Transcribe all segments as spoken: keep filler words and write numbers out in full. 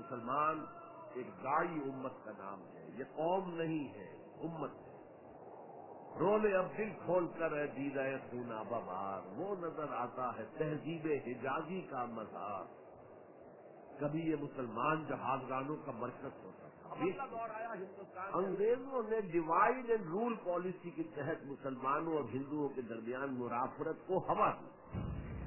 मुसलमान एक दाई उम्मत का नाम है, ये कौम नहीं है, उम्मत है। रोले अब दिल खोल कर है दीदाए खूना बबार, वो नजर आता है तहजीबे हिजाजी का मज़ार। कभी ये मुसलमान जहाजरानों का मरकज होता था। दौर आया हिंदुस्तान, अंग्रेजों ने डिवाइड एंड रूल पॉलिसी के तहत मुसलमानों और हिंदुओं के दरमियान मुराफरत को हवा दी,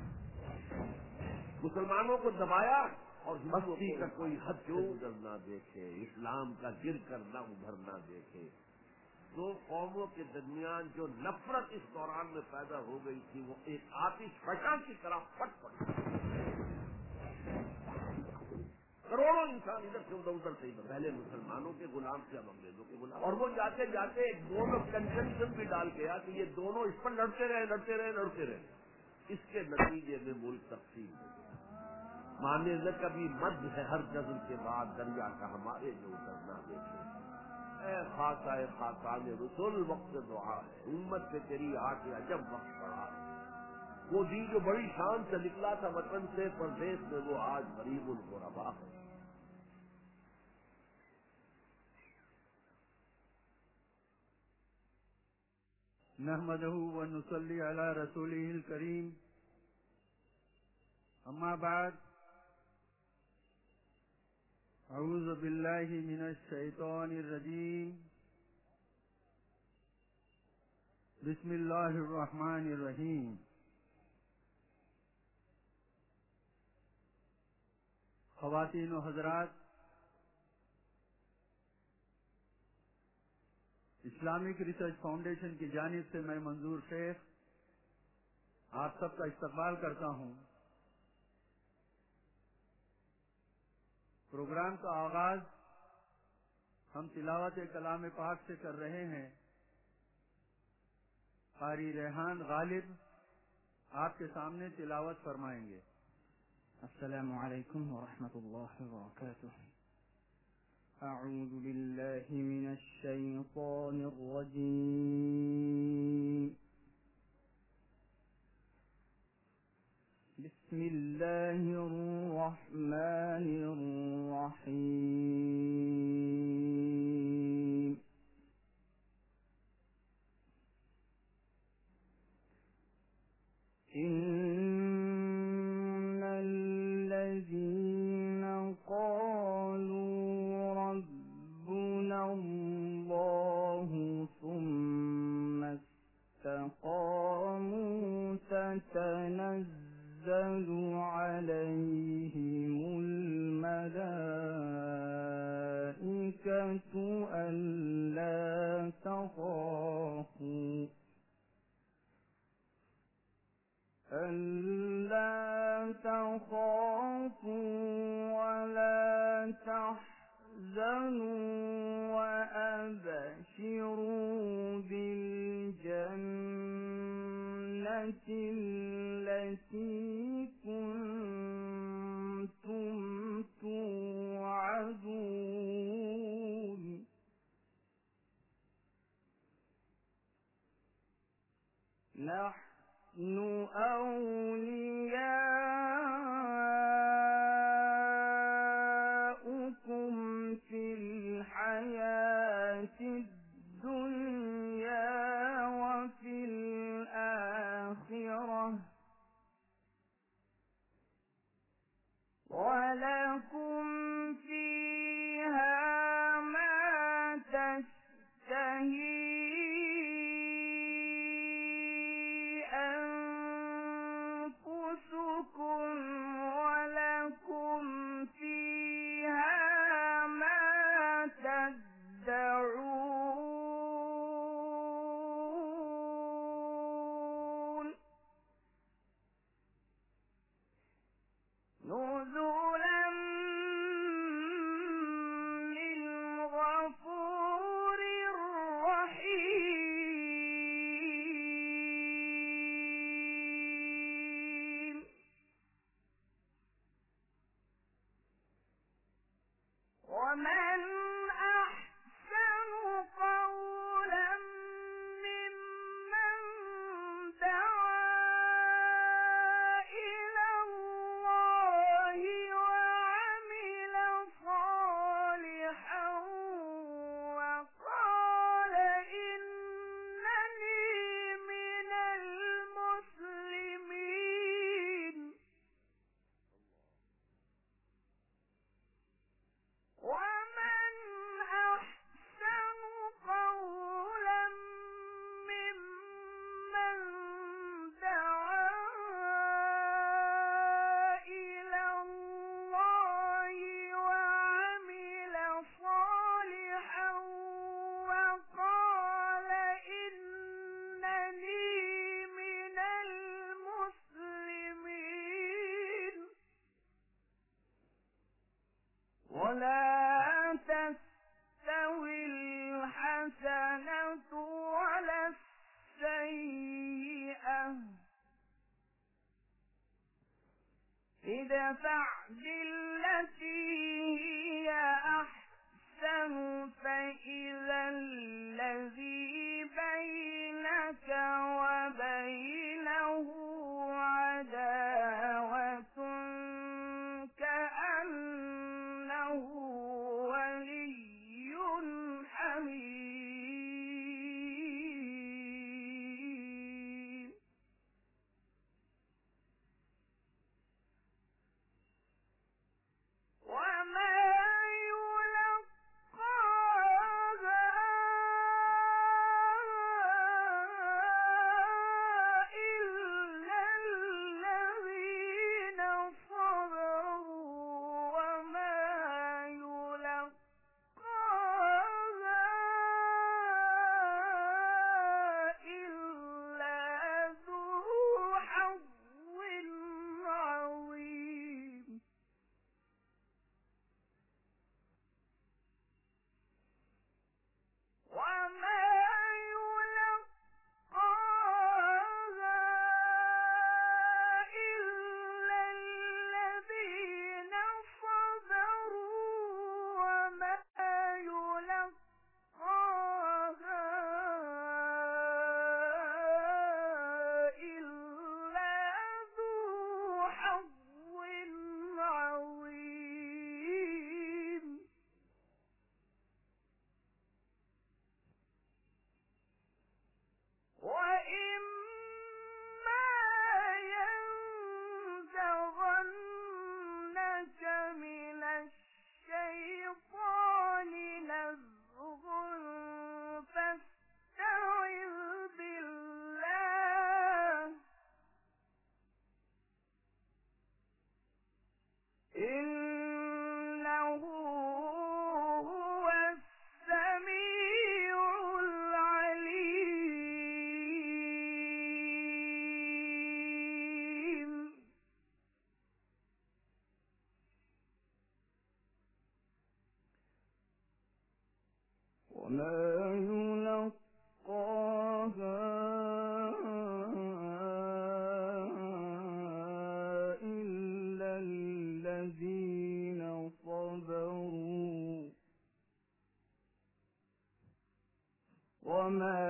मुसलमानों को दबाया और मस्ती का कोई हद से गुजर ना देखे, इस्लाम का गिर कर न उभर ना देखे। दो कौमों के दरमियान जो नफरत इस दौरान में पैदा हो गई थी वो एक आतिश फटा की तरह फट पड़ी। करोड़ों इंसान इधर से उधर उधर से इधर, पहले मुसलमानों के गुलाम थे, अब अंग्रेजों के गुलाम, और वो जाते जाते एक दोनों कंजंक्शन भी डाल के कि ये दोनों इस पर लड़ते रहे लड़ते रहे लड़ते रहे। इसके नतीजे में मुल्क तकसीम हो गया। माने न कभी मध्य है हर जज्ल के बाद दरिया का हमारे जो उतरना देखे। ए खासा ए खासा ने रसूल वक्त दुआ है, उम्मत से तेरी आके अजब वक्त पड़ा है। वो दी जो बड़ी शान से निकला था वतन से परदेश में, वो आज गरीबुल गुरबा है। नहमदहु व नुसल्ली अला रसूलिहिल करीम, अम्मा बाद, अऊज़ु बिल्लाहि मिनश शैतानिर रजीम, बिस्मिल्लाहिर रहमानिर रहीम। ख़वातीन व हज़रात, इस्लामिक रिसर्च फाउंडेशन की जानिब से मैं मंजूर शेख आप सबका इस्तकबाल करता हूँ। प्रोग्राम का आगाज हम तिलावत कलाम पाक से कर रहे हैं। कारी रेहान गालिब आपके सामने तिलावत फरमाएंगे। अस्सलामु अलैकुम व रहमतुल्लाहि व बरकातुहू। أعوذ بالله من الشيطان الرجيم بسم الله الرحمن الرحيم إن الذين قالوا ربنا الله ثم استقاموا تتنزل عليهم الملائكة ألا تخافوا ألا تخافوا ولا تحزنوا وأبشروا بالجنة التي كنتم توعدون نحن أولياؤكم في الحياة الدنيا وفي الآخرة ولكم فيها ما تشتهي أنفسكم ولكم فيها ما تدعون نزلا من غفور رحيم ومن أحسن قولا ممن دعا إلى الله وعمل ولا تستوي الحسنة ولا السيئة ادفع بالتي هي أحسن فإذا الذي بينك وبينه عداوة كأنه ولي حميم وما يلقاها إلا الذين صبروا وما يلقاها إلا ذو حظ عظيم وما يلقاها إلا الذين صبروا وما يلقاها إلا ذو حظ عظيم وإما ينزغنك من الشيطان نزغ فاستعذ بالله إنه هو السميع العليم وما يلقاها إلا الذين صبروا وما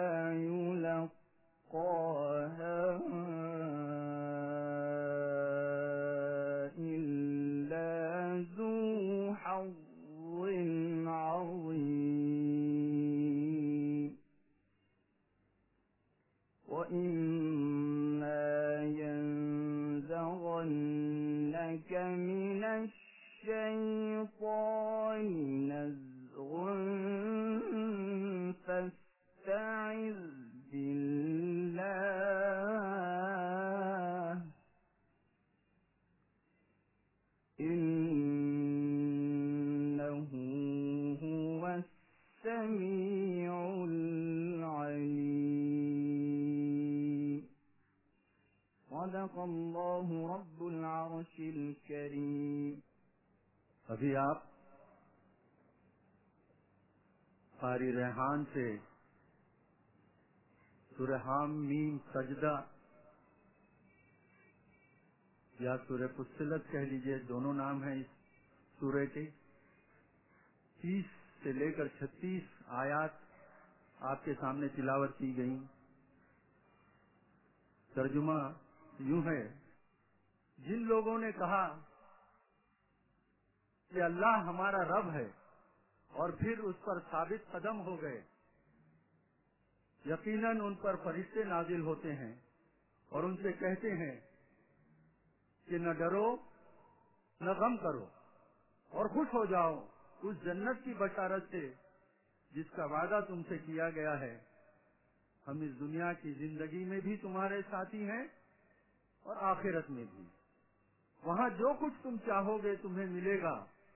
يلقاها إلا ذو حظ عظيم وإما ينزغنك من الشيطان نزغ فاستعذ بالله إنه هو السميع العليم صدق الله رب العرش الكريم अभी आप कारी रेहान से सूरह हाम मीम सजदा या सूरह फुस्सिलत कह लीजिए, दोनों नाम हैं इस सूरह के। तीस से लेकर छत्तीस आयात आपके सामने तिलावत की गई। तर्जुमा यूं है, जिन लोगों ने कहा कि अल्लाह हमारा रब है और फिर उस पर साबित कदम हो गए, यकीनन उन पर फरिश्ते नाजिल होते हैं और उनसे कहते हैं कि न डरो न गम करो और खुश हो जाओ उस जन्नत की बशारत से जिसका वादा तुमसे किया गया है। हम इस दुनिया की जिंदगी में भी तुम्हारे साथी हैं और आखिरत में भी। वहाँ जो कुछ तुम चाहोगे तुम्हें मिलेगा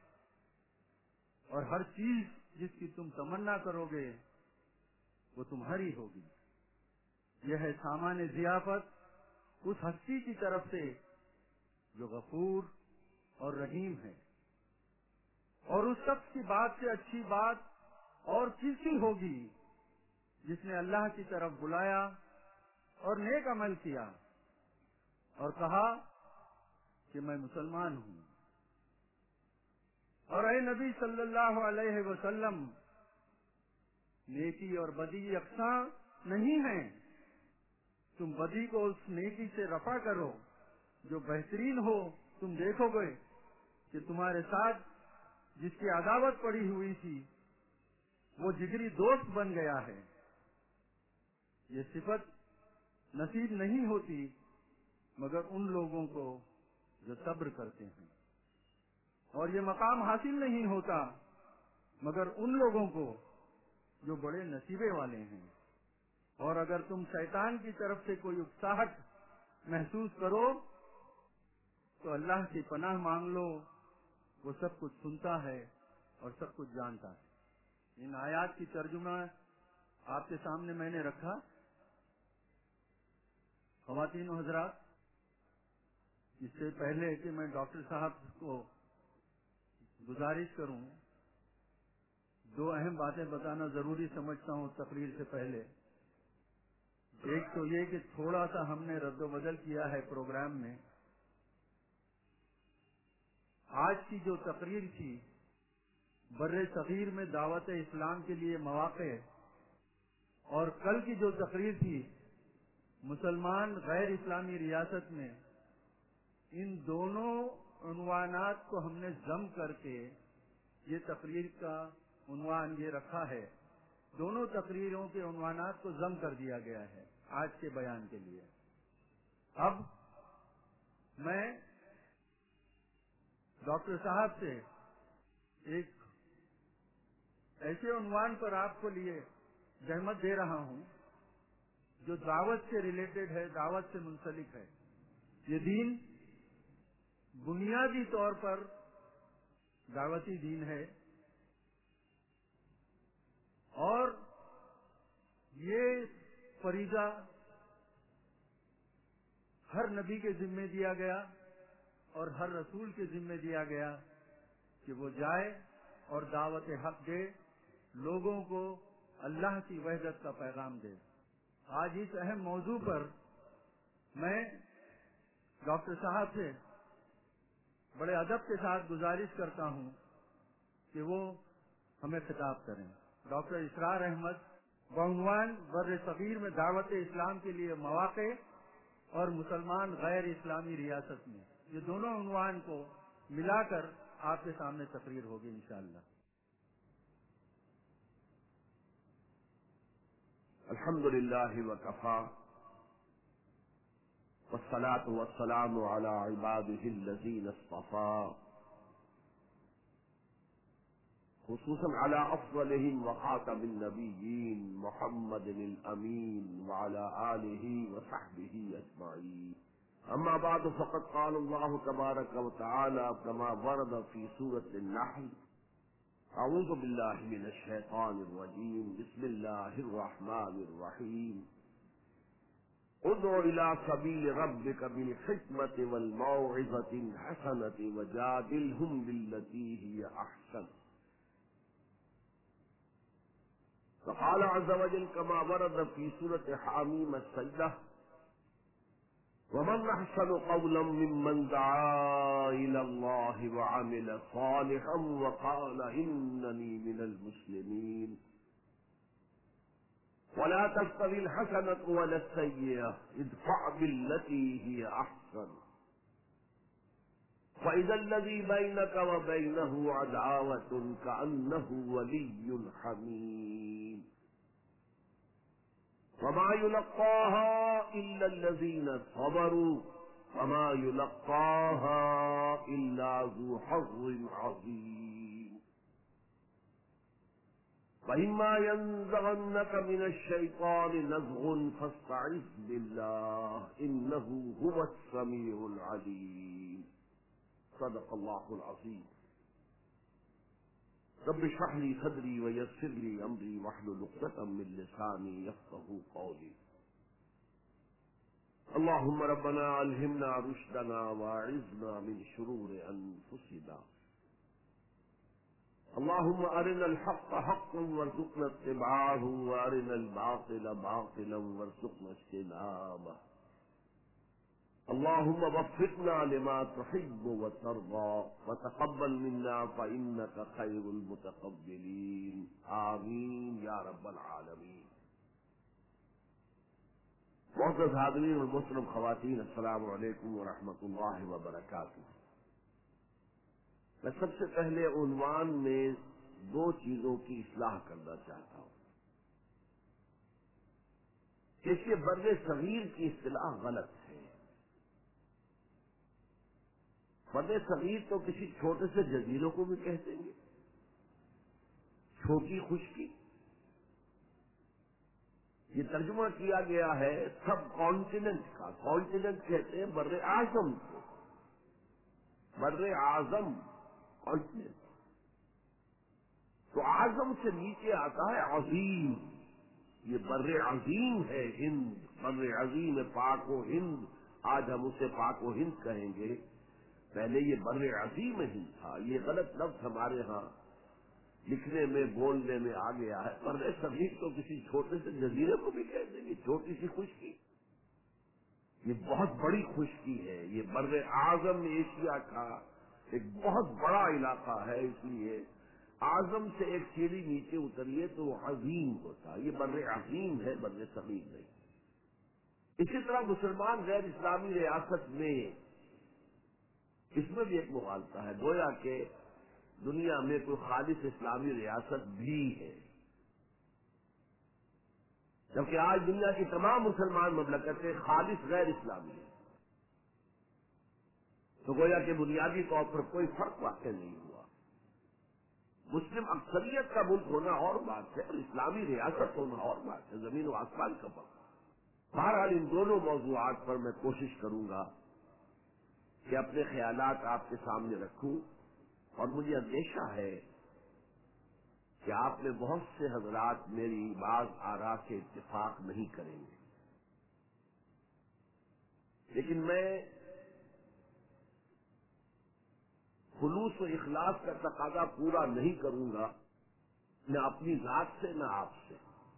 और हर चीज जिसकी तुम तमन्ना करोगे वो तुम्हारी होगी। यह है सामान्य जियाफत उस हस्ती की तरफ से जो गफूर और रहीम है। اور اس شخص کی بات سے اچھی بات اور کسی ہوگی جس نے اللہ کی طرف بلایا اور نیک عمل کیا اور کہا کہ میں مسلمان ہوں. اور اے نبی صلی اللہ علیہ وسلم، نیکی اور بدی یکساں نہیں ہیں. تم بدی کو اس نیکی سے رفع کرو جو بہترین ہو. تم دیکھو گے کہ تمہارے ساتھ جس کی عداوت پڑی ہوئی تھی وہ جگری دوست بن گیا ہے. یہ صفت نصیب نہیں ہوتی مگر ان لوگوں کو جو صبر کرتے ہیں، اور یہ مقام حاصل نہیں ہوتا مگر ان لوگوں کو جو بڑے نصیبے والے ہیں. اور اگر تم شیطان کی طرف سے کوئی اکساہٹ محسوس کرو تو اللہ کی پناہ مانگ لو، وہ سب کچھ سنتا ہے اور سب کچھ جانتا ہے. ان آیات کی ترجمہ آپ کے سامنے میں نے رکھا. خواتین و حضرات، اس سے پہلے کہ میں ڈاکٹر صاحب کو گزارش کروں، دو اہم باتیں بتانا ضروری سمجھتا ہوں تقریر سے پہلے. ایک تو یہ کہ تھوڑا سا ہم نے رد و بدل کیا ہے پروگرام میں. آج کی جو تقریر تھی بر صغیر میں دعوت اسلام کے لیے مواقع، اور کل کی جو تقریر تھی مسلمان غیر اسلامی ریاست میں، ان دونوں عنوانات کو ہم نے ضم کر کے یہ تقریر کا عنوان یہ رکھا ہے. دونوں تقریروں کے عنوانات کو ضم کر دیا گیا ہے آج کے بیان کے لیے. اب میں ڈاکٹر صاحب سے ایک ایسے عنوان پر آپ کو لیے زحمت دے رہا ہوں جو دعوت سے ریلیٹڈ ہے، دعوت سے منسلک ہے. یہ دین بنیادی طور پر دعوتی دین ہے، اور یہ فریضہ ہر نبی کے ذمے دیا گیا اور ہر رسول کے ذمے دیا گیا کہ وہ جائے اور دعوت حق دے، لوگوں کو اللہ کی وحدت کا پیغام دے. آج اس اہم موضوع پر میں ڈاکٹر صاحب سے بڑے ادب کے ساتھ گزارش کرتا ہوں کہ وہ ہمیں خطاب کریں. ڈاکٹر اسرار احمد، بعنوان بر صغیر میں دعوت اسلام کے لیے مواقع اور مسلمان غیر اسلامی ریاست میں، یہ دونوں عنوان کو ملا کر آپ کے سامنے تقریر ہوگی انشاءاللہ. الحمد للہ وکفا والصلاة والسلام على عباده الذين اصطفى، خصوصا على افضلهم وخاتم النبيين محمد الامين وعلى آله وصحبه اجمعين. اما بعد، فقد قال الله تبارك وتعالى كما ورد في سورة النحل: اعوذ بالله من الشيطان الرجيم، بسم الله الرحمن الرحيم. ادع الى سبيل ربك بالحكمة والموعظة الحسنة وجادلهم بالتي هي احسن. وقال عز وجل كما ورد في سورة حاميم السجدة: ومن احسن قولا ممن دعا الى الله وعمل صالحا وقال انني من المسلمين. ولا تستوي الحسنة ولا السيئة، ادفع بالتي هي احسن، فإذا الذي بينك وبينه عداوة كأنه ولي حميم. وما يلقاها إلا الذين صبروا وما يلقاها إلا ذو حظ عظيم. وإما ينزغنك من الشيطان نزغ فاستعذ بالله إنه هو السميع العليم. صدق الله العظيم. رب اشرح لي صدري ويسر لي امري واحلل عقدة من لساني يفقهوا قولي. اللهم ربنا الهمنا رشدنا واعذنا من شرور انفسنا. اللهم أرنا الحق حقا وارزقنا اتباعه وأرنا الباطل باطلا وارزقنا اجتنابه. اللهم وفقنا لما تحب وترضى وتقبل منا فإنك خير المتقبلين. آمین یا رب العالمین. معزز حاضرین اور محترم خواتین، السلام علیکم ورحمۃ اللہ وبرکاتہ. میں سب سے پہلے عنوان میں دو چیزوں کی اصلاح کرنا چاہتا ہوں. اس یہ بر صغیر کی اصطلاح غلط ہے. بر صغیر تو کسی چھوٹے سے جزیروں کو بھی کہہ دیں گے، چھوٹی خشکی. یہ ترجمہ کیا گیا ہے سب کانٹیننٹ کا. کانٹیننٹ کہتے ہیں بر اعظم کو. بر اعظم کانٹیننٹ. تو اعظم سے نیچے آتا ہے عظیم. یہ بر عظیم ہے ہند. بر عظیم پاک و ہند. آج ہم اسے پاک و ہند کہیں گے، پہلے یہ بر عظیم ہند تھا. یہ غلط لفظ ہمارے ہاں لکھنے میں بولنے میں آ گیا ہے. بر صغیر تو کسی چھوٹے سے جزیرے کو بھی کہہ دیں گے، چھوٹی سی خشکی. یہ بہت بڑی خشکی ہے. یہ بر اعظم ایشیا کا ایک بہت بڑا علاقہ ہے. اس لیے اعظم سے ایک سیڑھی نیچے اتریے تو وہ عظیم ہوتا. یہ بر عظیم ہے، بر صغیر نہیں. اسی طرح مسلمان غیر اسلامی ریاست میں اس میں بھی ایک مغالطہ ہے. گویا کہ دنیا میں کوئی خالص اسلامی ریاست بھی ہے، جبکہ آج دنیا کی تمام مسلمان مملکتیں خالص غیر اسلامی ہیں. تو گویا کہ بنیادی طور پر کوئی فرق واقع نہیں ہوا. مسلم اکثریت کا ملک ہونا اور بات ہے، اور اسلامی ریاست ہونا اور بات ہے. زمین و آسمان کا فرق. بہرحال ان دونوں موضوعات پر میں کوشش کروں گا کہ اپنے خیالات آپ کے سامنے رکھوں، اور مجھے اندیشہ ہے کہ آپ میں بہت سے حضرات میری بعض آراء سے اتفاق نہیں کریں گے. لیکن میں خلوص و اخلاص کا تقاضا پورا نہیں کروں گا، نہ اپنی ذات سے نہ آپ سے.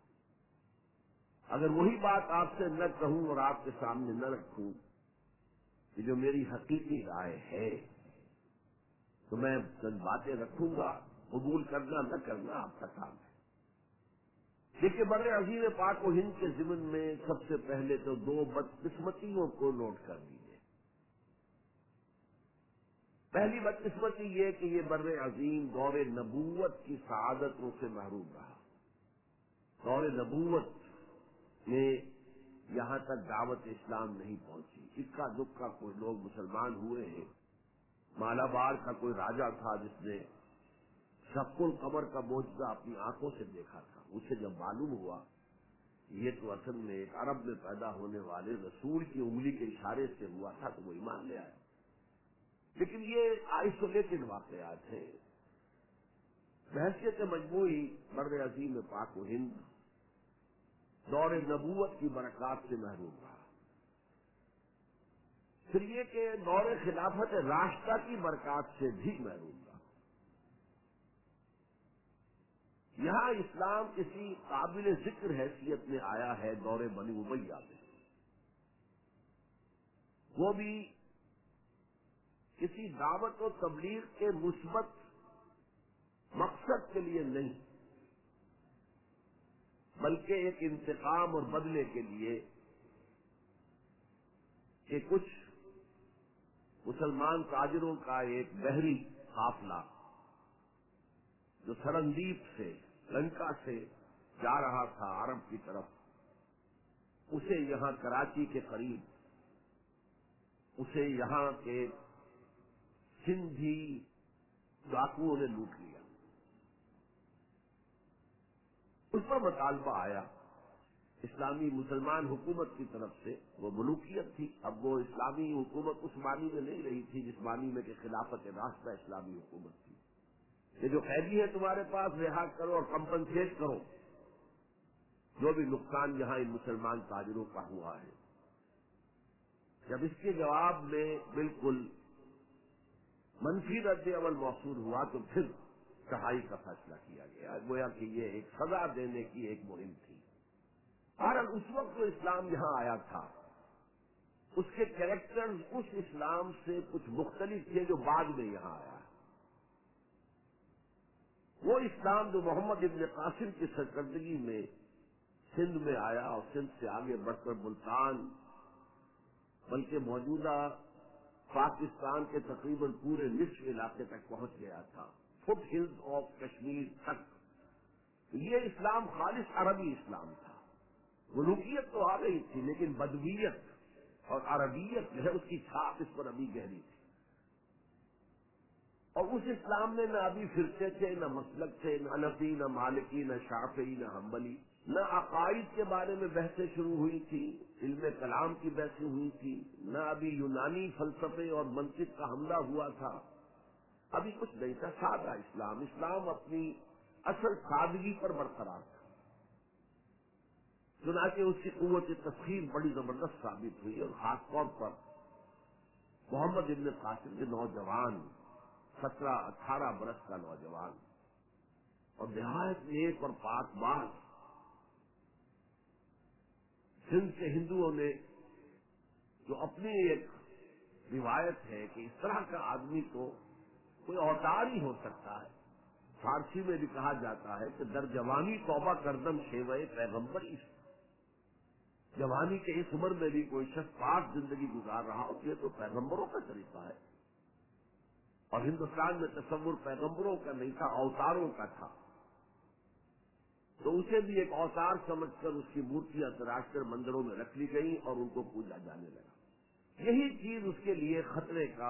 اگر وہی بات آپ سے نہ کہوں اور آپ کے سامنے نہ رکھوں کہ جو میری حقیقی رائے ہے، تو میں چند باتیں رکھوں گا. قبول کرنا نہ کرنا آپ کا کام ہے. دیکھیے، بر عظیم پاک و ہند کے ضمن میں سب سے پہلے تو دو بدقسمتیوں کو نوٹ کر لیجیے. پہلی بدقسمتی یہ کہ یہ بر عظیم دور نبوت کی سعادتوں سے محروم رہا. دور نبوت میں یہاں تک دعوت اسلام نہیں پہنچی. اکا دکا کوئی لوگ مسلمان ہوئے ہیں. مالابار کا کوئی راجا تھا جس نے شق القمر کا معجزہ اپنی آنکھوں سے دیکھا تھا. اسے جب معلوم ہوا یہ تو اصل میں ایک عرب میں پیدا ہونے والے رسول کی انگلی کے اشارے سے ہوا تھا، تو وہ ایمان لے آیا. لیکن یہ آئسولیٹڈ واقعات ہیں. بحثیت مجموعی بر عظیم پاک و ہند دور نبوت کی برکات سے محروم رہا. پھر یہ کہ دور خلافت راشدہ کی برکات سے بھی محروم رہا. یہاں اسلام کسی قابل ذکر حیثیت میں آیا ہے دور بنی امیہ میں، وہ بھی کسی دعوت و تبلیغ کے مثبت مقصد کے لیے نہیں، بلکہ ایک انتقام اور بدلے کے لیے کہ کچھ مسلمان تاجروں کا ایک بحری قافلہ جو سرندیپ سے لنکا سے جا رہا تھا عرب کی طرف، اسے یہاں کراچی کے قریب اسے یہاں کے سندھی ڈاکوؤں نے لوٹ لیا. اس پر مطالبہ آیا اسلامی مسلمان حکومت کی طرف سے. وہ ملوکیت تھی. اب وہ اسلامی حکومت اس معنی میں نہیں رہی تھی جس معنی میں کہ خلافت راستہ اسلامی حکومت تھی. یہ جو قیدی ہے تمہارے پاس رہا کرو اور کمپنسیٹ کرو جو بھی نقصان یہاں ان مسلمان تاجروں کا ہوا ہے. جب اس کے جواب میں بالکل منفی رد عمل موصول ہوا تو پھر چڑھائی کا فیصلہ کیا گیا، گویا کہ یہ ایک سزا دینے کی ایک مہم تھی۔ بہرحال اس وقت جو اسلام یہاں آیا تھا اس کے کیریکٹر اس اسلام سے کچھ مختلف تھے جو بعد میں یہاں آیا۔ وہ اسلام جو محمد ابن قاسم کی سرکردگی میں سندھ میں آیا اور سندھ سے آگے بڑھ کر ملتان بلکہ موجودہ پاکستان کے تقریباً پورے نصف علاقے تک پہنچ گیا تھا، فٹ ہلز آف کشمیر تک، یہ اسلام خالص عربی اسلام تھا۔ ملوکیت تو آ گئی تھی لیکن بدویت اور عربیت جو ہے اس کی چھاپ اس پر ابھی گہری تھی۔ اور اس اسلام میں نہ ابھی فرقے تھے، نہ مسلک تھے، نہ حنفی، نہ مالکی، نہ شافعی، نہ حنبلی، نہ عقائد کے بارے میں بحثیں شروع ہوئی تھی، علم کلام کی بحثیں ہوئی تھی، نہ ابھی یونانی فلسفے اور منطق کا حملہ ہوا تھا، ابھی کچھ نہیں تھا، سادہ اسلام۔ اسلام اپنی اصل سادگی پر برقرار تھا، چنانچہ اس کی قوت تسخیر بڑی زبردست ثابت ہوئی، اور خاص طور پر محمد ابن قاسم کے نوجوان، سترہ اٹھارہ برس کا نوجوان اور نہایت نیک اور پاک باز، سندھ کے ہندوؤں نے جو اپنی ایک روایت ہے کہ اس طرح کا آدمی تو کوئی اوتار ہی ہو سکتا ہے، فارسی میں بھی کہا جاتا ہے کہ در جوانی توبہ کردم شیوے پیغمبر، اس جوانی کے اس عمر میں بھی کوئی شخص پاک زندگی گزار رہا ہو، یہ تو پیغمبروں کا طریقہ ہے۔ اور ہندوستان میں تصور پیغمبروں کا نہیں تھا، اوتاروں کا تھا، تو اسے بھی ایک اوتار سمجھ کر اس کی مورتیاں تراش کر مندروں میں رکھ لی گئی اور ان کو پوجا جانے لگا۔ یہی چیز اس کے لیے خطرے کا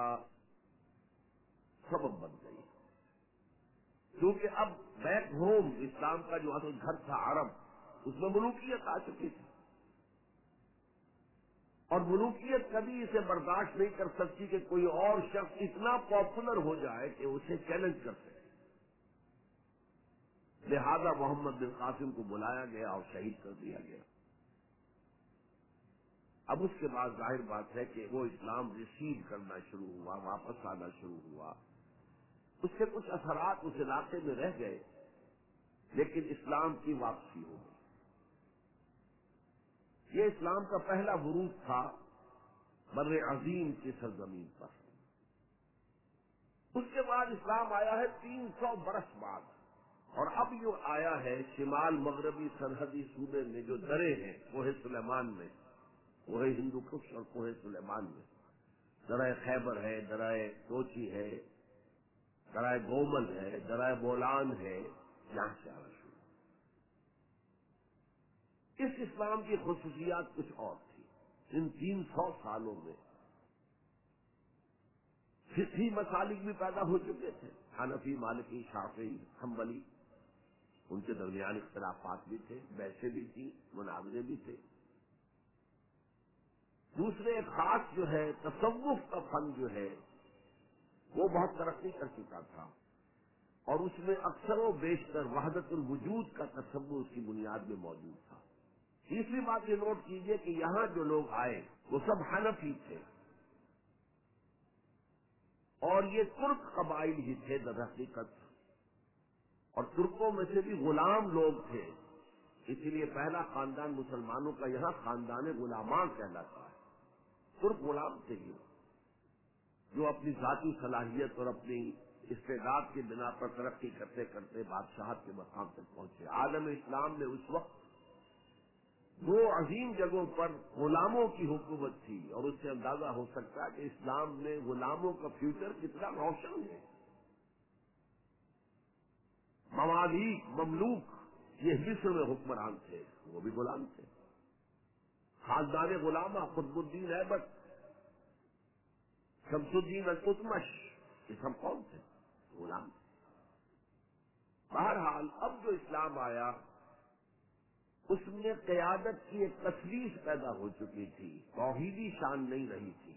سبب بن گئی، کیونکہ اب بیک ہوم اسلام کا جو اصل گھر تھا عرب، اس میں ملوکیت آ چکی تھی، اور ملوکیت کبھی اسے برداشت نہیں کر سکتی کہ کوئی اور شخص اتنا پاپولر ہو جائے کہ اسے چیلنج کر سکے۔ لہذا محمد بن قاسم کو بلایا گیا اور شہید کر دیا گیا۔ اب اس کے بعد ظاہر بات ہے کہ وہ اسلام ریسیو کرنا شروع ہوا، واپس آنا شروع ہوا، اس سے کچھ اثرات اس علاقے میں رہ گئے، لیکن اسلام کی واپسی ہو گئی۔ یہ اسلام کا پہلا ورود تھا بر عظیم کی سرزمین پر۔ اس کے بعد اسلام آیا ہے تین سو برس بعد، اور اب یہ آیا ہے شمال مغربی سرحدی صوبے میں جو درے ہیں، کوہ سلیمان میں، کوہ ہندو کش اور کوہ سلیمان میں، درائے خیبر ہے، درائے کوچی ہے، درائے گومل ہے، درائے بولان ہے، یہاں سے آنا شروع۔ اس اسلام کی خصوصیات کچھ اور تھی۔ ان تین سو سالوں میں فقہی مسالک بھی پیدا ہو چکے تھے، حنفی، مالکی، شافعی، حنبلی، ان کے درمیان اختلافات بھی تھے، بحثیں بھی تھیں، مناظرے بھی تھے۔ دوسرے ایک خاص جو ہے تصوف کا فن جو ہے وہ بہت ترقی کر چکا تھا، اور اس میں اکثر و بیشتر وحدت الوجود کا تصور اس کی بنیاد میں موجود تھا۔ تیسری بات یہ نوٹ کیجئے کہ یہاں جو لوگ آئے وہ سب حنفی تھے، اور یہ ترک قبائل ہی تھے در حقیقت، اور ترکوں میں سے بھی غلام لوگ تھے، اسی لیے پہلا خاندان مسلمانوں کا یہاں خاندان غلامان کہلاتا ہے۔ ترک غلام تھے یہ، جو اپنی ذاتی صلاحیت اور اپنی استعداد کی بنا پر ترقی کرتے کرتے بادشاہت کے مقام تک پہنچے۔ عالم اسلام میں اس وقت دو عظیم جگہوں پر غلاموں کی حکومت تھی، اور اس سے اندازہ ہو سکتا ہے کہ اسلام میں غلاموں کا فیوچر کتنا روشن ہے۔ ممالک، مملوک، یہ مصر میں حکمران تھے، وہ بھی غلام تھے۔ خاندان غلامہ، قطب الدین ایبک، شمس الدین التتمش، یہ سب کون تھے؟ غلام تھے۔ بہرحال اب جو اسلام آیا اس میں قیادت کی ایک تشویش پیدا ہو چکی تھی، توحیدی شان نہیں رہی تھی۔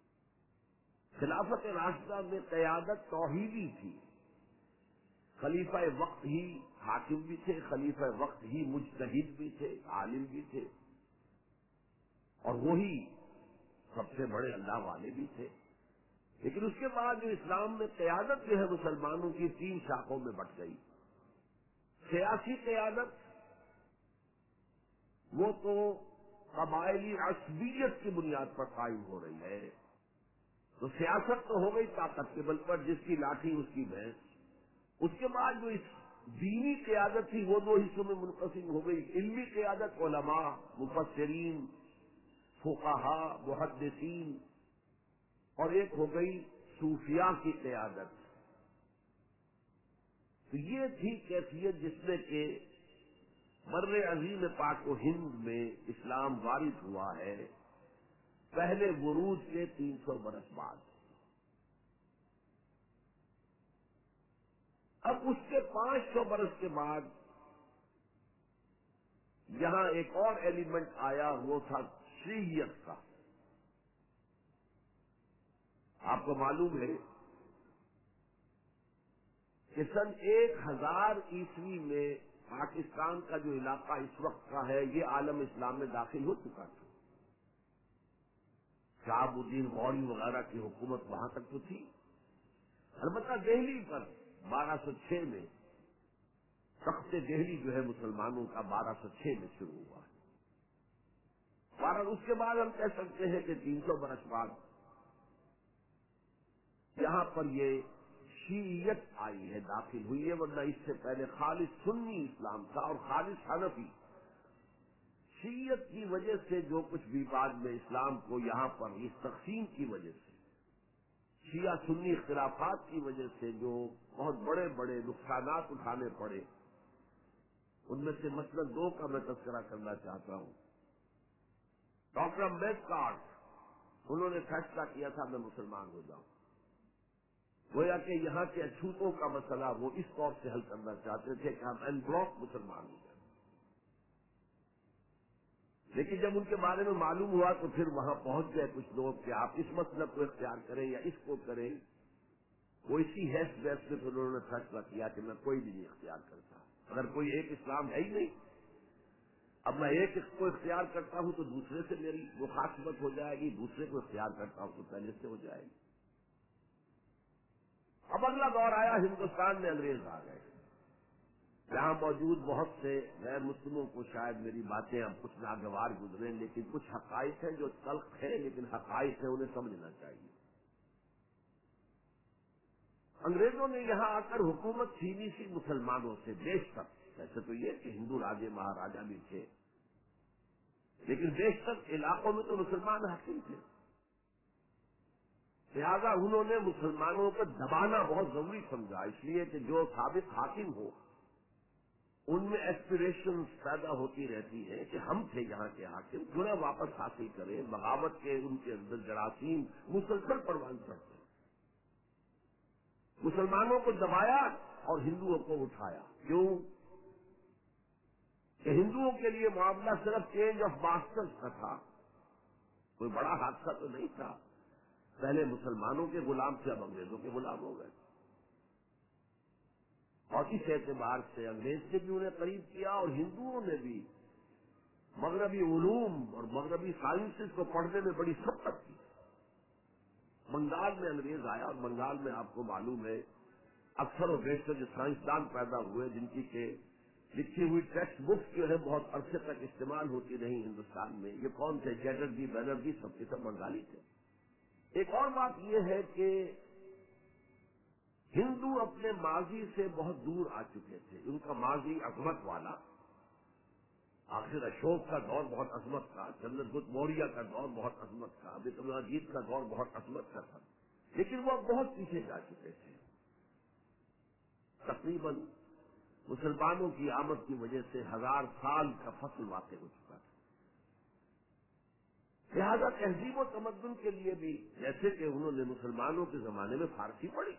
خلافت راشدہ میں قیادت توحیدی تھی، خلیفہ وقت ہی حاکم بھی تھے، خلیفہ وقت ہی مجتہد بھی تھے، عالم بھی تھے، اور وہی سب سے بڑے اللہ والے بھی تھے۔ لیکن اس کے بعد جو اسلام میں قیادت جو ہے مسلمانوں کی تین شاخوں میں بٹ گئی. سیاسی قیادت وہ تو قبائلی عصبیت کی بنیاد پر قائم ہو رہی ہے. تو سیاست تو ہو گئی طاقت کے بل پر، جس کی لاٹھی اس کی بھینس. اس کے بعد جو اس دینی قیادت تھی وہ دو حصوں میں منقسم ہو گئی. علمی قیادت علماء، مفسرین، فقہاء، محدثین، اور ایک ہو گئی صوفیاء کی قیادت. تو یہ تھی کیفیت جس میں کہ بر عظیم پاک و ہند میں اسلام وارد ہوا ہے پہلے ورود کے تین سو برس بعد. اب اس کے پانچ سو برس کے بعد یہاں ایک اور ایلیمنٹ آیا، وہ تھا شیعیت کا. آپ کو معلوم ہے کہ سن ایک ہزار عیسوی میں پاکستان کا جو علاقہ اس وقت کا ہے یہ عالم اسلام میں داخل ہو چکا تھا. شہاب الدین غوری وغیرہ کی حکومت وہاں تک تو تھی. البتہ دہلی پر بارہ سو چھ میں تخت دہلی جو ہے مسلمانوں کا بارہ سو چھ میں شروع ہوا ہے. بارہ اس کے بعد ہم کہہ سکتے ہیں کہ تین سو برس بعد یہاں پر یہ شیعیت آئی ہے، داخل ہوئی ہے. ورنہ اس سے پہلے خالص سنی اسلام تھا اور خالص حنفی. شیعیت کی وجہ سے جو کچھ بھی بعد میں اسلام کو یہاں پر اس تقسیم کی وجہ سے، شیعہ سنی اختلافات کی وجہ سے جو بہت بڑے بڑے نقصانات اٹھانے پڑے، ان میں سے مثلا دو کا میں تذکرہ کرنا چاہتا ہوں. ڈاکٹر امبیڈکر انہوں نے فیصلہ کیا تھا میں مسلمان ہو جاؤں. گویا کہ یہاں کے اچھوتوں کا مسئلہ وہ اس طور سے حل کرنا چاہتے تھے کہ ہم این بلاک مسلمان ہو جائیں. لیکن جب ان کے بارے میں معلوم ہوا تو پھر وہاں پہنچ گئے کچھ لوگ کہ آپ اس مسلک کو اختیار کریں یا اس کو کریں. وہ اسی حیث بحث میں پھر انہوں نے فیصلہ کیا کہ میں کوئی بھی نہیں اختیار کرتا. اگر کوئی ایک اسلام ہے ہی نہیں، اب میں ایک اس کو اختیار کرتا ہوں تو دوسرے سے میری مخاطبت ہو جائے گی، دوسرے کو اختیار کرتا ہوں تو پہلے سے ہو جائے گی. اب اگلا دور آیا، ہندوستان میں انگریز آ گئے. یہاں موجود بہت سے غیر مسلموں کو شاید میری باتیں اب کچھ ناگوار گزریں، لیکن کچھ حقائق ہیں جو تلخ ہیں لیکن حقائق ہیں، انہیں سمجھنا چاہیے. انگریزوں نے یہاں آ کر حکومت چھینی سی مسلمانوں سے بیشتر. ویسے تو یہ کہ ہندو راجے مہاراجا بھی تھے، لیکن بیشتر علاقوں میں تو مسلمان حاکم تھے. لہذا انہوں نے مسلمانوں کو دبانا بہت ضروری سمجھا، اس لیے کہ جو ثابت حاکم ہو ان میں ایسپریشن پیدا ہوتی رہتی ہے کہ ہم تھے یہاں کے حاکم، کیوں نہ واپس حاصل کریں. بغاوت کے ان کے اندر جراثیم مسلسل پروان چڑھتے. مسلمانوں کو دبایا اور ہندوؤں کو اٹھایا. کیوں کہ ہندوؤں کے لیے معاملہ صرف چینج آف ماسٹرز کا تھا، کوئی بڑا حادثہ تو نہیں تھا. پہلے مسلمانوں کے غلام تھے، اب انگریزوں کے غلام ہو گئے. اور اس اعتبار سے انگریز نے بھی انہیں قریب کیا اور ہندوؤں نے بھی مغربی علوم اور مغربی سائنسز کو پڑھنے میں بڑی سبقت کی. بنگال میں انگریز آیا اور بنگال میں آپ کو معلوم ہے اکثر و بیشتر جو سائنسدان پیدا ہوئے جن کی کہ لکھی ہوئی ٹیکسٹ بکس جو ہے بہت عرصے تک استعمال ہوتی نہیں ہندوستان میں، یہ کون تھے؟ چیٹرجی، بینرجی، سب کے سب بنگالی تھے. ایک اور بات یہ ہے کہ ہندو اپنے ماضی سے بہت دور آ چکے تھے. ان کا ماضی عظمت والا، آخر اشوک کا دور بہت عظمت کا، چندر گپت موریہ کا دور بہت عظمت کا، وکرماجیت کا دور بہت عظمت کا تھا، لیکن وہ بہت پیچھے جا چکے تھے. تقریباً مسلمانوں کی آمد کی وجہ سے ہزار سال کا فصل واقع ہو چکا تھا. لہذا تہذیب و تمدن کے لیے بھی جیسے کہ انہوں نے مسلمانوں کے زمانے میں فارسی پڑھی،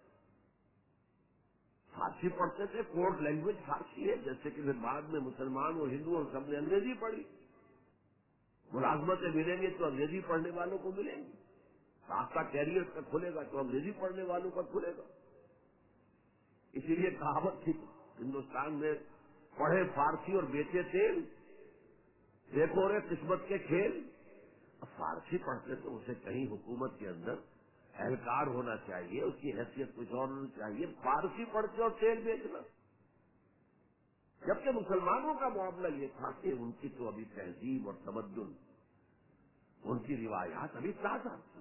فارسی پڑھتے تھے، کوڈ لینگویج فارسی ہے، جیسے کہ پھر بعد میں مسلمان اور ہندو اور سب نے انگریزی پڑھی. ملازمتیں ملیں گے تو انگریزی پڑھنے والوں کو ملیں گی، راستہ کیریئر کا کھلے گا تو انگریزی پڑھنے والوں کا کھلے گا. اسی لیے کہاوت تھی ہندوستان میں، پڑھے فارسی اور بیچے تیل، دیکھو رے قسمت کے کھیل. اب فارسی پڑھتے تو اسے کہیں حکومت کے اندر اہلکار ہونا چاہیے، اس کی حیثیت کچھ اور ہونی چاہیے، فارسی پڑھ کے اور تیل بیچنا. جبکہ مسلمانوں کا معاملہ یہ تھا کہ ان کی تو ابھی تہذیب اور تمدن، ان کی روایات ابھی تازہ تھی.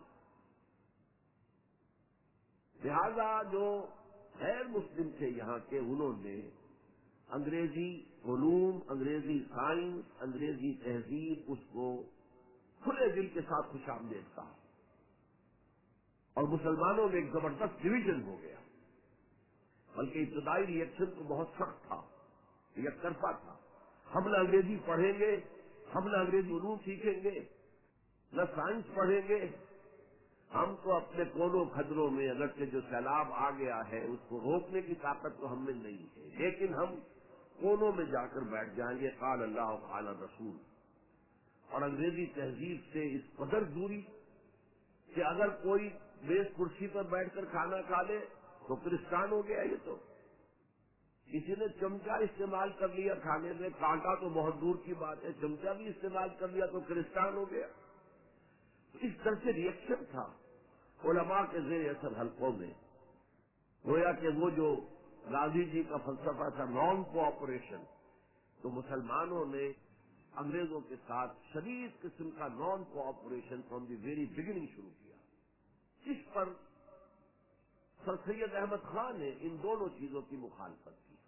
لہذا جو غیر مسلم تھے یہاں کے، انہوں نے انگریزی علوم، انگریزی سائنس، انگریزی تہذیب، اس کو کھلے دل کے ساتھ خوش آمدید کہا. اور مسلمانوں میں ایک زبردست ڈویژن ہو گیا. بلکہ ابتدائی ریئیکشن تو بہت سخت تھا، یک طرفہ تھا. ہم نہ انگریزی پڑھیں گے، ہم نہ انگریزی علوم سیکھیں گے، نہ سائنس پڑھیں گے. ہم تو اپنے کونوں کھدروں میں اگرچہ جو سیلاب آ گیا ہے اس کو روکنے کی طاقت تو ہم میں نہیں ہے، لیکن ہم کونوں میں جا کر بیٹھ جائیں گے. قال اللہ قال رسول. اور انگریزی تہذیب سے اس قدر دوری کہ اگر کوئی میز کرسی پر بیٹھ کر کھانا کھا لے تو کرسچان ہو گیا. یہ تو کسی نے چمچہ استعمال کر لیا کھانے میں، کانٹا تو بہت دور کی بات ہے، چمچہ بھی استعمال کر لیا تو کرسچان ہو گیا. اس طرح سے ریئیکشن تھا علماء کے زیر اثر حلقوں میں. گویا کہ وہ جو گاندھی جی کا فلسفہ تھا نان کوآپریشن، تو مسلمانوں نے انگریزوں کے ساتھ شدید قسم کا non cooperation from the very beginning شروع کیا. اس پر سر سید احمد خان نے ان دونوں چیزوں کی مخالفت کی.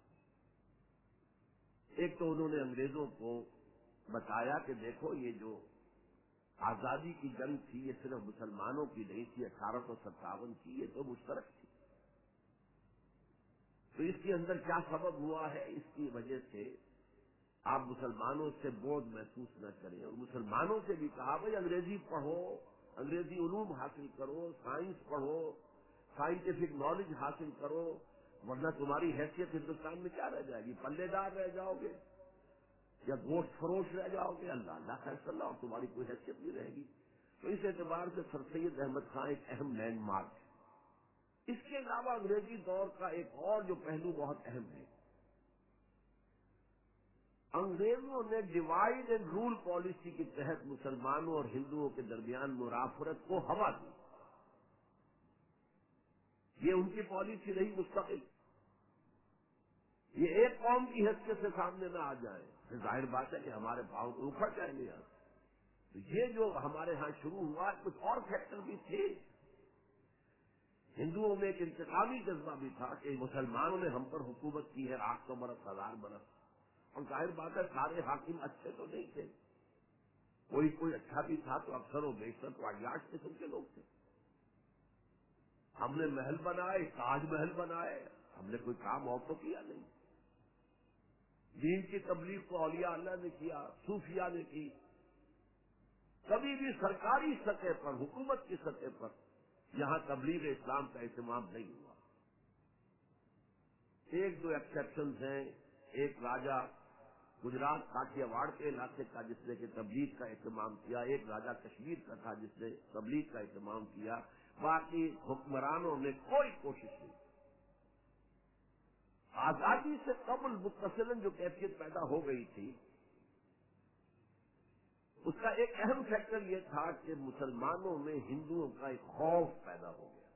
ایک تو انہوں نے انگریزوں کو بتایا کہ دیکھو یہ جو آزادی کی جنگ تھی یہ صرف مسلمانوں کی نہیں تھی، اٹھارہ سو ستاون کی، یہ تو مشترک تھی. تو اس کے اندر کیا سبب ہوا ہے، اس کی وجہ سے آپ مسلمانوں سے بودھ محسوس نہ کریں. اور مسلمانوں سے بھی کہا بھائی انگریزی پڑھو، انگریزی علوم حاصل کرو، سائنس پڑھو، سائنٹیفک نالج حاصل کرو، ورنہ تمہاری حیثیت ہندوستان میں کیا رہ جائے گی؟ پلے دار رہ جاؤ گے یا گوشت فروش رہ جاؤ گے. اللہ اللہ خیر اللہ، اور تمہاری کوئی حیثیت نہیں رہے گی. تو اس اعتبار سے سر سید احمد خان ایک اہم لینڈ مارک ہے. اس کے علاوہ انگریزی دور کا ایک اور جو پہلو بہت اہم ہے، انگریزوں نے ڈیوائڈ اینڈ رول پالیسی کے تحت مسلمانوں اور ہندوؤں کے درمیان مرافرت کو ہوا دی. یہ ان کی پالیسی رہی مستقل. یہ ایک قوم کی حیثیت سے سامنے نہ آ جائے، ظاہر بات ہے کہ ہمارے پاؤں تو اکھڑ جائیں گے. یہاں تو یہ جو ہمارے ہاں شروع ہوا، کچھ اور فیکٹر بھی تھے. ہندوؤں میں ایک انتقامی جذبہ بھی تھا کہ مسلمانوں نے ہم پر حکومت کی ہے آٹھ سو برس، ہزار برس، اور ظاہر بات ہے سارے حاکم اچھے تو نہیں تھے. کوئی کوئی اچھا بھی تھا تو اکثر و بیشتر تو عیاش قسم کے لوگ تھے. ہم نے محل بنائے، تاج محل بنائے، ہم نے کوئی کام اور تو کیا نہیں. دین کی تبلیغ تو اولیاء اللہ نے کیا، صوفیاء نے کی. کبھی بھی سرکاری سطح پر، حکومت کی سطح پر یہاں تبلیغ اسلام کا اہتمام نہیں ہوا. ایک دو ایکسیپشنز ہیں. ایک راجہ گجرات کاٹیا واڑ کے علاقے کا جس نے کہ تبلیغ کا اہتمام کیا، ایک راجہ کشمیر کا تھا جس نے تبلیغ کا اہتمام کیا. باقی حکمرانوں نے کوئی کوشش نہیں. آزادی سے قبل متصلاً جو کیفیت پیدا ہو گئی تھی، اس کا ایک اہم فیکٹر یہ تھا کہ مسلمانوں میں ہندوؤں کا ایک خوف پیدا ہو گیا.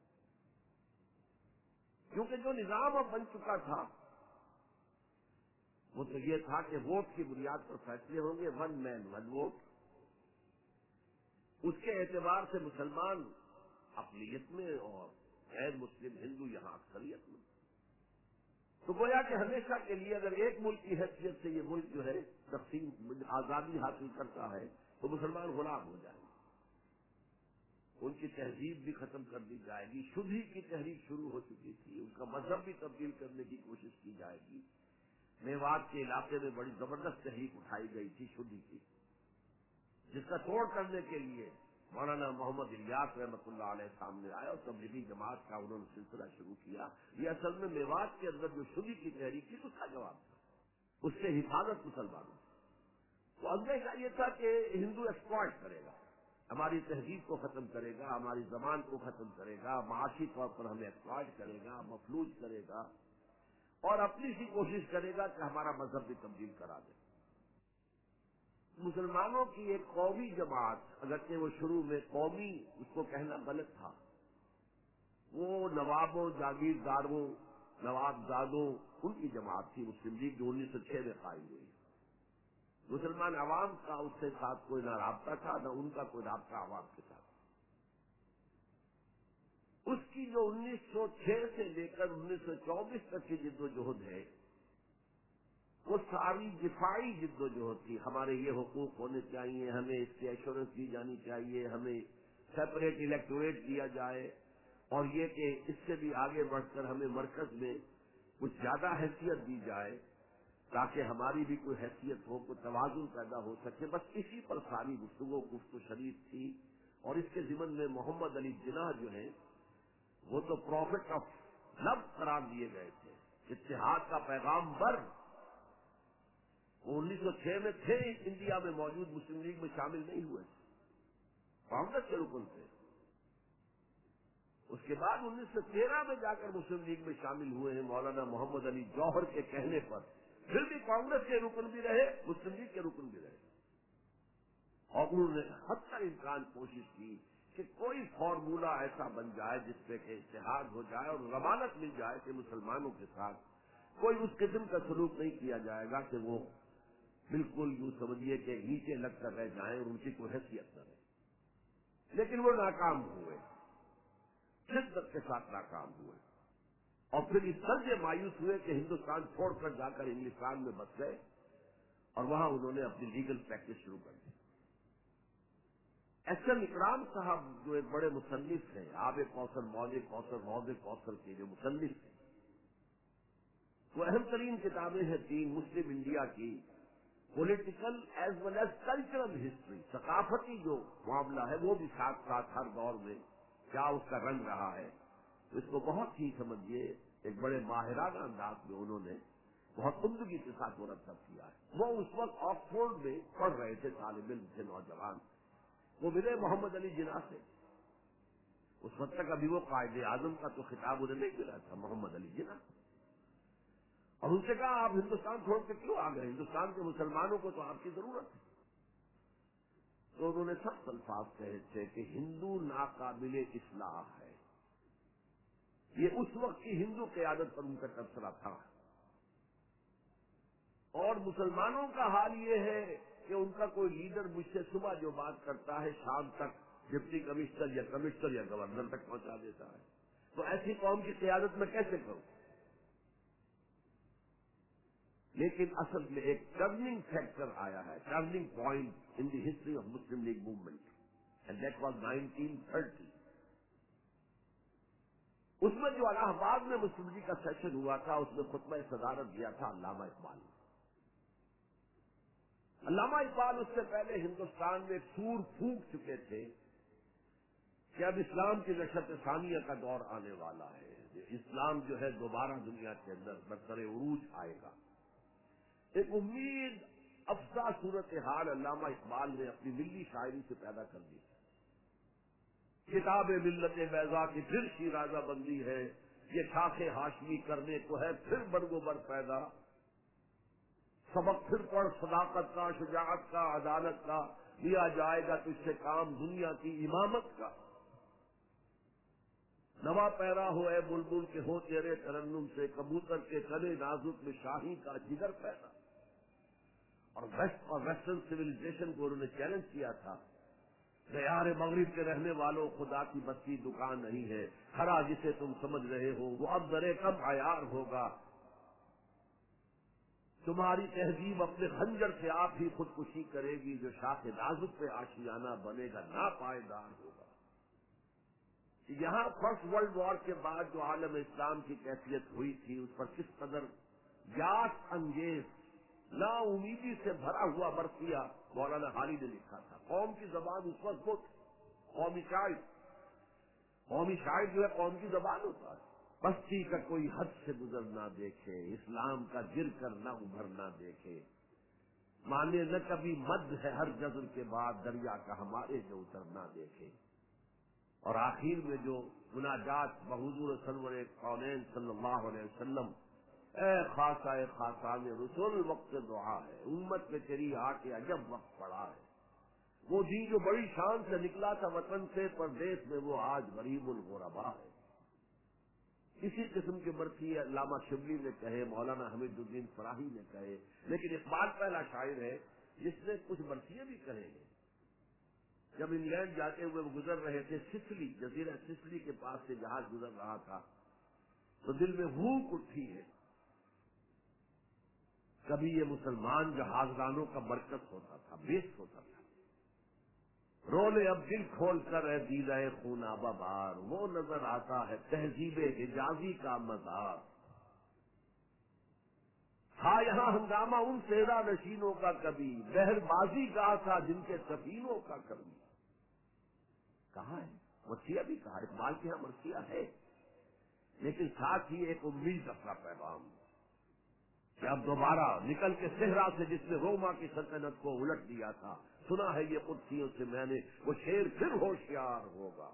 کیونکہ جو نظام اب بن چکا تھا وہ تو یہ تھا کہ ووٹ کی بنیاد پر فیصلے ہوں گے، ون مین ون ووٹ. اس کے اعتبار سے مسلمان اقلیت میں اور غیر مسلم ہندو یہاں اکثریت میں. تو گویا کہ ہمیشہ کے لیے اگر ایک ملک کی حیثیت سے یہ ملک جو ہے تقسیم آزادی حاصل کرتا ہے تو مسلمان غلام ہو جائیں گے. ان کی تہذیب بھی ختم کر دی جائے گی. شدھی کی تحریک شروع ہو چکی تھی، ان کا مذہب بھی تبدیل کرنے کی کوشش کی جائے گی. میوات کے علاقے میں بڑی زبردست تحریک اٹھائی گئی تھی شدھی کی، جس کا توڑ کرنے کے لیے مولانا محمد الیاس رحمۃ اللہ علیہ سامنے آئے اور تبلیغی جماعت کا انہوں نے سلسلہ شروع کیا. یہ اصل میں میوات کے اندر جو شدھی کی تحریک تھی اس کا جواب تھا، اس سے حفاظت مسلمانوں. تو اندیشہ یہ تھا کہ ہندو ایکسپلائٹ کرے گا، ہماری تہذیب کو ختم کرے گا، ہماری زبان کو ختم کرے گا، معاشی طور پر ہمیں ایکسپلائٹ کرے گا، مفلوج کرے گا، اور اپنی سی کوشش کرے گا کہ ہمارا مذہب بھی تبدیل کرا دے. مسلمانوں کی ایک قومی جماعت، اگرچہ وہ شروع میں قومی اس کو کہنا غلط تھا، وہ نوابوں جاگیرداروں نوابزادوں ان کی جماعت تھی مسلم لیگ جو انیس سو چھ میں قائم ہوئی. مسلمان عوام کا اس کے ساتھ کوئی نہ رابطہ تھا نہ ان کا کوئی رابطہ عوام کے ساتھ. اس کی جو انیس سو چھ سے لے کر انیس سو چوبیس تک کی جد و جہد ہے وہ ساری دفاعی جد و جہد تھی. ہمارے یہ حقوق ہونے چاہیے, ہمیں اس کی ایشورنس دی جانی چاہیے, ہمیں سیپریٹ الیکٹوریٹ دیا جائے, اور یہ کہ اس سے بھی آگے بڑھ کر ہمیں مرکز میں کچھ زیادہ حیثیت دی جائے تاکہ ہماری بھی کوئی حیثیت ہو, کوئی توازن پیدا ہو سکے. بس اسی پر ساری گفتگو گفت و شریف تھی. اور اس کے ضمن میں محمد علی جناح جو ہیں وہ تو پروفٹ آف لو قرار دیے گئے تھے, اتحاد کا پیغام بر. وہ انیس سو چھ میں تھے انڈیا میں موجود, مسلم لیگ میں شامل نہیں ہوئے, کانگریس کے رکن تھے. اس کے بعد انیس سو تیرہ میں جا کر مسلم لیگ میں شامل ہوئے ہیں مولانا محمد علی جوہر کے کہنے پر. پھر بھی کانگریس کے رکن بھی رہے, مسلم لیگ کے رکن بھی رہے, اور انہوں نے حد تک امکان کوشش کی کہ کوئی فارمولا ایسا بن جائے جس پہ کہ اتحاد ہو جائے اور ضمانت مل جائے کہ مسلمانوں کے ساتھ کوئی اس قسم کا سلوک نہیں کیا جائے گا کہ وہ بالکل یوں سمجھیے کہ نیچے لگ کر رہ جائیں اور ان کی کوئی حیثیت نہ رہے. لیکن وہ ناکام ہوئے, شدت کے ساتھ ناکام ہوئے, اور پھر اس طرح سے مایوس ہوئے کہ ہندوستان چھوڑ کر جا کر انگلستان میں بس گئے اور وہاں انہوں نے اپنی لیگل پریکٹس شروع کر دی. ایس ایم اکرام صاحب جو ایک بڑے مصنف ہیں, آب کوثر موج کوثر روض کوثر کے جو مصنف ہیں, وہ اہم ترین کتابیں ہیں تین مسلم انڈیا کی, political as well as cultural history, ثقافتی جو معاملہ ہے وہ بھی ساتھ ساتھ ہر دور میں کیا اس کا رنگ رہا ہے. تو اس کو بہت ہی سمجھیے ایک بڑے ماہرانہ انداز میں انہوں نے بہت عمدگی کے ساتھ مرتب کیا ہے. وہ اس وقت آکسفورڈ میں پڑھ رہے تھے, طالب علم تھے نوجوان. وہ ملے محمد علی جناح سے. اس وقت تک ابھی وہ قائد اعظم کا تو خطاب انہیں نہیں ملا تھا, محمد علی جناح. اور ان سے کہا آپ ہندوستان چھوڑ کے کیوں آ گئے, ہندوستان کے مسلمانوں کو تو آپ کی ضرورت ہے. تو انہوں نے سخت الفاظ کہے تھے کہ ہندو ناقابل اصلاح ہے. یہ اس وقت کی ہندو قیادت پر ان کا تبصرہ تھا. اور مسلمانوں کا حال یہ ہے کہ ان کا کوئی لیڈر مجھ سے صبح جو بات کرتا ہے شام تک ڈپٹی کمشنر یا کمشنر یا گورنر تک پہنچا دیتا ہے. تو ایسی قوم کی قیادت میں کیسے کروں؟ لیکن اصل میں ایک ٹرننگ فیکٹر آیا ہے, turning point in the history of Muslim League movement, and that was nineteen thirty. اس میں جو الہ آباد میں مسلم لیگ کا سیشن ہوا تھا اس میں خطبہ صدارت دیا تھا علامہ اقبال نے. علامہ اقبال اس سے پہلے ہندوستان میں سور پھونک چکے تھے کہ اب اسلام کی نشأت ثانیہ کا دور آنے والا ہے, اسلام جو ہے دوبارہ دنیا کے اندر برسر عروج آئے گا. ایک امید افزا صورتحال علامہ اقبال نے اپنی ملی شاعری سے پیدا کر دی. کتاب ملت بیضا کی پھر شیرازہ بندی ہے, یہ شاخ ہاشمی کرنے کو ہے پھر برگ و بر پیدا. سبق پھر پڑھ صداقت کا, شجاعت کا, عدالت کا, لیا جائے گا تجھ سے کام دنیا کی امامت کا. نوا پیرا ہو اے بلبل کے ہو تیرے ترنم سے, کبوتر کے تنے نازک میں شاہی کا جگر پیدا. اور ویسٹ اور ویسٹرن سویلائزیشن کو انہوں نے چیلنج کیا تھا, دیار مغرب کے رہنے والوں خدا کی بستی دکان نہیں ہے, ہرا جسے تم سمجھ رہے ہو وہ اب درے کم عیار ہوگا. تمہاری تہذیب اپنے خنجر سے آپ ہی خودکشی کرے گی, جو شاخ نازک پہ آشیانہ بنے گا نا پائیدار ہوگا. یہاں فرسٹ ورلڈ وار کے بعد جو عالم اسلام کی کیفیت ہوئی تھی اس پر کس قدر یاس انگیز نا امیدی سے بھرا ہوا برقیہ مولانا حالی نے لکھا تھا. قوم کی زبان اس وقت وہ قومی شاعر, قومی شاعر جو ہے قوم کی زبان ہوتا ہے. بستی کا کوئی حد سے گزر نہ دیکھے, اسلام کا گر کر نہ ابھر نہ دیکھے, مانے نہ کبھی مد ہے ہر جزر کے بعد دریا کا ہمارے جو اتر نہ دیکھے. اور آخر میں جو مناجات بحضور سرور کونین صلی اللہ علیہ وسلم, اے خاصا اے خاصان رسول وقت دعا ہے, امت میں تیری آ کے عجب وقت پڑا ہے. وہ دین جو بڑی شان سے نکلا تھا وطن سے پردیس میں وہ آج غریب الغربا ہے. اسی قسم کے برسی علامہ شبلی نے کہے، مولانا حمید الدین فراہی نے کہے، لیکن اقبال پہلا شاعر ہے جس نے کچھ برسیاں بھی کہے ہیں۔ جب انگلینڈ جاتے ہوئے وہ گزر رہے تھے سسلی، جزیرہ سسلی کے پاس سے جہاز گزر رہا تھا، تو دل میں بھوک اٹھی ہے، کبھی یہ مسلمان جہازرانوں کا مرکز ہوتا تھا، بیس ہوتا تھا، رولے اب دل کھول کر اے دیدہ خونابہ بار، وہ نظر آتا ہے تہذیب حجازی کا مزار، تھا یہاں ہنگامہ ان صحرا نشینوں کا کبھی، بہر بازی گاہ تھا جن کے سفینوں کا کبھی۔ کہاں ہے مرثیہ؟ بھی کہا اقبال کے یہاں مرثیہ ہے، لیکن ساتھ ہی ایک امید کا پیغام کہ اب دوبارہ نکل کے صحرا سے جس نے روما کی سلطنت کو الٹ دیا تھا، سنا ہے یہ قدسیوں سے میں نے، وہ شیر پھر ہوشیار ہوگا۔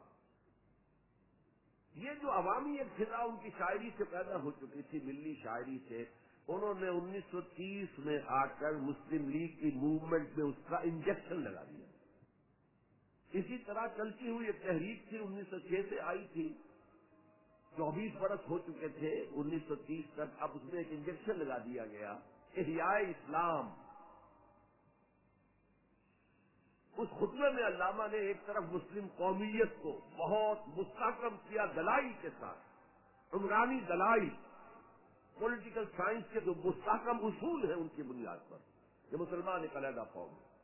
یہ جو عوامی ایک فضا ان کی شاعری سے پیدا ہو چکی تھی، ملی شاعری سے، انہوں نے انیس سو تیس میں آ کر مسلم لیگ کی موومنٹ میں اس کا انجیکشن لگا دیا۔ اسی طرح چلتی ہوئی ایک تحریک تھی، انیس سو چھ سے آئی تھی، چوبیس برس ہو چکے تھے انیس سو تیس تک، اب اس میں ایک انجیکشن لگا دیا گیا، احیاء اسلام۔ اس خطبے میں علامہ نے ایک طرف مسلم قومیت کو بہت مستحکم کیا دلائی کے ساتھ، عمرانی دلائی، پولیٹیکل سائنس کے جو مستحکم اصول ہیں ان کی بنیاد پر کہ مسلمان ایک علیحدہ قوم ہے،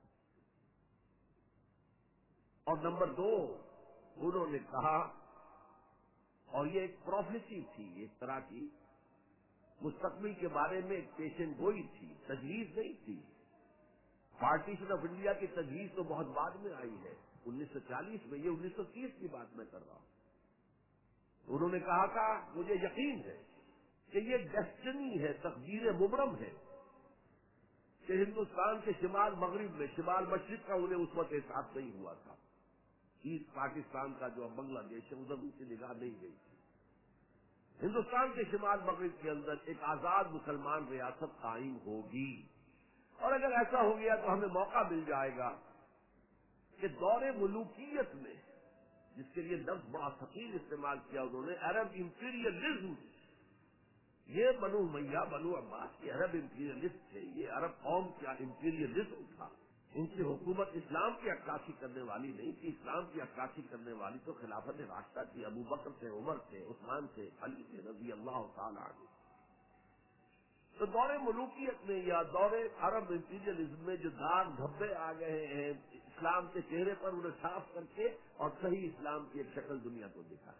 اور نمبر دو انہوں نے کہا، اور یہ ایک پروفیسی تھی، ایک طرح کی مستقبل کے بارے میں ایک پیشن گوئی تھی، تجویز نہیں تھی۔ پارٹیشن آف انڈیا کی تجویز تو بہت بعد میں آئی ہے، انیس سو چالیس میں، یہ انیس سو تیس کی بات میں کر رہا ہوں۔ انہوں نے کہا تھا مجھے یقین ہے کہ یہ ڈیسٹنی ہے، تقدیر مبرم ہے کہ ہندوستان کے شمال مغرب میں، شمال مشرق کا انہیں اس وقت احساس نہیں ہوا تھا، ایسٹ پاکستان کا جو اب بنگلہ دیش ہے ادھر ان کی نگاہ نہیں گئی تھی، ہندوستان کے شمال مغرب کے اندر ایک آزاد مسلمان ریاست قائم ہوگی، اور اگر ایسا ہو گیا تو ہمیں موقع مل جائے گا کہ دور ملوکیت میں، جس کے لیے لفظ بڑا ثقیل استعمال کیا انہوں نے، عرب امپیریلزم، یہ بنو امیہ بنو عباس کے عرب امپیریلسٹ تھے، یہ عرب قوم کا امپیریلزم تھا، ان کی حکومت اسلام کی عکاسی کرنے والی نہیں تھی، اسلام کی عکاسی کرنے والی تو خلافت راشدہ تھی، ابو بکر تھے، عمر تھے، عثمان تھے، علی تھے رضی اللہ تعالی عنہ۔ تو دور ملوکیت میں یا دور عرب امپیریلزم میں جو داغ دھبے آ گئے ہیں اسلام کے چہرے پر، انہیں صاف کر کے اور صحیح اسلام کی ایک شکل دنیا کو دکھائے،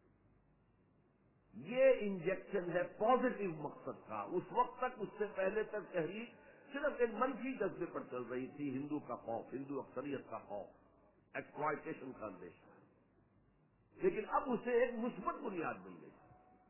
یہ انجیکشن ہے پازیٹو مقصد کا۔ اس وقت تک، اس سے پہلے تک تحریک صرف ایک منفی جذبے پر چل رہی تھی، ہندو کا خوف، ہندو اکثریت کا خوف، ایکسپلائٹیشن کا اندیشہ، لیکن اب اسے ایک مثبت بنیاد مل گئی۔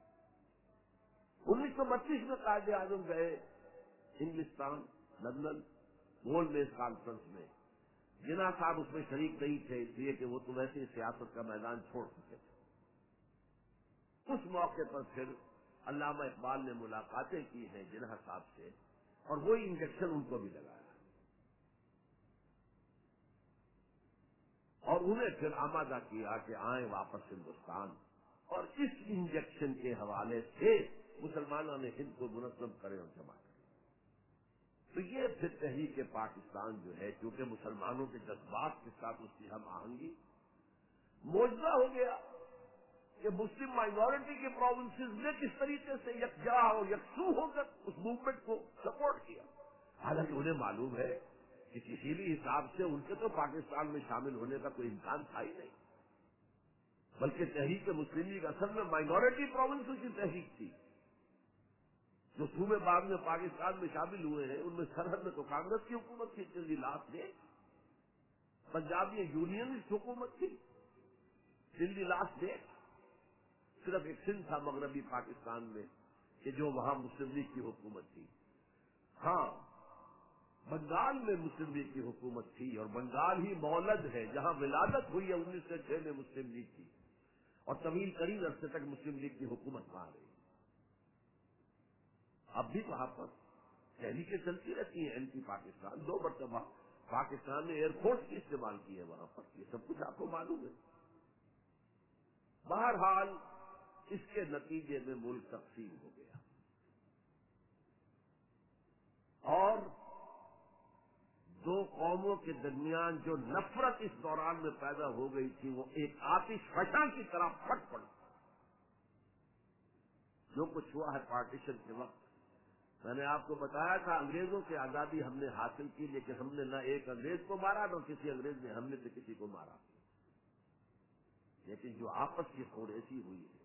انیس سو بتیس میں قائد اعظم گئے انگلستان، لندن، گولڈ میز کانفرنس میں، جناح صاحب اس میں شریک نہیں تھے اس لیے کہ وہ تو ویسے ہی سیاست کا میدان چھوڑ چکے تھے۔ اس موقع پر پھر علامہ اقبال نے ملاقاتیں کی ہیں جناح صاحب سے، اور وہی انجیکشن ان کو بھی لگایا، اور انہیں پھر آمادہ کیا کہ آئیں واپس ہندوستان، اور اس انجیکشن کے حوالے سے مسلمانوں نے ہند کو منظم کرے اور جمع کرے۔ تو یہ پھر تحریک پاکستان جو ہے، چونکہ مسلمانوں کے جذبات کے ساتھ اس کی ہم آہنگی، معجزہ ہو گیا کہ مسلم مائنورٹی کے پروونسز نے کس طریقے سے یکجا اور یکسو ہو کر اس موومنٹ کو سپورٹ کیا، حالانکہ انہیں معلوم ہے کہ کسی بھی حساب سے ان کے تو پاکستان میں شامل ہونے کا کوئی امکان تھا ہی نہیں، بلکہ تحریک مسلم لیگ اصل میں مائنورٹی پروونسز کی تحریک تھی۔ جو صوبے بعد میں پاکستان میں شامل ہوئے ہیں ان میں سرحد میں تو کانگریس کی حکومت تھی، دلی لاس ڈے، پنجاب میں یونینسٹ حکومت تھی، دلی لاس ڈے، صرف ایک سندھ تھا مغربی پاکستان میں کہ جو وہاں مسلم لیگ کی حکومت تھی۔ ہاں، بنگال میں مسلم لیگ کی حکومت تھی، اور بنگال ہی مولد ہے جہاں ولادت ہوئی ہے انیس سو چھ میں مسلم لیگ کی، اور طویل ترین عرصے تک مسلم لیگ کی حکومت وہاں رہی۔ اب بھی وہاں پر تحریکیں چلتی رہتی ہیں، اینٹی پاکستان، دو مرتبہ پاکستان نے ایئر فورس کی استعمال کی ہے وہاں پر، یہ سب کچھ آپ کو معلوم ہے۔ بہرحال اس کے نتیجے میں ملک تقسیم ہو گیا اور دو قوموں کے درمیان جو نفرت اس دوران میں پیدا ہو گئی تھی وہ ایک آتش فشاں کی طرح پھٹ پڑی. جو کچھ ہوا ہے پارٹیشن کے وقت، میں نے آپ کو بتایا تھا انگریزوں کی آزادی ہم نے حاصل کی، لیکن ہم نے نہ ایک انگریز کو مارا نہ کسی انگریز نے ہم نے سے کسی کو مارا. لیکن جو آپس کی خور ایسی ہوئی ہے،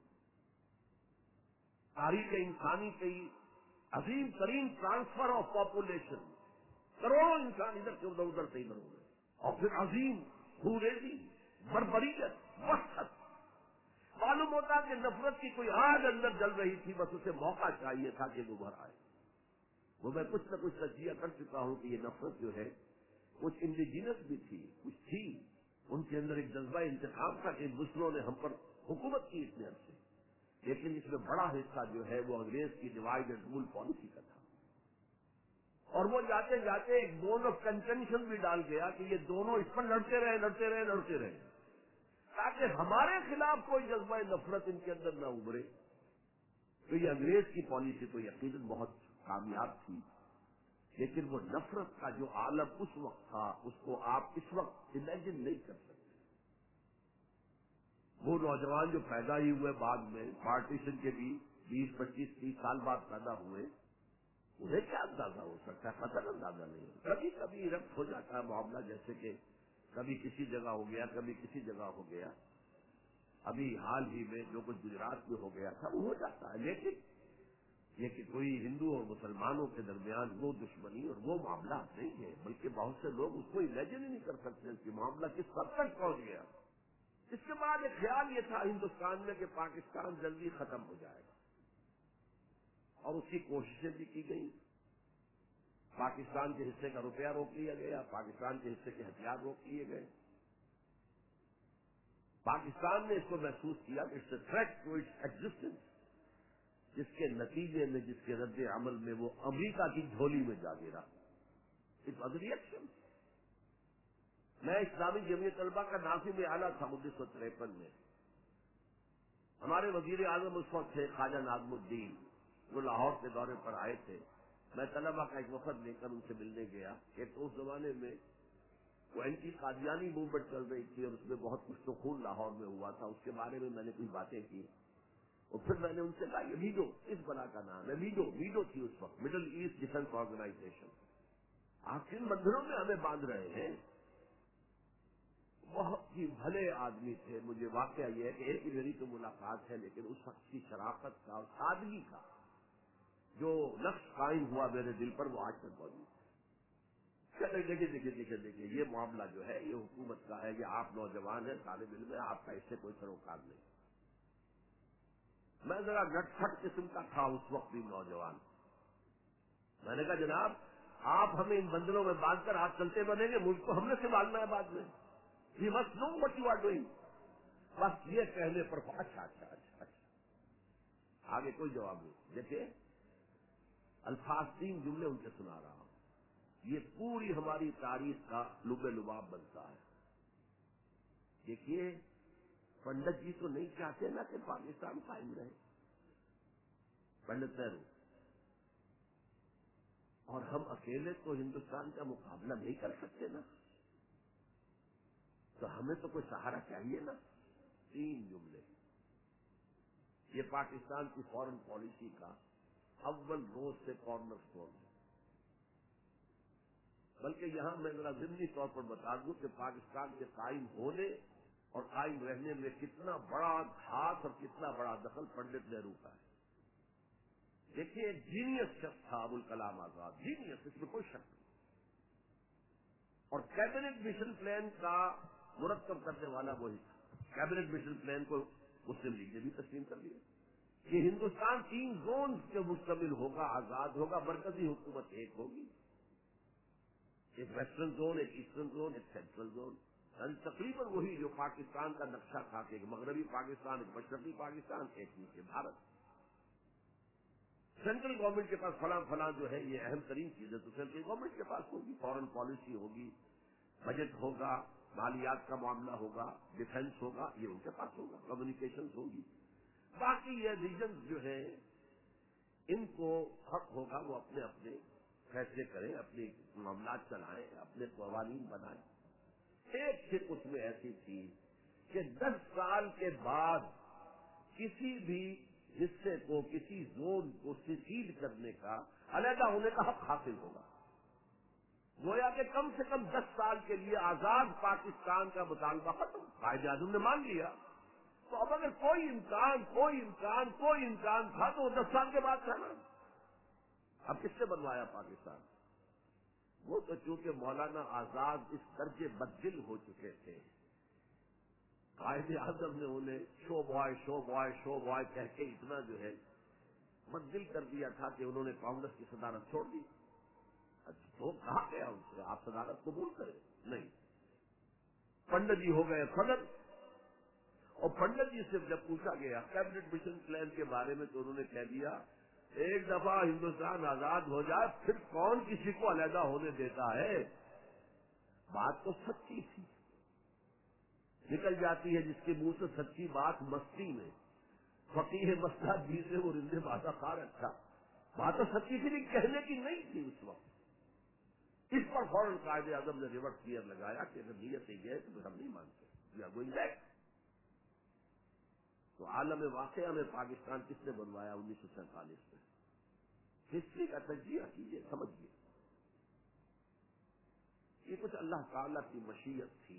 تاریخ انسانی کی عظیم ترین ٹرانسفر آف پاپولیشن، کروڑوں انسان ادھر سے ادھر ادھر سے ادھر ہو گئے، اور پھر عظیم خوریزی، بربریت، وحشت. معلوم ہوتا کہ نفرت کی کوئی آگ اندر جل رہی تھی، بس اسے موقع چاہیے تھا کہ وہ ابھر آئے. وہ میں کچھ نہ کچھ تجزیہ کر چکا ہوں کہ یہ نفرت جو ہے کچھ انڈیجینس بھی تھی، کچھ تھی ان کے اندر ایک جذبہ انتخاب تھا کہ دوسروں نے ہم پر حکومت کی اتنے عرصے، لیکن اس میں بڑا حصہ جو ہے وہ انگریز کی ڈیوائڈ اینڈ رول پالیسی کا تھا. اور وہ جاتے جاتے ایک بون آف کنٹینشن بھی ڈال گیا کہ یہ دونوں اس پر لڑتے رہے لڑتے رہے لڑتے رہے تاکہ ہمارے خلاف کوئی جذبہ نفرت ان کے اندر نہ ابھرے. تو یہ انگریز کی پالیسی تو یقیناً بہت کامیاب تھی، لیکن وہ نفرت کا جو عالم اس وقت تھا اس کو آپ اس وقت امیجن نہیں کر سکتے. وہ نوجوان جو پیدا ہی ہوئے بعد میں پارٹیشن کے بھی بیس پچیس تیس سال بعد پیدا ہوئے، انہیں کیا اندازہ ہو سکتا ہے؟ قطعاً اندازہ نہیں ہو. کبھی کبھی ربط ہو جاتا ہے معاملہ، جیسے کہ کبھی کسی جگہ ہو گیا کبھی کسی جگہ ہو گیا. ابھی حال ہی میں جو کچھ گجرات میں ہو گیا تھا وہ ہو جاتا ہے، لیکن یہ کہ کوئی ہندو اور مسلمانوں کے درمیان وہ دشمنی اور وہ معاملہ نہیں ہے، بلکہ بہت سے لوگ اس کو امیجن ہی نہیں کر سکتے کہ معاملہ کس حد تک پہنچ گیا. اس کے بعد ایک خیال یہ تھا ہندوستان میں کہ پاکستان جلدی ختم ہو جائے گا، اور اس کی کوششیں بھی کی گئی. پاکستان کے حصے کا روپیہ روک لیا گیا، پاکستان کے حصے کے ہتھیار روک لیے گئے. پاکستان نے اس کو محسوس کیا کہ it's a threat to its existence, جس کے نتیجے میں جس کے رد عمل میں وہ امریکہ کی جھولی میں جا گرا. It was reaction. میں اسلامی جمعیت طلبہ کا ناظم اعلیٰ تھا انیس سو تریپن میں. ہمارے وزیر اعظم اس وقت تھے خواجہ ناظم الدین، وہ لاہور کے دورے پر آئے تھے. میں طلبہ کا ایک وفد لے کر ان سے ملنے گیا. ایک تو اس زمانے میں وہ اینٹی قادیانی موومنٹ چل رہی تھی اور اس میں بہت کچھ تو خون لاہور میں ہوا تھا، اس کے بارے میں میں نے کچھ باتیں کی. اور پھر میں نے ان سے کہا یہ میڈو اس بلا کا نام ہے، میڈو میڈو تھی اس وقت، مڈل ایسٹ ڈیفینس آرگنائزیشن. آپ کن بندروں میں ہمیں باندھ رہے ہیں؟ بہت ہی بھلے آدمی تھے. مجھے واقعہ یہ ہے کہ ایک ہی میری تو ملاقات ہے، لیکن اس وقت کی شرافت کا اور سادگی کا جو نقش قائم ہوا میرے دل پر وہ آج تک موجود ہے. چلے دیکھیے دیکھیے دیکھیے دیکھیے یہ معاملہ جو ہے یہ حکومت کا ہے، یہ آپ نوجوان ہیں طالب علم ہے، آپ کا اس سے کوئی سروکار نہیں. میں ذرا گٹ پھٹ قسم کا تھا اس وقت بھی نوجوان. میں نے کہا جناب آپ ہمیں ان بندروں میں باندھ کر آپ چلتے بنیں گے، ملک کو ہم نے سنبھالنا ہے بعد میں. We must know what you are doing. بس یہ کہنے پر اچھا اچھا اچھا اچھا آگے کوئی جواب نہیں. دیکھیے الفاظ تین جملے ان کے سنا رہا ہوں، یہ پوری ہماری تاریخ کا لب لباب بنتا ہے. دیکھیے پنڈت جی تو نہیں چاہتے نا کہ پاکستان قائم رہے، پنڈت نہرو، اور ہم اکیلے تو ہندوستان کا مقابلہ نہیں کر سکتے نا، تو ہمیں تو کوئی سہارا چاہیے نا. تین جملے یہ پاکستان کی فورن پالیسی کا اول روز سے کارنر سٹون ہے. بلکہ یہاں میں ذرا ضمنی طور پر بتا دوں کہ پاکستان کے قائم ہونے اور قائم رہنے میں کتنا بڑا ہاتھ اور کتنا بڑا دخل پنڈت نہرو کا ہے. دیکھیے ایک جینیس شخص تھا ابوالکلام آزاد، جینیس، اس میں کوئی شک نہیں. اور کیبنٹ مشن پلان کا مرتب کرنے والا وہی تھا. کیبنٹ مشن پلان کو مسلم لیگ نے بھی تسلیم کر لیا کہ ہندوستان تین زون کے مشتمل ہوگا، آزاد ہوگا، مرکزی حکومت ایک ہوگی، ایک ویسٹرن زون، ایک ایسٹرن زون، ایک سینٹرل زون. یعنی تقریباً وہی جو پاکستان کا نقشہ تھا کہ ایک مغربی پاکستان، ایک مشرقی پاکستان، ایک نیچے بھارت. سینٹرل گورنمنٹ کے پاس فلاں فلاں جو ہے یہ اہم ترین چیز ہے تو سینٹرل گورنمنٹ کے پاس ہوگی، فورن پالیسی ہوگی، بجٹ ہوگا، مالیات کا معاملہ ہوگا، ڈیفینس ہوگا، یہ ان کے پاس ہوگا، کمیونیکیشن ہوگی. باقی یہ ریجن جو ہے ان کو حق ہوگا وہ اپنے اپنے فیصلے کریں، اپنے معاملات چلائیں، اپنے قوانین بنائیں۔ ایک شک اس میں ایسی تھی کہ دس سال کے بعد کسی بھی حصے کو، کسی زون کو سیسیڈ کرنے کا، علیحدہ ہونے کا حق حاصل ہوگا۔ گویا کہ کم سے کم دس سال کے لیے آزاد پاکستان کا مطالبہ ختم، قائد اعظم نے مان لیا۔ تو اب اگر کوئی امکان کوئی امکان کوئی امکان تھا تو وہ دس سال کے بعد تھا نا۔ اب کس سے بنوایا پاکستان؟ وہ تو چونکہ مولانا آزاد اس درجے بددل ہو چکے تھے، قائد اعظم نے انہیں show boy show boy show boy کہہ کے اتنا جو ہے بددل کر دیا تھا کہ انہوں نے کانگریس کی صدارت چھوڑ دی۔ تو کہا گیا ان سے آپ صدارت قبول کریں؟ نہیں۔ پنڈت جی ہو گئے صدر، اور پنڈت جی سے جب پوچھا گیا کیبنٹ مشن پلان کے بارے میں تو انہوں نے کہہ دیا ایک دفعہ ہندوستان آزاد ہو جائے پھر کون کسی کو علیحدہ ہونے دیتا ہے۔ بات تو سچی تھی، نکل جاتی ہے جس کے منہ سے سچی بات مستی میں، فقیہ مسئلہ بھی سے وہ رندے بادہ خار اچھا، بات تو سچی تھی لیکن کہنے کی نہیں تھی اس وقت۔ اس پر فوراً قائد اعظم نے ریورس گیئر لگایا کہ اگر نیت یہ ہے تو پھر ہم نہیں مانتے، وی آر گوئنگ بیک۔ تو عالم واقعہ میں پاکستان کس نے بنوایا انیس سو سینتالیس میں؟ ہسٹری کا تجزیہ کیجیے، سمجھیے، یہ کچھ اللہ تعالیٰ کی مشیت تھی۔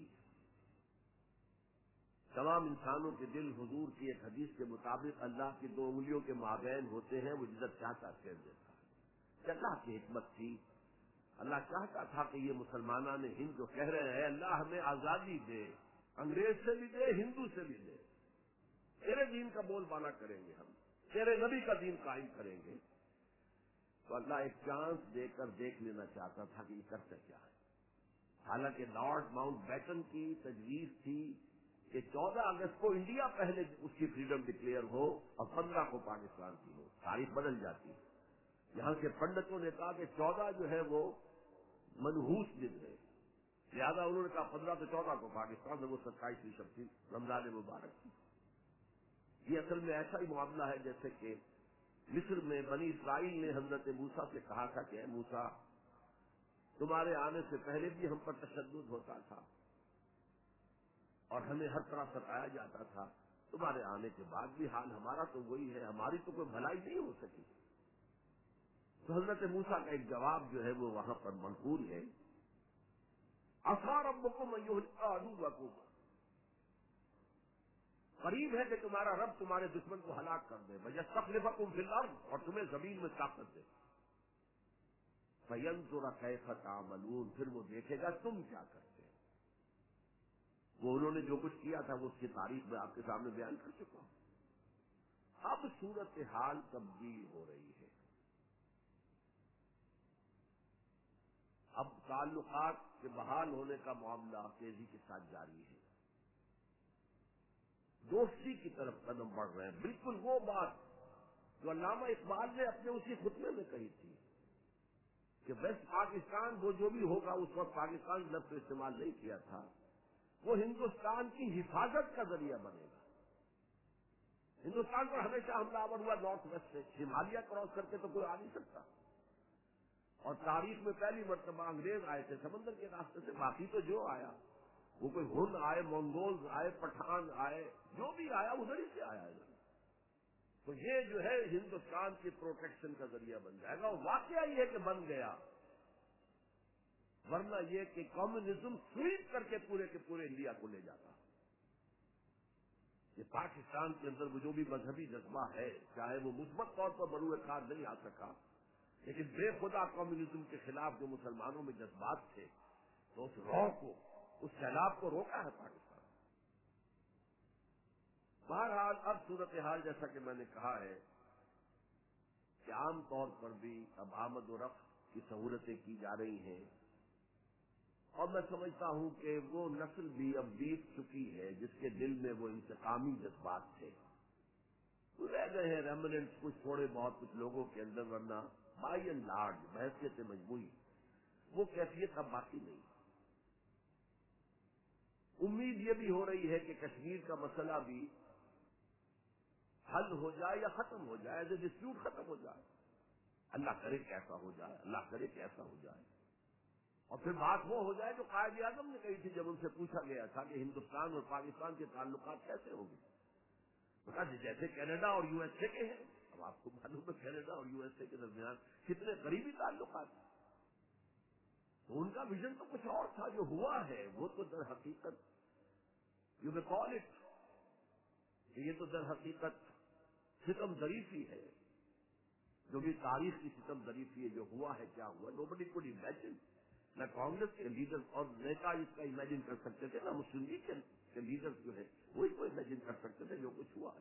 تمام انسانوں کے دل حضور کی ایک حدیث کے مطابق اللہ کی دو انگلیوں کے مابین ہوتے ہیں، وہ جدھر چاہتا پھیر دیتا ہے۔ کہ اللہ کی حکمت تھی، اللہ چاہتا تھا کہ یہ مسلمانان ہند جو کہہ رہے ہیں اللہ ہمیں آزادی دے، انگریز سے بھی دے، ہندو سے بھی دے، تیرے دین کا بول بالا کریں گے، ہم تیرے نبی کا دین قائم کریں گے، تو اللہ ایک چانس دے کر دیکھ لینا چاہتا تھا کہ یہ کرتے کیا ہے۔ حالانکہ لارڈ ماؤنٹ بیٹن کی تجویز تھی کہ چودہ اگست کو انڈیا پہلے اس کی فریڈم ڈکلیئر ہو اور پندرہ کو پاکستان کی ہو، تاریخ بدل جاتی ہے۔ یہاں کے پنڈتوں نے کہا کہ چودہ جو ہے وہ منحوس دن ہے، لہٰذا انہوں نے کہا پندرہ سے چودہ کو پاکستان میں، وہ ستائیس شب تھی، رمضان مبارک تھی۔ یہ اصل میں ایسا ہی معاملہ ہے جیسے کہ مصر میں بنی اسرائیل نے حضرت موسیٰ سے کہا تھا کہ اے موسیٰ تمہارے آنے سے پہلے بھی ہم پر تشدد ہوتا تھا اور ہمیں ہر طرح ستایا جاتا تھا، تمہارے آنے کے بعد بھی حال ہمارا تو وہی ہے، ہماری تو کوئی بھلائی نہیں ہو سکی۔ تو حضرت موسیٰ کا ایک جواب جو ہے وہ وہاں پر منقول ہے، عَصَىٰ رَبُّكُمْ أَن يُهْلِكَ عَدُوَّكُمْ، قریب ہے کہ تمہارا رب تمہارے دشمن کو ہلاک کر دے، وَيَسْتَخْلِفَكُمْ فِي الْأَرْضِ، اور تمہیں زمین میں طاقت دے، فَيَنظُرَ كَيْفَ تَعْمَلُونَ، پھر وہ دیکھے گا تم کیا کرتے ہیں۔ وہ انہوں نے جو کچھ کیا تھا وہ اس کی تاریخ میں آپ کے سامنے بیان کر چکا ہوں۔ اب صورتحال تبدیل ہو رہی ہے، اب تعلقات کے بحال ہونے کا معاملہ تیزی کے ساتھ جاری ہے، دوستی کی طرف قدم بڑھ رہے ہیں۔ بالکل وہ بات جو علامہ اقبال نے اپنے اسی خطبے میں کہی تھی کہ ویسٹ پاکستان وہ جو بھی ہوگا، اس وقت پاکستان لفظ استعمال نہیں کیا تھا، وہ ہندوستان کی حفاظت کا ذریعہ بنے گا۔ ہندوستان پر ہمیشہ حملہ آور ہوا نارتھ ویسٹ سے، ہمالیہ کراس کر کے تو کوئی آ نہیں سکتا، اور تاریخ میں پہلی مرتبہ انگریز آئے تھے سمندر کے راستے سے، باقی تو جو آیا وہ کوئی ہن آئے، منگولز آئے، پٹھان آئے، جو بھی آیا ادھر ہی سے آیا ہے۔ تو یہ جو ہے ہندوستان کی پروٹیکشن کا ذریعہ بن جائے گا، اور واقعہ یہ کہ بن گیا، ورنہ یہ کہ کمیونزم سویپ کر کے پورے کے پورے انڈیا کو لے جاتا۔ یہ پاکستان کے اندر وہ جو بھی مذہبی جذبہ ہے، چاہے وہ مثبت طور پر بروئے کار نہیں آ سکا، لیکن بے خدا کمیونزم کے خلاف جو مسلمانوں میں جذبات تھے، تو اس رو کو، اس سیلاب کو روکا ہے پاکستان۔ بہرحال اب صورتحال جیسا کہ میں نے کہا ہے کہ عام طور پر بھی اب آمد و رفت کی سہولتیں کی جا رہی ہیں، اور میں سمجھتا ہوں کہ وہ نسل بھی اب بیت چکی ہے جس کے دل میں وہ انتقامی جذبات تھے، رہ گئے ہیں ریمننٹس کچھ تھوڑے بہت کچھ لوگوں کے اندر، ورنہ بائی اینڈ لارج بحیثیت مجموعی وہ کیفیت اب باقی نہیں۔ امید یہ بھی ہو رہی ہے کہ کشمیر کا مسئلہ بھی حل ہو جائے یا ختم ہو جائے، ایسے ڈسپیوٹ ختم ہو جائے. اللہ کرے کہ ایسا ہو جائے، اللہ کرے کہ ایسا ہو جائے. اور پھر بات وہ ہو جائے جو قائد اعظم نے کہی تھی جب ان سے پوچھا گیا تھا کہ ہندوستان اور پاکستان کے تعلقات کیسے ہوں گے. بتا جیسے کینیڈا اور یو ایس اے کے ہیں. اب آپ کو معلوم ہے کینیڈا اور یو ایس اے کے درمیان کتنے قریبی تعلقات ہیں. تو ان کا ویژن تو کچھ اور تھا. جو ہوا ہے وہ تو در حقیقت یو مے کال اٹ، یہ تو در حقیقت ستم ظریفی ہے. جو بھی تاریخ کی ستم ظریفی ہے، جو ہوا ہے کیا ہوا، نوبڈی کوڈ امیجن. نہ کانگریس کے لیڈر اور نیتا اس کا امیجن کر سکتے تھے، نہ مسلم لیگ کے لیڈر جو ہے وہی کو امیجن کر سکتے تھے جو کچھ ہوا ہے.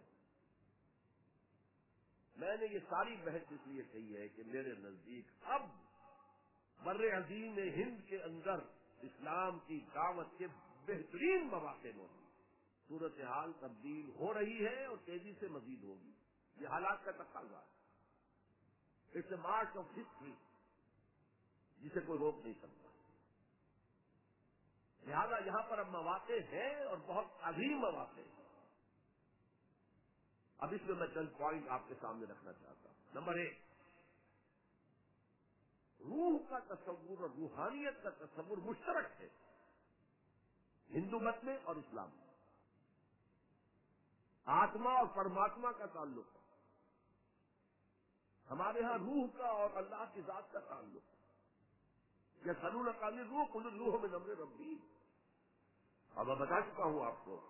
میں نے یہ ساری بحث اس لیے کہی ہے کہ میرے نزدیک اب بر عظیم ہند کے اندر اسلام کی دعوت کے بہترین مواقع موجود. صورتحال تبدیل ہو رہی ہے اور تیزی سے مزید ہوگی. یہ حالات کا تقاضا ہے. It's a march of history جسے کوئی روک نہیں سکتا. لہذا یہاں پر اب مواقع ہیں اور بہت عظیم مواقع ہیں. اب اس میں میں چند پوائنٹ آپ کے سامنے رکھنا چاہتا ہوں. نمبر ایک، روح کا تصور اور روحانیت کا تصور مشترک ہے ہندو مت میں اور اسلام میں. آتما اور پرماتما کا تعلق ہے. ہمارے ہاں روح کا اور اللہ کی ذات کا تعلق ہے. یہ سلول اقامی روح کل روح میں نمر ربی. اب میں بتا چکا ہوں آپ کو.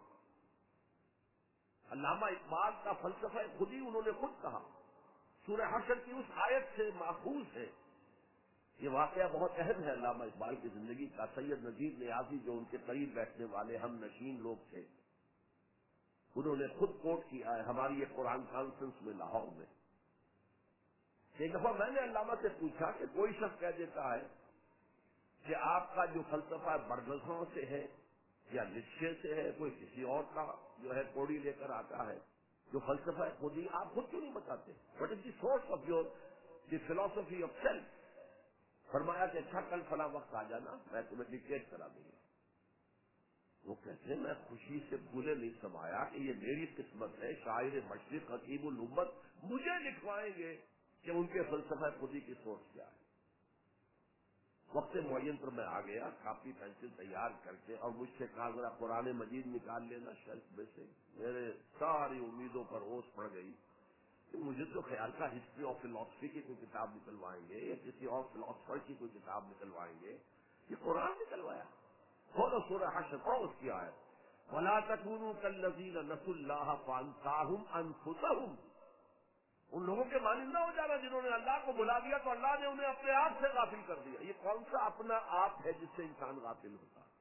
علامہ اقبال کا فلسفہ خود ہی انہوں نے خود کہا. سورہ حشر کی اس آیت سے ماخوذ ہے. یہ واقعہ بہت اہم ہے علامہ اقبال کی زندگی کا. سید نذیر نیازی جو ان کے قریب بیٹھنے والے ہم نشین لوگ تھے، انہوں نے خود کوٹ کیا ہے ہماری ایک قرآن کانفرنس میں لاہور میں. ایک دفعہ میں نے علامہ سے پوچھا کہ کوئی شخص کہہ دیتا ہے کہ آپ کا جو فلسفہ برگزوں سے ہے یا نشے سے ہے، کوئی کسی اور کا جو ہے کوڑی لے کر آتا ہے. جو فلسفہ خود ہی آپ خود کیوں نہیں بتاتے؟ What is the source of your the philosophy of self? فرمایا کہ اچھا کل فلاں وقت آ جانا، میں تمہیں ڈکٹیٹ کرا دوں گا. وہ کہتے ہیں میں خوشی سے بھولے نہیں سمایا کہ یہ میری قسمت ہے. شاعر مشرق حکیم الامت مجھے لکھوائیں گے کہ ان کے فلسفہ خودی کی سوچ کیا ہے. وقت معین پر میں آ گیا کاپی پینسل تیار کر کے اور مجھ سے کہا ذرا قرآن مجید نکال لینا شیلف میں سے. میرے ساری امیدوں پر اوس پڑ گئی کہ مجھے تو خیال کا ہسٹری آف فلاسفی کی کوئی کتاب نکلوائیں گے یا کسی اور فلاسفر کی کوئی کتاب نکلوائیں گے. یہ قرآن نکلوایا. کھولو سورہ حشر پڑھو اس کی آیت. وَلَا تَكُونُوا كَالَّذِينَ نَسُوا اللَّهَ فَأَنسَاهُمْ أَنفُسَهُمْ. ان لوگوں کے مانندہ ہو جانا جنہوں نے اللہ کو بلا دیا تو اللہ نے انہیں اپنے آپ سے غافل کر دیا. یہ کون سا اپنا آپ ہے جس سے انسان غافل ہوتا ہے؟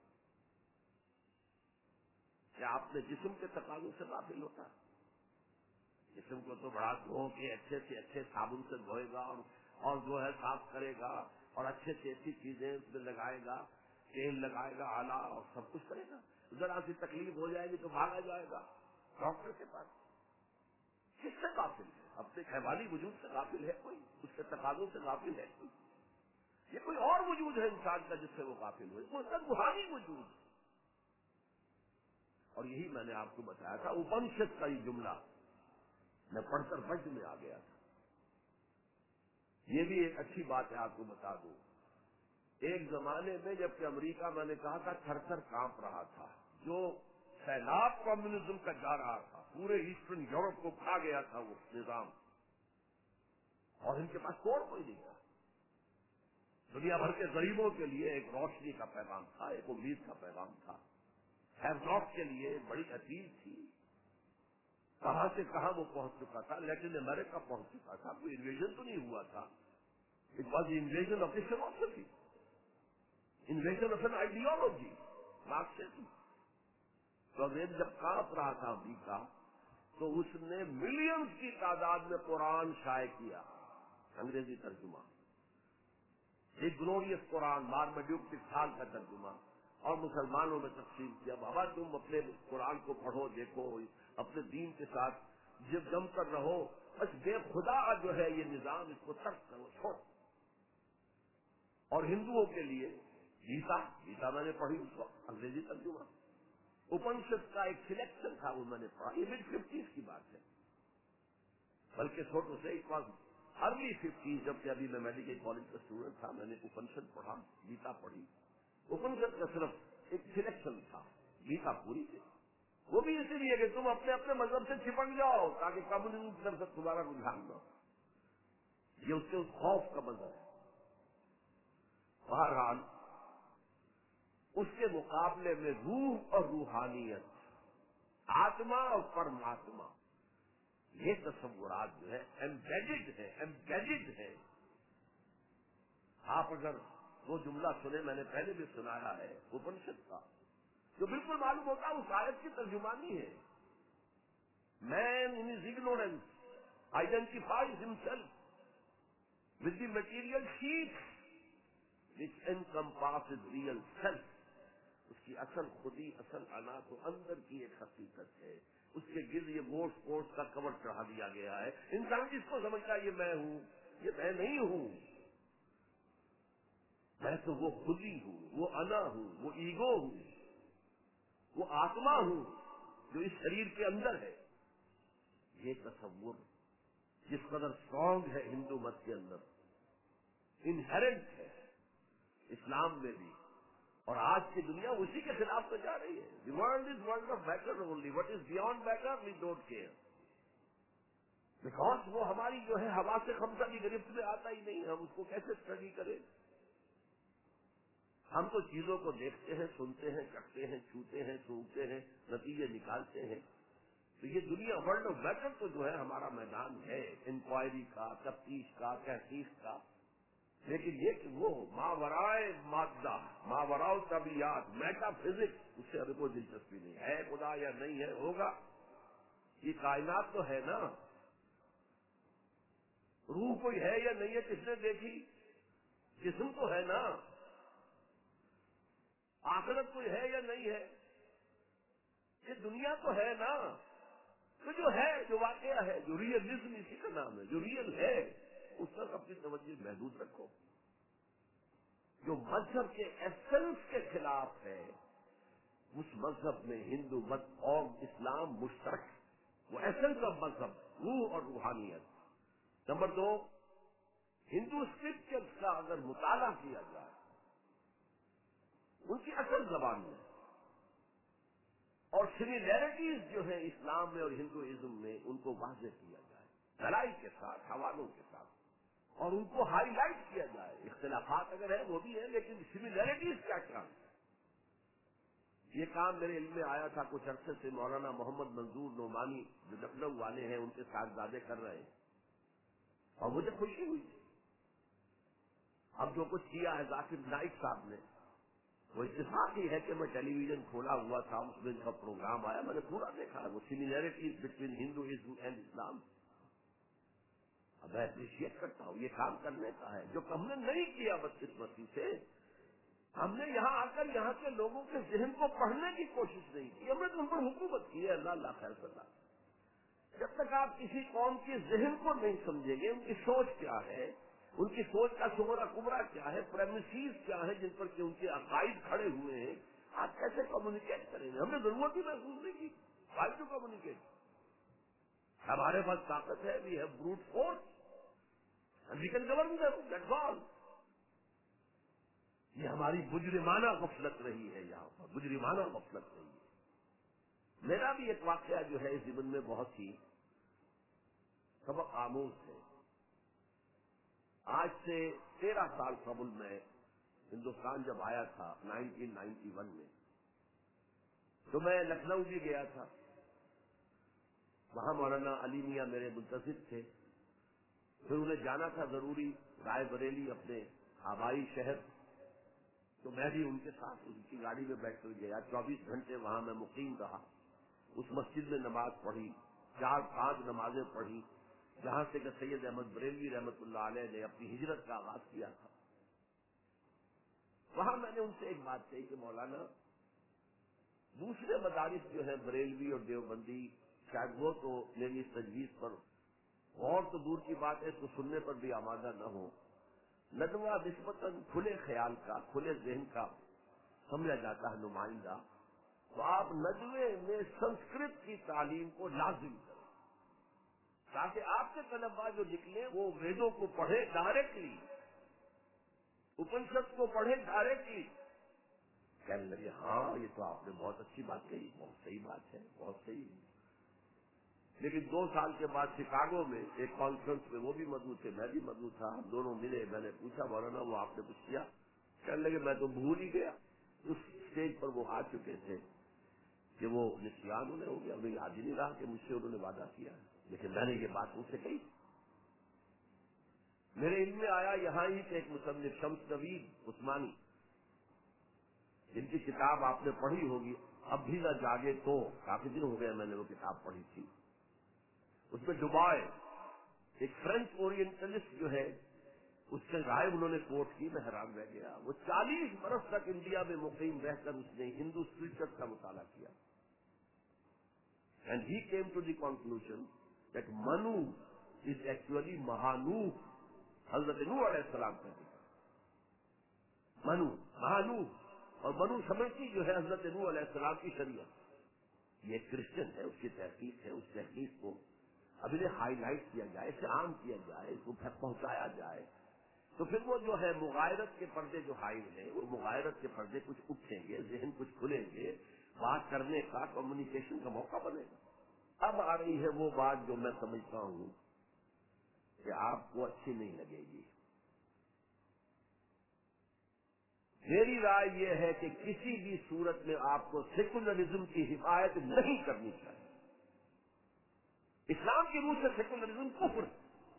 کیا اپنے جسم کے تقاضوں سے غافل ہوتا ہے؟ جسم کو تو بڑا دھو کے اچھے سے اچھے صابن سے دھوئے گا اور اور جو ہے صاف کرے گا اور اچھے سے اچھی چیزیں اس میں لگائے گا، تیل لگائے گا آلہ اور سب کچھ کرے گا. ذرا سی تکلیف ہو جائے گی تو بھاگا جائے گا ڈاکٹر کے پاس. کس سے غافل ہے؟ اپنے حیوانی وجود سے غافل ہے کوئی؟ اس کے تقاضوں سے غافل ہے کوئی؟ یہ کوئی اور وجود ہے انسان کا جس سے وہ غافل ہوئے؟ وہ سب روحانی وجود ہے. اور یہی میں نے آپ کو بتایا تھا. اپنشد کا یہ جملہ میں پڑھ کر وجد میں آ گیا تھا. یہ بھی ایک اچھی بات ہے آپ کو بتا دوں. ایک زمانے میں جبکہ امریکہ میں نے کہا تھا تھر تھر کانپ رہا تھا، جو سیلاب کمیونزم کا جا رہا تھا، پورے ایسٹرن یورپ کو کھا گیا تھا وہ نظام، اور ان کے پاس توڑ کوئی نہیں تھا. دنیا بھر کے غریبوں کے لیے ایک روشنی کا پیغام تھا، ایک امید کا پیغام تھا. ہیولاک کے لیے ایک بڑی اپیل تھی. کہاں سے کہاں وہ پہنچ چکا تھا. لیٹن امریکہ پہنچ چکا تھا. کوئی انویژن تو نہیں ہوا تھا. It was the invasion of the philosophy, invasion of an ideology, Marxism. تو جب کانپ رہا تھا امریکہ تو اس نے ملینز کی تعداد میں قرآن شائع کیا، انگریزی ترجمہ، ایک گلوریس قرآن مارمڈیوک ٹکسال کا ترجمہ، اور مسلمانوں میں تقسیم کیا. بابا تم اپنے قرآن کو پڑھو، دیکھو، اپنے دین کے ساتھ جب جم کر رہو، بس بے خدا جو ہے یہ نظام اس کو ترک کرو، چھوڑو. اور ہندوؤں کے لیے گیتا گیتا میں نے پڑھی اس وقت، انگریزی ترجمہ. اپنشد کا ایک سلیکشن تھا وہ میں نے پڑھا. یہ مڈ ففٹیز کی بات ہے. بلکہ چھوٹوں سے ایک بار ارلی ففٹیز جب کہ ابھی میں میڈیکل کالج کا اسٹوڈنٹ تھا، میں نے اپنشد پڑھا، گیتا پڑھی. اپنشد کا صرف ایک سلیکشن تھا، گیتا پوری تھی. وہ بھی اسی لیے کہ تم اپنے اپنے مذہب سے چپک جاؤ تاکہ کمیونزم کی طرف سے تمہارا رجحان نہ ہو. یہ اس کے اس خوف کا مظہر ہے. بہرحال اس کے مقابلے میں روح اور روحانیت، آتما اور پرماتما، یہ تصورات جو ہے ایمبیڈڈ ہے ایمبیڈڈ ہے. آپ اگر وہ جملہ سنے، میں نے پہلے بھی سنایا ہے اپنشد کا، جو بالکل معلوم ہوتا ہے اس آیت کی ترجمانی ہے. Man in his ignorance identifies himself with the material sheaths which encompasses real self. اس کی اصل خودی، اصل انا تو اندر کی ایک حقیقت ہے. اس کے گرد یہ گوشت گوشت کا کور چڑھا دیا گیا ہے. انسان جس کو سمجھتا ہے یہ میں ہوں، یہ میں نہیں ہوں. میں تو وہ خودی ہوں، وہ انا ہوں، وہ ایگو ہوں، وہ آتما ہوں جو اس شریر کے اندر ہے. یہ تصور جس قدر اسٹرانگ ہے ہندو مت کے اندر، انہیرنٹ ہے اسلام میں بھی، اور آج کی دنیا اسی کے خلاف تو جا رہی ہے. The world is world of matter only, what is beyond matter we don't care, because وہ ہماری جو ہے ہوا سے خمسہ کی گرفت میں آتا ہی نہیں. ہم اس کو کیسے اسٹڈی کریں؟ ہم تو چیزوں کو دیکھتے ہیں، سنتے ہیں، چکھتے ہیں، چھوتے ہیں، سونگتے ہیں، نتیجے نکالتے ہیں. تو یہ دنیا ورلڈ آف میٹر تو جو ہے ہمارا میدان ہے انکوائری کا، تفتیش کا، تحقیق کا. لیکن یہ کہ وہ ماورائے مادہ، ماورائے طبیعت، میٹا فزکس، اس سے ہمیں کوئی دلچسپی نہیں ہے. خدا یا نہیں ہے، ہوگا. یہ کائنات تو ہے نا. روح کوئی ہے یا نہیں ہے کس نے دیکھی؟ جسم تو ہے نا. آخرت کوئی ہے یا نہیں ہے؟ یہ دنیا تو ہے نا. تو جو ہے، جو واقعہ ہے، جو ریئلزم اسی کا نام ہے، جو ریئل ہے اس پر اپنی توجہ محدود رکھو. جو مذہب کے ایسنس کے خلاف ہے اس مذہب میں ہندو مت اور اسلام مشترک ہے. وہ ایسنس آف مذہب روح اور روحانیت. نمبر دو، ہندو اسکرپچرز کا اگر مطالعہ کیا جائے ان کی اصل زبان میں، اور سملیرٹیز جو ہیں اسلام میں اور ہندوازم میں ان کو واضح کیا جائے دلائل کے ساتھ، حوالوں کے ساتھ، اور ان کو ہائی لائٹ کیا جائے. اختلافات اگر ہیں وہ بھی ہیں لیکن سملیرٹیز کیا کیا ہیں. یہ کام میرے علم میں آیا تھا کچھ عرصے سے. مولانا محمد منظور نعمانی جو لکھنؤ والے ہیں ان کے صاحبزادے کر رہے ہیں اور مجھے خوشی ہوئی. اب جو کچھ کیا ہے ذاکر نائک صاحب نے، وہ اتفاق ہی ہے کہ میں ٹیلی ویژن کھولا ہوا تھا، اس میں ان کا پروگرام آیا، میں نے پورا دیکھا. وہ similarities between Hinduism and Islam. اب میں اپریشیٹ کرتا ہوں، یہ کام کرنے کا ہے جو ہم نے نہیں کیا. بدقسمتی سے ہم نے یہاں آ کر یہاں کے لوگوں کے ذہن کو پڑھنے کی کوشش نہیں کی. ہم نے ان پر حکومت کی ہے. اللہ اللہ خیر کرنا. جب تک آپ کسی قوم کے ذہن کو نہیں سمجھیں گے، ان کی سوچ کیا ہے، ان کی سوچ کا شمرہ کبرا کیا ہے، پریمیسیز کیا ہے جن پر کہ ان کے عقائد کھڑے ہوئے ہیں، آپ کیسے کمیونیکیٹ کریں گے؟ ہم نے ضرورت ہی محسوس نہیں کی. Why to communicate? ہمارے پاس طاقت ہے. We have brute force and we can govern them, that's all. یہ ہماری مجرمانہ غفلت رہی ہے. یہاں پر مجرمانہ غفلت رہی ہے. میرا بھی ایک واقعہ جو ہے اس زمن میں بہت ہی سبق آموز ہے. آج سے تیرہ سال قبل میں ہندوستان جب آیا تھا نائنٹین نائنٹی ون میں، تو میں لکھنؤ بھی گیا تھا. وہاں مولانا علی میاں میرے منتظر تھے. پھر انہیں جانا تھا ضروری رائے بریلی اپنے آبائی شہر، تو میں بھی ان کے ساتھ ان کی گاڑی میں بیٹھ کر گیا. چوبیس گھنٹے وہاں میں مقیم رہا. اس مسجد میں نماز پڑھی، چار پانچ نمازیں پڑھی جہاں سے کہ سید احمد بریلوی رحمت اللہ علیہ نے اپنی ہجرت کا آغاز کیا تھا. وہاں میں نے ان سے ایک بات کہی کہ مولانا دوسرے مدارس جو ہیں بریلوی اور دیوبندی، شاید وہ تو میری اس تجویز پر غور تو دور کی بات ہے تو سننے پر بھی آمادہ نہ ہو. ندوہ نسبتاً کھلے خیال کا، کھلے ذہن کا سمجھا جاتا ہے نمائندہ. تو آپ ندوے میں سنسکرت کی تعلیم کو لازم کریں تاکہ آپ کے طلباء جو نکلے وہ ویدوں کو پڑھے ڈائریکٹلی، اپنشد کو پڑھے ڈائریکٹلی. کہنے لگے ہاں یہ تو آپ نے بہت اچھی بات کہی، بہت صحیح بات ہے، بہت صحیح. لیکن دو سال کے بعد شکاگو میں ایک کانفرنس میں وہ بھی موجود تھے، میں بھی موجود تھا، ہم دونوں ملے. میں نے پوچھا مولانا وہ آپ نے کچھ کیا؟ کہنے لگے میں تو بھول ہی گیا. اس اسٹیج پر وہ آ چکے تھے کہ وہ نسیان انہیں ہو گیا، انہیں یاد ہی نہیں رہا کہ مجھ سے انہوں نے وعدہ کیا ہے. لیکن میں نے یہ بات ان سے کہی. میرے علم میں آیا یہاں ہی کہ ایک مصنف شمس نوید عثمانی، جن کی کتاب آپ نے پڑھی ہوگی اب بھی نہ جاگے تو، کافی دن ہو گئے میں نے وہ کتاب پڑھی تھی. اس میں ڈبائے ایک فرینچ اورینٹلسٹ جو ہے اس کے رائے انہوں نے کوٹ کی، میں حیران رہ گیا. وہ چالیس برس تک انڈیا میں مقیم رہ کر اس نے ہندو اسکرپچر کا مطالعہ کیا. And he came to the conclusion that Manu is actually مہانوح. حضرت نوح علیہ السلام کا ذکر منو مہانوح، اور منو سمجھتی جو ہے حضرت نوح علیہ السلام کی شریعت. یہ کرسچن ہے، اس کی تحقیق ہے. اس تحقیق کو اب انہیں ہائی لائٹ کیا جائے، اسے عام کیا جائے، اس کو پہنچایا جائے، تو پھر وہ جو ہے مغایرت کے پردے جو حائل ہیں وہ مغایرت کے پردے کچھ اٹھیں گے، ذہن کچھ کھلیں گے، بات کرنے کا، کمیونیکیشن کا موقع بنے گا. اب آ رہی ہے وہ بات جو میں سمجھتا ہوں کہ آپ کو اچھی نہیں لگے گی. میری رائے یہ ہے کہ کسی بھی صورت میں آپ کو سیکولرزم کی حمایت نہیں کرنی چاہیے. اسلام کی روح سے سیکولرزم کفر ہے،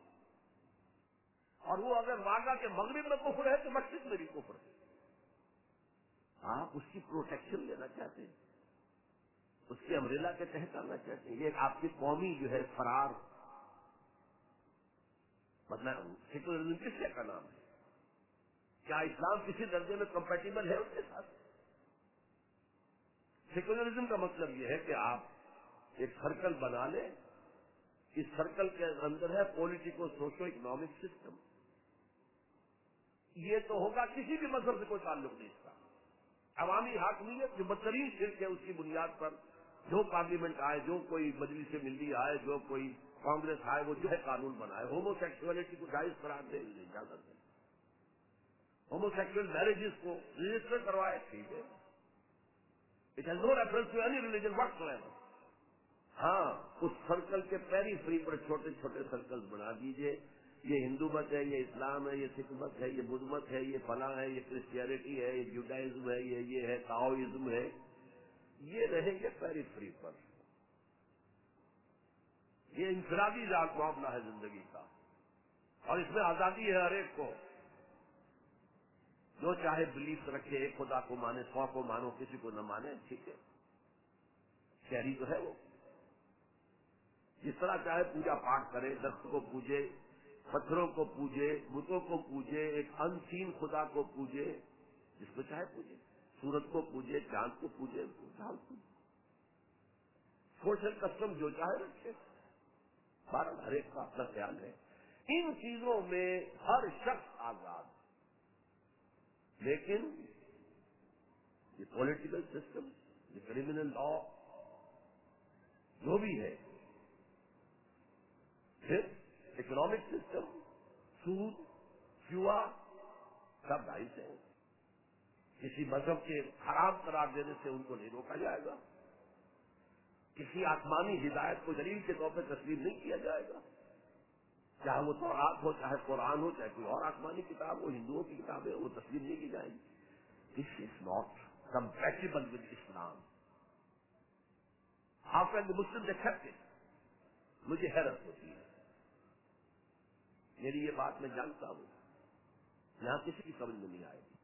اور وہ اگر واقعہ کے مغرب میں کفر ہے تو مشرق میں بھی کفر ہے. آپ اس کی پروٹیکشن لینا چاہتے ہیں، اس کے امبریلا کے تحت آنا چاہتے ہیں. یہ آپ کی قومی جو ہے فرار، مطلب سیکولرزم کس کا نام ہے؟ کیا اسلام کسی درجے میں کمپیٹیبل ہے اس کے ساتھ؟ سیکولرزم کا مطلب یہ ہے کہ آپ ایک سرکل بنا لیں، اس سرکل کے اندر ہے پولیٹیکو سوشو اکنامک سسٹم. یہ تو ہوگا، کسی بھی مذہب سے کوئی تعلق نہیں اس کا. عوامی حاکمیت جو بدترین شرک ہے، اس کی بنیاد پر جو پارلیمنٹ آئے، جو کوئی مجلس ملی آئے، جو کوئی کانگریس آئے، وہ جو ہے قانون بنائے. ہومو سیکسولیٹی کو جائز قرار دے، اجازت دے. ہومو سیکسل میرجز کو رجسٹر کروائے، ٹھیک ہے. It has no reference to any religion whatever. ہاں اس سرکل کے پیری فری پر چھوٹے چھوٹے سرکل بنا دیجئے. یہ ہندو مت ہے، یہ اسلام ہے، یہ سکھ مت ہے، یہ بدھ مت ہے، یہ فلاں ہے، یہ کرسچینٹی ہے، یہ جوڈائزم ہے، یہ یہ ہے، تاؤزم ہے. یہ رہیں گے پیری فری پر. یہ انفرادی ذات معاملہ ہے زندگی کا، اور اس میں آزادی ہے ہر ایک کو. جو چاہے بلیف رکھے، ایک خدا کو مانے، سو کو مانو، کسی کو نہ مانے، ٹھیک ہے. شہری تو ہے وہ، جس طرح چاہے پوجا پاٹ کرے، درخت کو پوجے، پتھروں کو پوجے، بتوں کو پوجے، ایک ان سین خدا کو پوجے، جس کو چاہے پوجے. سورج کو پوجے، چاند کو پوجے، چاند کو سوشل کسٹم جو چاہے رکھے. بہرحال ہر ایک کا اپنا خیال ہے. ان چیزوں میں ہر شخص آزاد، لیکن یہ پولیٹیکل سسٹم، یہ کریمنل لا جو بھی ہے، پھر اکنامک سسٹم، سود، جوا، سب جائز ہے. کسی مذہب کے حرام قرار دینے سے ان کو نہیں روکا جائے گا. کسی آسمانی ہدایت کو دلیل کے طور پہ تسلیم نہیں کیا جائے گا، چاہے وہ تورات ہو، چاہے قرآن ہو، چاہے کوئی اور آسمانی کتاب ہو، ہندوؤں کی کتابیں وہ تسلیم نہیں کی جائیں گی. This is not compatible with Islam. How can the Muslim accept it? مجھے حیرت ہوتی ہے. میری یہ بات میں جانتا ہوں یہاں کسی کی سمجھ میں نہیں آئے گی،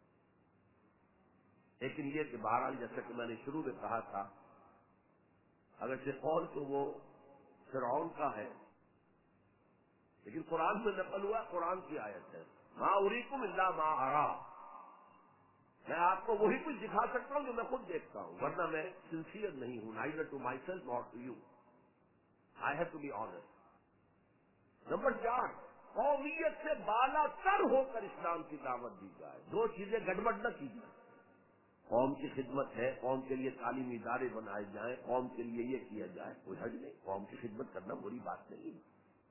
لیکن یہ کہ بہرحال جیسا کہ میں نے شروع میں کہا تھا، اگرچہ قول تو وہ فرعون کا ہے، لیکن قرآن میں نقل ہوا، قرآن کی آیت ہے، ما اریکم الا ما ارا. میں آپ کو وہی کچھ دکھا سکتا ہوں جو میں خود دیکھتا ہوں، ورنہ میں سنسیئر نہیں ہوں، neither to myself nor to you. I have to be honest. Number چار، قومیت سے بالا تر ہو کر اسلام کی دعوت دی جائے. دو چیزیں گڑبڑ نہ کی جائیں. قوم کی خدمت ہے، قوم کے لیے تعلیمی ادارے بنائے جائیں، قوم کے لیے یہ کیا جائے، کوئی حرج نہیں. قوم کی خدمت کرنا بری بات نہیں.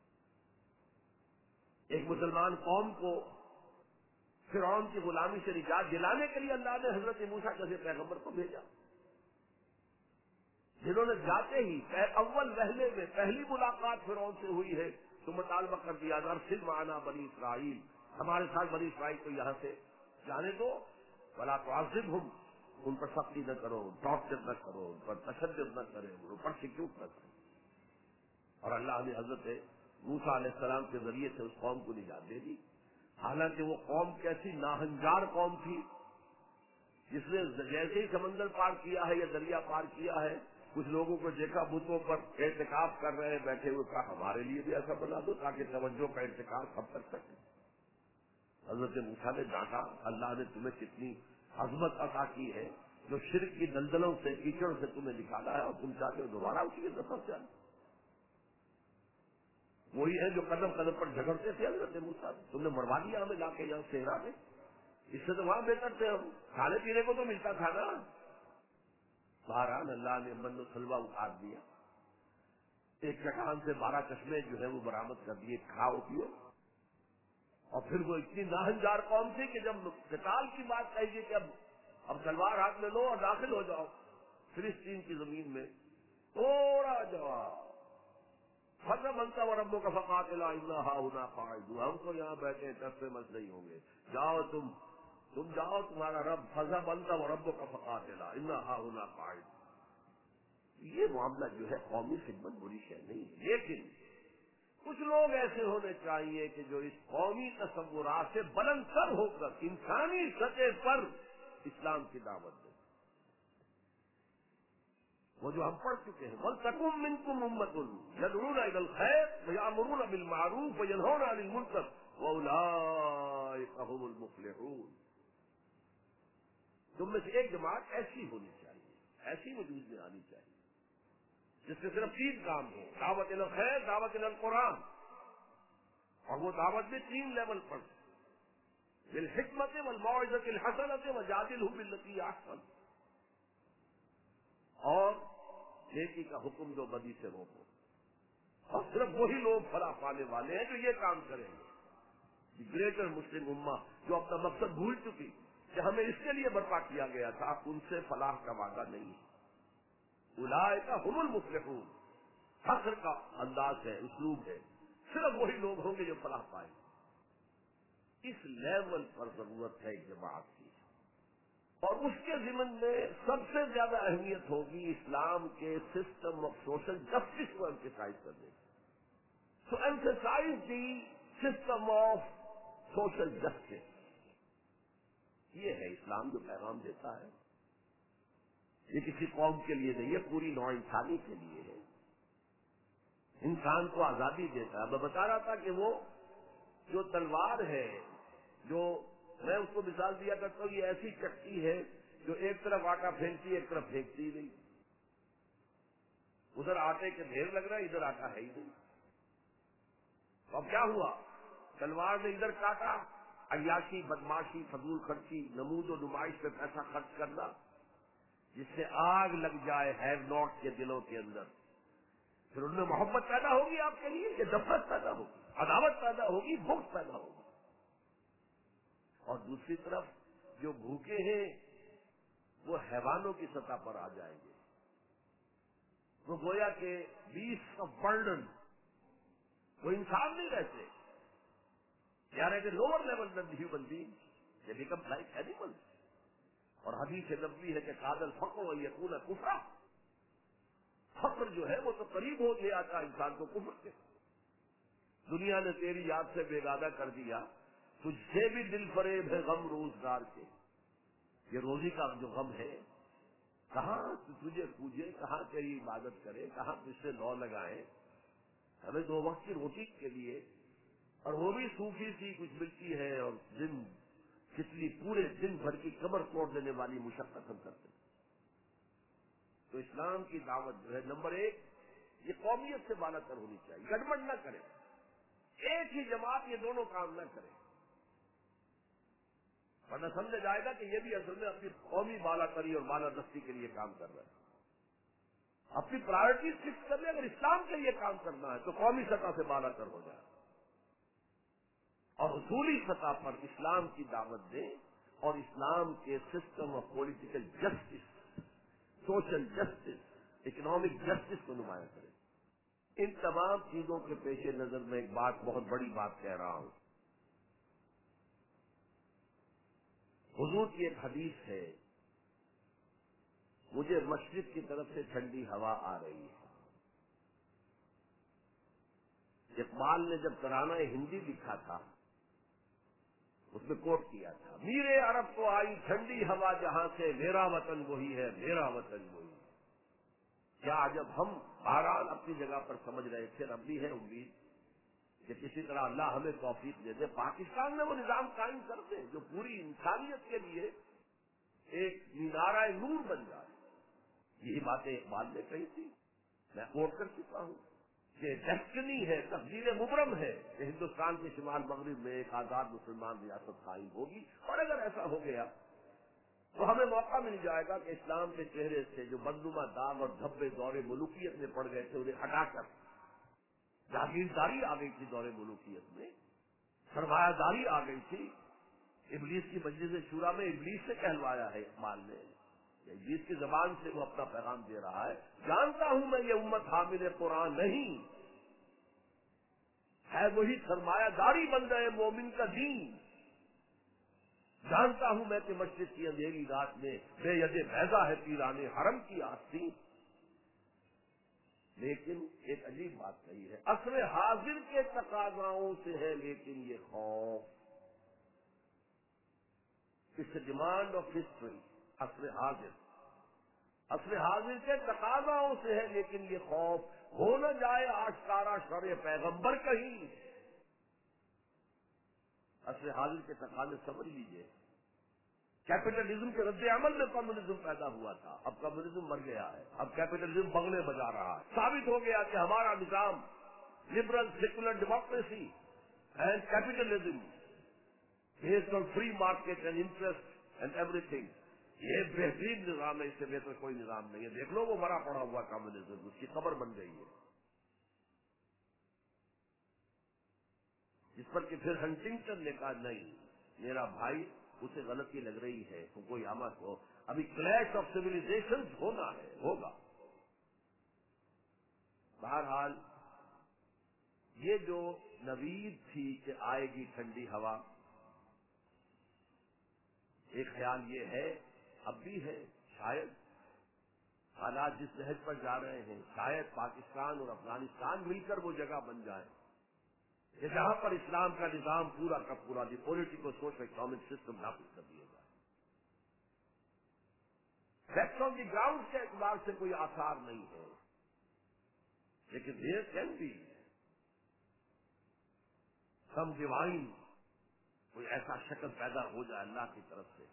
ایک مسلمان قوم کو فرعون کی غلامی سے نجات دلانے کے لیے اللہ نے حضرت موسیٰ جیسے پیغمبر کو بھیجا، جنہوں نے جاتے ہی اول وہلے میں پہلی ملاقات فرعون سے ہوئی ہے تو مطالبہ کر دیا ارسل معنا بنی اسرائیل، ہمارے ساتھ بنی اسرائیل کو یہاں سے جانے دو، ولا تعذبہم، ان پر سختی نہ کرو، ٹارچر نہ کرو، ان پر تشدد نہ کرے، ان پر پرسیکیوٹ نہ کرے۔ اور اللہ نے حضرت موسیٰ علیہ السلام کے ذریعے سے اس قوم کو نجات دے دی، حالانکہ وہ قوم کیسی ناہنجار قوم تھی جس نے جیسے ہی سمندر پار کیا ہے یا دریا پار کیا ہے، کچھ لوگوں کو دیکھا بتوں پر اعتکاف کر رہے ہیں بیٹھے ہوئے، کہا ہمارے لیے بھی ایسا بنا دو تاکہ توجہ کا اعتکاف ہم کر سکیں۔ حضرت موسیٰ نے ڈانٹا، اللہ نے تمہیں کتنی عظمت عطا کی ہے، جو شرک کی دلدلوں سے کیچڑ سے تمہیں نکالا ہے، اور تم چاہتے ہو دوبارہ اسی کے سفر سے آنا۔ وہی ہے جو قدم قدم پر جھگڑتے تھے حضرت موسیٰ، تم نے مروا دیا ہمیں لا کے یہاں صحرا میں، اس سے تو وہاں بہتر تھے، ہم کھانے پینے کو تو ملتا تھا نا۔ بہرحال اللہ نے من و سلوہ اتار دیا، ایک چٹان سے بارہ چشمے جو ہے وہ برآمد کر دیے، کھاؤ پیو۔ اور پھر وہ اتنی ناہنجار قوم تھی کہ جب قتال کی بات کہیے کہ اب اب تلوار ہاتھ میں لو اور داخل ہو جاؤ فلسطین کی زمین میں، تھوڑا جواب فضا بنتا و ربوں کا فقاتلا انا ہاہنا قاعدون، ہم تو یہاں بیٹھے ٹس مس نہیں ہوں گے، جاؤ تم تم جاؤ، تمہارا رب فضا بنتا و ربوں کا فقاتلا انا ہاہنا قاعدون۔ یہ معاملہ جو ہے قومی خدمت بری شے نہیں ہے، لیکن کچھ لوگ ایسے ہونے چاہیے کہ جو اس قومی تصورات سے بلند تر ہو کر انسانی سطح پر اسلام کی دعوت دیں، وہ جو ہم پڑھ چکے ہیں وَلْتَكُن مِّنكُمْ أُمَّةٌ يَدْعُونَ إِلَى الْخَيْرِ وَيَأْمُرُونَ بِالْمَعْرُوفِ وَيَنْهَوْنَ عَنِ الْمُنكَرِ وَأُولَٰئِكَ هُمُ الْمُفْلِحُونَ۔ تم میں سے ایک جماعت ایسی ہونی چاہیے، ایسی وجود میں آنی چاہیے جس سے صرف تین کام ہو، دعوت الی الخیر، دعوت الی القرآن، اور وہ دعوت بھی تین لیول پر، بالحکمت والموعظۃ الحسنۃ وجادلھم باللتی ہی احسن، اور نیکی کا حکم دو، بدی سے روکو۔ اور صرف وہی لوگ فلاح پانے والے ہیں جو یہ کام کریں گے۔ گریٹر مسلم امہ جو اپنا مقصد بھول چکی کہ ہمیں اس کے لیے برپا کیا گیا تھا، ان سے فلاح کا وعدہ نہیں ہے۔ اولئک ھم المفلحون، فخر کا انداز ہے، اسلوب ہے، صرف وہی لوگ ہوں گے جو فلاح پائیں گے۔ اس لیول پر ضرورت ہے ایک جماعت کی، اور اس کے ضمن میں سب سے زیادہ اہمیت ہوگی اسلام کے سسٹم آف سوشل جسٹس کو ایمفیسائز کرنے کی۔ So emphasize the system of social justice, یہ ہے اسلام جو پیغام دیتا ہے۔ یہ کسی قوم کے لیے نہیں ہے، پوری نوع انسانی کے لیے ہے، انسان کو آزادی دیتا ہے۔ میں بتا رہا تھا کہ وہ جو تلوار ہے، جو میں اس کو مثال دیا کرتا ہوں، یہ ایسی چکی ہے جو ایک طرف آٹا پھینکتی ہے، ایک طرف پھینکتی ہی نہیں، ادھر آٹے کے ڈھیر لگ رہا ہے، ادھر آٹا ہے ہی نہیں۔ اب کیا ہوا، تلوار نے ادھر کاٹا، عیاشی، بدماشی، فضول خرچی، نمود و نمائش پہ پیسہ خرچ کرنا، جس سے آگ لگ جائے ہیو ناٹ کے دلوں کے اندر، پھر ان میں محبت پیدا ہوگی آپ کے لیے کہ نفرت پیدا ہوگی، عداوت پیدا ہوگی، بغض پیدا ہوگی۔ اور دوسری طرف جو بھوکے ہیں وہ حیوانوں کی سطح پر آ جائیں گے، وہ گویا کہ بیسٹ آف برڈن، وہ انسان نہیں رہتے، they are at a lower level than the human beings, they become like animals۔ اور حدیث نبوی ہے کہ کاد الفقر ان یکون کفرا، فقر جو ہے وہ تو قریب ہو لے آتا انسان کو کفر کے۔ دنیا نے تیری یاد سے بیگانہ کر دیا، تجھ سے بھی دل فریب ہے غم روزگار کے، یہ روزی کا جو غم ہے، کہاں تجھے پوجے، کہاں تیری عبادت کرے، کہاں تجھ سے لو لگائے، ہمیں دو وقت کی روٹی کے لیے، اور وہ بھی صوفی سی کچھ ملتی ہے، اور دن کتنی پورے دن بھر کی کمر توڑ دینے والی مشقت ہم کرتے ہیں۔ تو اسلام کی دعوت جو ہے نمبر ایک، یہ قومیت سے بالا تر ہونی چاہیے، گڑبڑ نہ کرے، ایک ہی جماعت یہ دونوں کام نہ کرے، ورنہ سمجھا جائے گا کہ یہ بھی اصل میں اپنی قومی بالا تری اور بالا دستی کے لیے کام کر رہا ہے۔ اپنی پرائرٹیز فکس کر لیں، اگر اسلام کے لیے کام کرنا ہے تو قومی سطح سے بالا تر ہو جائے۔ اور اصولی سطح پر اسلام کی دعوت دیں اور اسلام کے system of political justice, social justice, economic justice کو نمایاں کریں. ان تمام چیزوں کے پیش نظر میں ایک بات، بہت بڑی بات کہہ رہا ہوں. حضور کی ایک حدیث ہے، مجھے مشرق کی طرف سے ٹھنڈی ہوا آ رہی ہے. اقبال نے جب ترانہ ہندی لکھا تھا اس میں کوٹ کیا تھا، میرے عرب کو آئی ٹھنڈی ہوا جہاں سے، میرا وطن وہی ہے، میرا وطن وہی ہے. کیا جب ہم بہرحال اپنی جگہ پر سمجھ رہے تھے، اب بھی ہے امید کہ کسی طرح اللہ ہمیں توفیق دے دے، پاکستان میں وہ نظام قائم کر دے جو پوری انسانیت کے لیے ایک مینارہ نور بن جائے. یہی باتیں اقبال نے کہی تھی، میں کوٹ کر چکا ہوں کہ ڈیسٹنی ہے، تقدیر مبرم ہے کہ ہندوستان کے شمال مغرب میں ایک آزاد مسلمان ریاست قائم ہوگی. اور اگر ایسا ہو گیا تو ہمیں موقع مل جائے گا کہ اسلام کے چہرے سے جو بدنما داغ اور دھبے دور ملوکیت میں پڑ گئے تھے انہیں ہٹا کر جاگیرداری آ گئی تھی. دور ملوکیت میں سرمایہ داری آ گئی تھی. ابلیس کی مجلس شورا میں ابلیس سے کہلوایا ہے اقبال نے، ابلیس کی زبان سے وہ اپنا پیغام دے رہا ہے. جانتا ہوں میں یہ امت حامل قرآن نہیں ہے، وہی سرمایہ داری بن گئے مومن کا دین. جانتا ہوں میں کہ مشرق کی اندھیری رات میں بے ید بیضا ہے پیرانے حرم کی آستین. لیکن ایک عجیب بات کہی ہے، عصر حاضر کے تقاضاؤں سے ہے لیکن یہ خوف. اس ڈیمانڈ آف ہسٹری، عصر حاضر عصر حاضر کے تقاضاؤں سے ہے لیکن یہ خوف، ہو نہ جائے آشکارا شرع پیغمبر کہیں. عصر حاضر کے تقاضے سمجھ لیجئے. کیپٹلزم کے رد عمل میں کمیونزم پیدا ہوا تھا، اب کمیونزم مر گیا ہے، اب کیپٹلزم بغلے بجا رہا ہے. ثابت ہو گیا کہ ہمارا نظام liberal secular democracy and capitalism based on free market and interest and everything, یہ بہترین نظام ہے، اس سے بہتر کوئی نظام نہیں ہے. دیکھ لو وہ مرا پڑا ہوا کمیونزم، اس کی قبر بن گئی ہے، جس پر کہ پھر ہنٹنگٹن نے کہا نہیں میرا بھائی اسے غلطی لگ رہی ہے تو کوئی آمد ہو، ابھی کلیش آف سیویلائزیشن ہونا ہے، ہوگا. بہرحال یہ جو نوید تھی کہ آئے گی ٹھنڈی ہوا، ایک خیال یہ ہے، اب بھی ہے، شاید حالات جس نہج پر جا رہے ہیں شاید پاکستان اور افغانستان مل کر وہ جگہ بن جائے کہ جہاں پر اسلام کا نظام پورا کا پورا the political social economic system نافذ کر دیا جائے. فیکٹس آن دی گراؤنڈ کے اعتبار سے کوئی آثار نہیں ہے، لیکن there can be some divine, کوئی ایسا شکل پیدا ہو جائے اللہ کی طرف سے.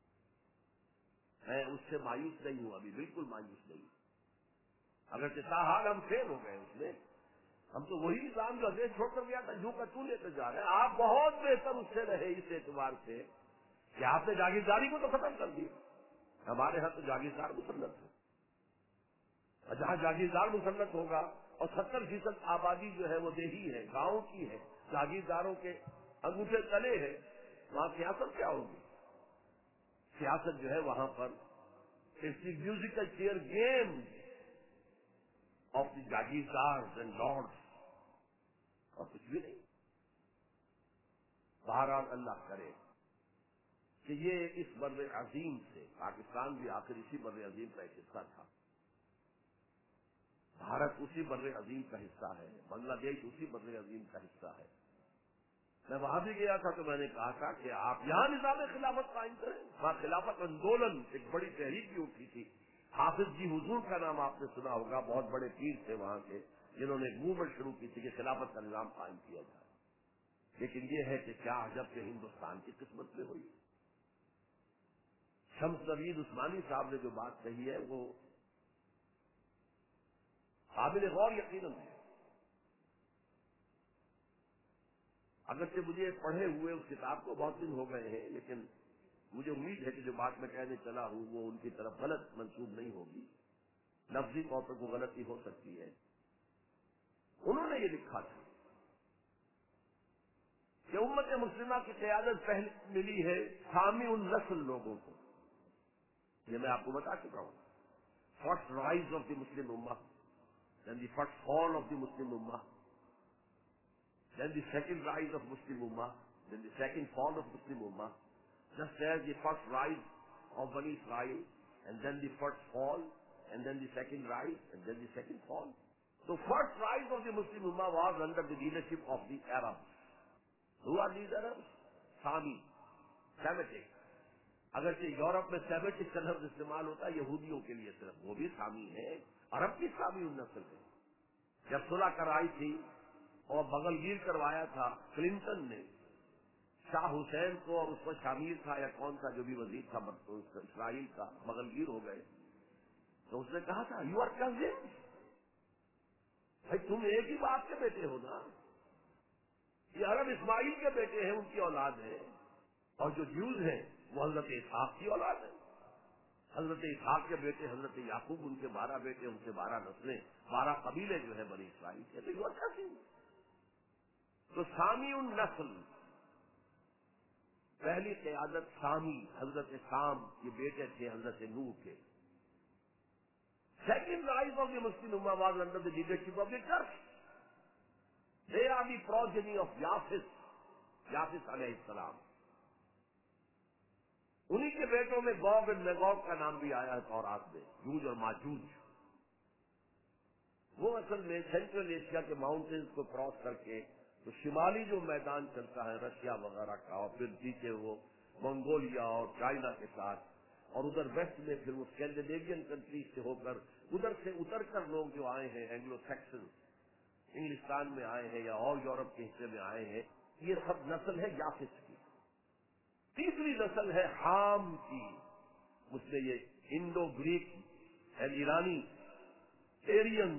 میں اس سے مایوس نہیں ہوں، ابھی بالکل مایوس نہیں. اگر تاحال ہم فیل ہو گئے اس میں، ہم تو وہی نظام جو دیش چھوڑ کر گیا تھا جو کا تو لیتے جا رہے ہیں. آپ بہت بہتر اس سے رہے اس اعتبار سے کہ آپ نے جاگیرداری کو تو ختم کر دی. ہمارے ہاں تو جاگیردار مسلط ہے، اور جہاں جاگیردار مسلط ہوگا اور ستر فیصد آبادی جو ہے وہ دیہی ہے، گاؤں کی ہے، جاگیرداروں کے انگوٹھے تلے ہے، وہاں سیاست کیا ہوگی؟ سیاست جو ہے وہاں پر it's the musical chair game of the جاگیردار اینڈ لارڈ، اور کچھ بھی نہیں. بہرحال اللہ کرے کہ یہ اس بر عظیم سے، پاکستان بھی آخر اسی بر عظیم کا ایک حصہ تھا، بھارت اسی بر عظیم کا حصہ ہے، بنگلہ دیش اسی بر عظیم کا حصہ ہے. میں وہاں بھی گیا تھا تو میں نے کہا تھا کہ آپ یہاں نظام خلافت قائم کریں. وہاں خلافت آندولن ایک بڑی تحریک بھی اٹھی تھی. حافظ جی حضور کا نام آپ نے سنا ہوگا، بہت بڑے پیر تھے وہاں کے جنہوں نے ایک موومنٹ شروع کی تھی کہ خلافت کا نظام قائم کیا جائے. لیکن یہ ہے کہ کیا عجب کہ ہندوستان کی قسمت میں ہوئی. شمس نوید عثمانی صاحب نے جو بات کہی ہے وہ قابل غور یقیناً ہے. اگرچہ مجھے پڑھے ہوئے اس کتاب کو بہت دن ہو گئے ہیں، لیکن مجھے امید ہے کہ جو بات میں کہنے چلا ہوں وہ ان کی طرف غلط منسوب نہیں ہوگی. لفظی طور پر وہ غلطی ہو سکتی ہے. انہوں نے یہ لکھا تھا کہ امت مسلمہ کی قیادت پہلے ملی ہے سامی النسل لوگوں کو. یہ میں آپ کو بتا چکا ہوں. First rise of the Muslim ummah, then the first fall of the Muslim ummah, then the second rise of Muslim ummah, then the second fall of Muslim ummah, just as the first rise of Bani Israel and then the first fall and then the second rise and then the second fall. So first rise of the Muslim Ummah was under the leadership of the Arabs. Who are these Arabs? Sami, Semitic. اگرچہ Europe میں Semitic کا لفظ استعمال ہوتا ہے یہودیوں کے لیے صرف, وہ بھی سامی ہے, عرب کی سامی النسل ہے. جب صلح کرائی تھی اور بغل گیر کروایا تھا کلنٹن نے شاہ حسین کو, اور اس پر شامیر تھا یا کون سا جو بھی وزیر تھا اسرائیل کا, بغل گیر ہو گئے, تو اس نے کہا تھا یو آر کزن, بھائی تم ایک ہی باپ کے بیٹے ہو نا, یہ عرب اسماعیل کے بیٹے ہیں, ان کی اولاد ہے, اور جو جیوز ہیں وہ حضرت اسحاق کی اولاد ہے. حضرت اسحاق کے بیٹے حضرت یعقوب, ان کے بارہ بیٹے, ان سے بارہ نسلیں, بارہ قبیلے جو ہے بنی اسرائیل کے, تو یہ اچھا سی. تو سامی النسل, پہلی قیادت سامی حضرت سام یہ بیٹے تھے حضرت نوح کے. Second rise of the Muslim Ummah was under the leadership of the Turks. They are the progeny of Yafis, Yafis alayhi salam. انہی کے بیٹوں میں گوگ اور میگوگ کا نام بھی آیا ہے تورات میں, یوج اور ماجوج. وہ اصل میں سینٹرل ایشیا کے ماؤنٹینز کو کراس کر کے تو شمالی جو میدان چلتا ہے رشیا وغیرہ کا, اور پھر پیچھے وہ منگولیا اور چائنا کے ساتھ, اور ادھر ویسٹ میں پھر وہ اسکینڈینیوین کنٹریز سے ہو کر ادھر سے اتر کر لوگ جو آئے ہیں اینگلو سیکسن, انگلستان میں آئے ہیں یا اور یورپ کے حصے میں آئے ہیں, یہ سب نسل ہے یافس کی. تیسری نسل ہے حام کی, اس میں یہ Indo Greek and Irani Aryan,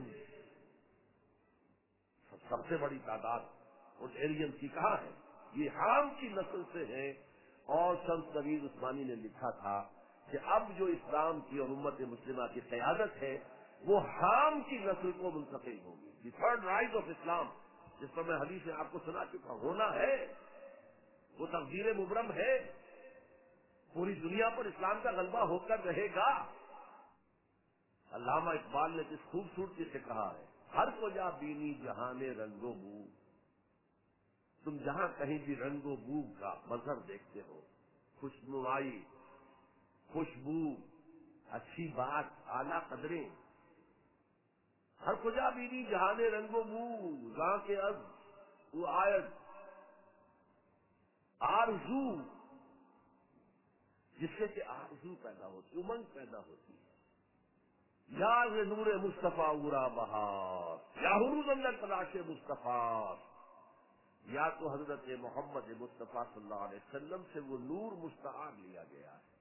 سب سے بڑی تعداد ان ایرین کی کہاں ہے, یہ حام کی نسل سے ہے. اور شمس نوید عثمانی نے لکھا تھا کہ اب جو اسلام کی اور امت مسلمہ کی قیادت ہے وہ حام کی نسل کو منتقل ہوگی. The third rise of Islam, جس پر میں حدیث میں آپ کو سنا چکا ہونا ہے, وہ تقدیر مبرم ہے, پوری دنیا پر اسلام کا غلبہ ہو کر رہے گا. علامہ اقبال نے کس خوبصورتی سے کہا ہے, ہر کو جا بینی جہان رنگ و بو, تم جہاں کہیں بھی رنگ و بو کا منظر دیکھتے ہو, خوشنمائی, خوشبو, اچھی بات, اعلیٰ قدریں, ہر کجا بینی جہان رنگ و بو, گاں کے از وہ آیت آرزو, جس سے کہ آرزو پیدا ہوتی, امنگ پیدا ہوتی ہے. یار نور مصطفیٰ اورا بہار, یا حروز اندر تلاش مصطفیٰ, یا تو حضرت محمد مصطفیٰ صلی اللہ علیہ وسلم سے وہ نور مستعار لیا گیا ہے.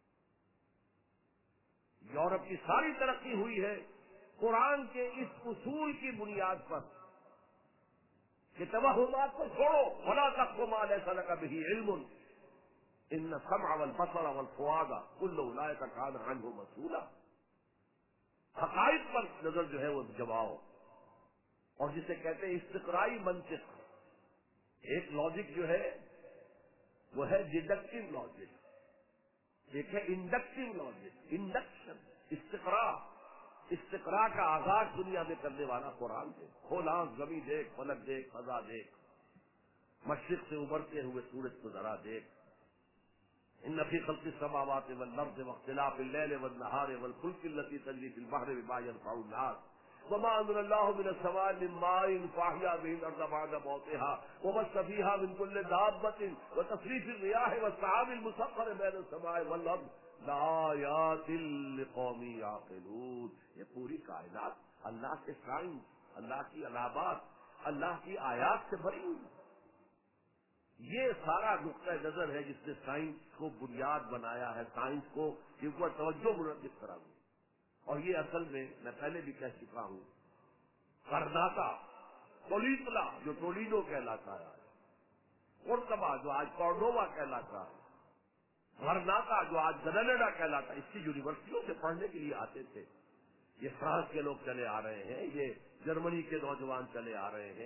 یورپ کی ساری ترقی ہوئی ہے قرآن کے اس اصول کی بنیاد پر کہ توہمات کو چھوڑو, ولا تقف ما لیس لک بہ علم ان السمع والبصر والفؤاد کل اولئک کان عنہ مسئولا. حقائق پر نظر جو ہے وہ جماؤ, اور جسے کہتے ہیں استقرائی منطق. ایک لاجک جو ہے وہ ہے ڈیڈکٹیو لاجک, ایک ہے انڈکٹیو لاجک. انڈکشن, استقرا, استقرا کا آغاز دنیا میں کرنے والا قرآن ہے. کھولا زمین دیکھ, فلک دیکھ, فضا دیکھ, مشرق سے ابھرتے ہوئے سورج کو ذرا دیکھ. ان فی خلق السماوات والارض واختلاف الليل والنهار والفلك التي تجري في البحر بما ينفع الناس وما انزل الله من السماء من ماء فاحيا به الارض بعد موتها وبث فيها من كل دابة وتصريف الرياح والسحاب المسخر بين السماء والارض لآیات لقوم یعقلون. یہ پوری کائنات اللہ کے سائنس, اللہ کی علامات, اللہ کی آیات سے بھری ہوئی. یہ سارا نقطہ نظر ہے جس نے سائنس کو بنیاد بنایا ہے, سائنس کو کہ وہ توجہ منعقد کرا ہوئی. اور یہ اصل میں میں پہلے بھی کہہ چکا ہوں, کرناٹا, ٹولیٹلا جو ٹولیڈو کہلاتا ہے, کورتبا جو آج کورڈووا کہلاتا ہے, غرناطہ جو آج گرناڈا کہلاتا ہے, اس کی یونیورسٹیوں سے پڑھنے کے لیے آتے تھے. یہ فرانس کے لوگ چلے آ رہے ہیں, یہ جرمنی کے نوجوان چلے آ رہے ہیں,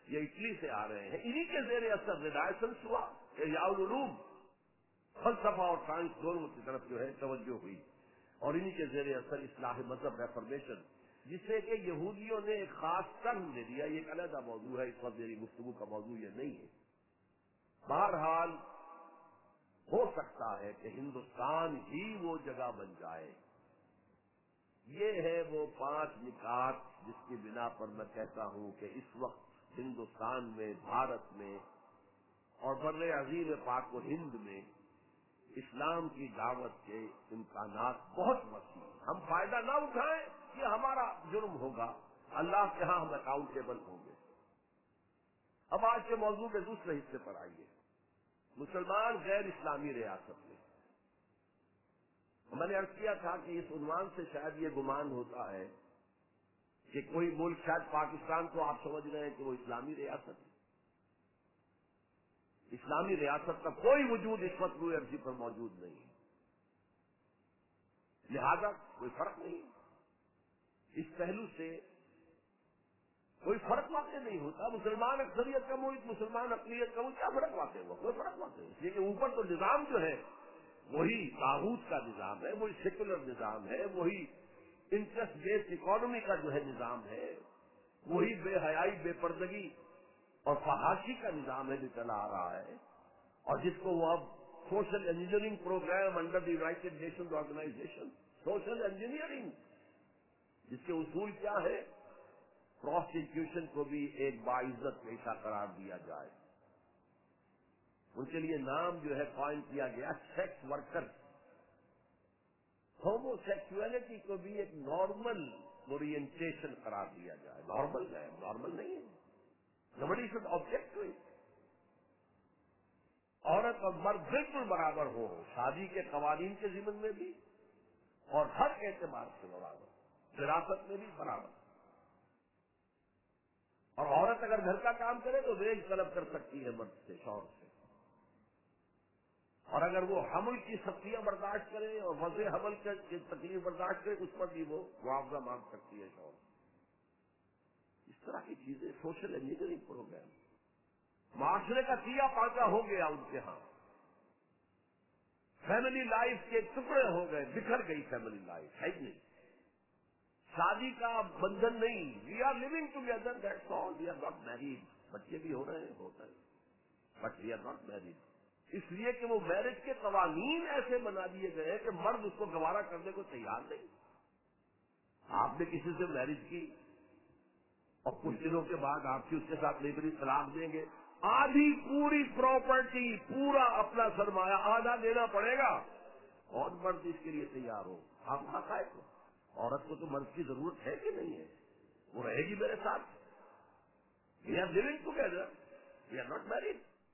یہ اٹلی سے آ رہے ہیں، انہی کے زیر اثر ریڈائسنس ہوا، احیاءالعلوم فلسفہ اور سائنس دونوں کی طرف جو ہے توجہ ہوئی، اور انہی کے زیر اثر اصلاح مذہب ریفارمیشن، جسے کہ یہودیوں نے ایک خاص ٹرم دے دیا، یہ ایک علیحدہ موضوع ہے، اس وقت میری گفتگو کا موضوع یہ نہیں ہے۔ بہرحال ہو سکتا ہے کہ ہندوستان ہی وہ جگہ بن جائے۔ یہ ہے وہ پانچ نکات جس کی بنا پر میں کہتا ہوں کہ اس وقت ہندوستان میں، بھارت میں اور بر عظیم پاک و ہند میں اسلام کی دعوت کے امکانات بہت وسیع ہیں۔ ہم فائدہ نہ اٹھائیں یہ ہمارا جرم ہوگا، اللہ کے ہاں ہم اکاؤنٹیبل ہوں گے۔ اب آج کے موضوع کے دوسرے حصے پر آئیے، مسلمان غیر اسلامی ریاست میں۔ میں نے عرض کیا تھا کہ اس عنوان سے شاید یہ گمان ہوتا ہے کہ کوئی ملک، شاید پاکستان کو آپ سمجھ رہے ہیں کہ وہ اسلامی ریاست ہے۔ اسلامی ریاست کا کوئی وجود اس وقت روئے عرضی پر موجود نہیں ہے، لہذا کوئی فرق نہیں ہے۔ اس پہلو سے کوئی فرق واقع نہیں ہوتا۔ مسلمان اکثریت کا ملک، مسلمان اقلیت کا ملک، کیا فرق واقع ہوا؟ کوئی فرق واقع نہیں، اس لیے کہ اوپر تو نظام جو ہے وہی طاغوت کا نظام ہے، وہی سیکولر نظام ہے، وہی انٹرسٹ بیسڈ اکانومی کا جو ہے نظام ہے، وہی بے حیائی، بے پردگی اور فحاشی کا نظام ہے جو چلا آ رہا ہے، اور جس کو وہ اب social engineering program under the United Nations organization, social engineering, جس کے اصول کیا ہے؟ پروسٹیٹیوشن کو بھی ایک باعزت پیشہ قرار دیا جائے۔ ان کے لیے نام جو ہے قائم کیا گیا سیکس ورکر۔ ہومو سیکسولیٹی کو بھی ایک نارمل اورینٹیشن قرار دیا جائے۔ نارمل ہے، نارمل نہیں ہے، nobody should object to it. عورت اور مرد بالکل برابر ہو، شادی کے قوانین کے ضمن میں بھی اور ہر اعتبار سے برابر، وراثت میں بھی برابر۔ اور عورت اگر گھر کا کام کرے تو ویج طلب کر سکتی ہے مرد سے، شوہر سے، اور اگر وہ حمل کی سختیاں برداشت کرے اور وضع حمل کی تکلیف برداشت کرے اس پر بھی وہ معاوضہ مانگ سکتی ہے شوہر۔ اس طرح کی چیزیں سوشل انجینئرنگ پروگرام، معاشرے کا سیا پانچا ہو گیا ان کے ہاں، فیملی لائف کے ٹکڑے ہو گئے، بکھر گئی فیملی لائف، ہے نہیں، شادی کا بندھن نہیں، we are living together, that's all, we are not married, بچے بھی ہو رہے ہیں، ہوتا ہے، but we are not married, اس لیے کہ وہ میرج کے قوانین ایسے بنا دیے گئے کہ مرد اس کو گوارا کرنے کو تیار نہیں۔ آپ نے کسی سے میرج کی اور کچھ دنوں کے بعد آپ کی اس کے ساتھ لیبری طلاق دیں گے، آدھی پوری پراپرٹی، پورا اپنا سرمایہ آدھا دینا پڑے گا، اور مرد اس کے لیے تیار ہو، آپ حقائق ہو۔ عورت کو تو مرد کی ضرورت ہے کہ نہیں ہے؟ وہ رہے گی میرے ساتھ، we are living together, we are not married.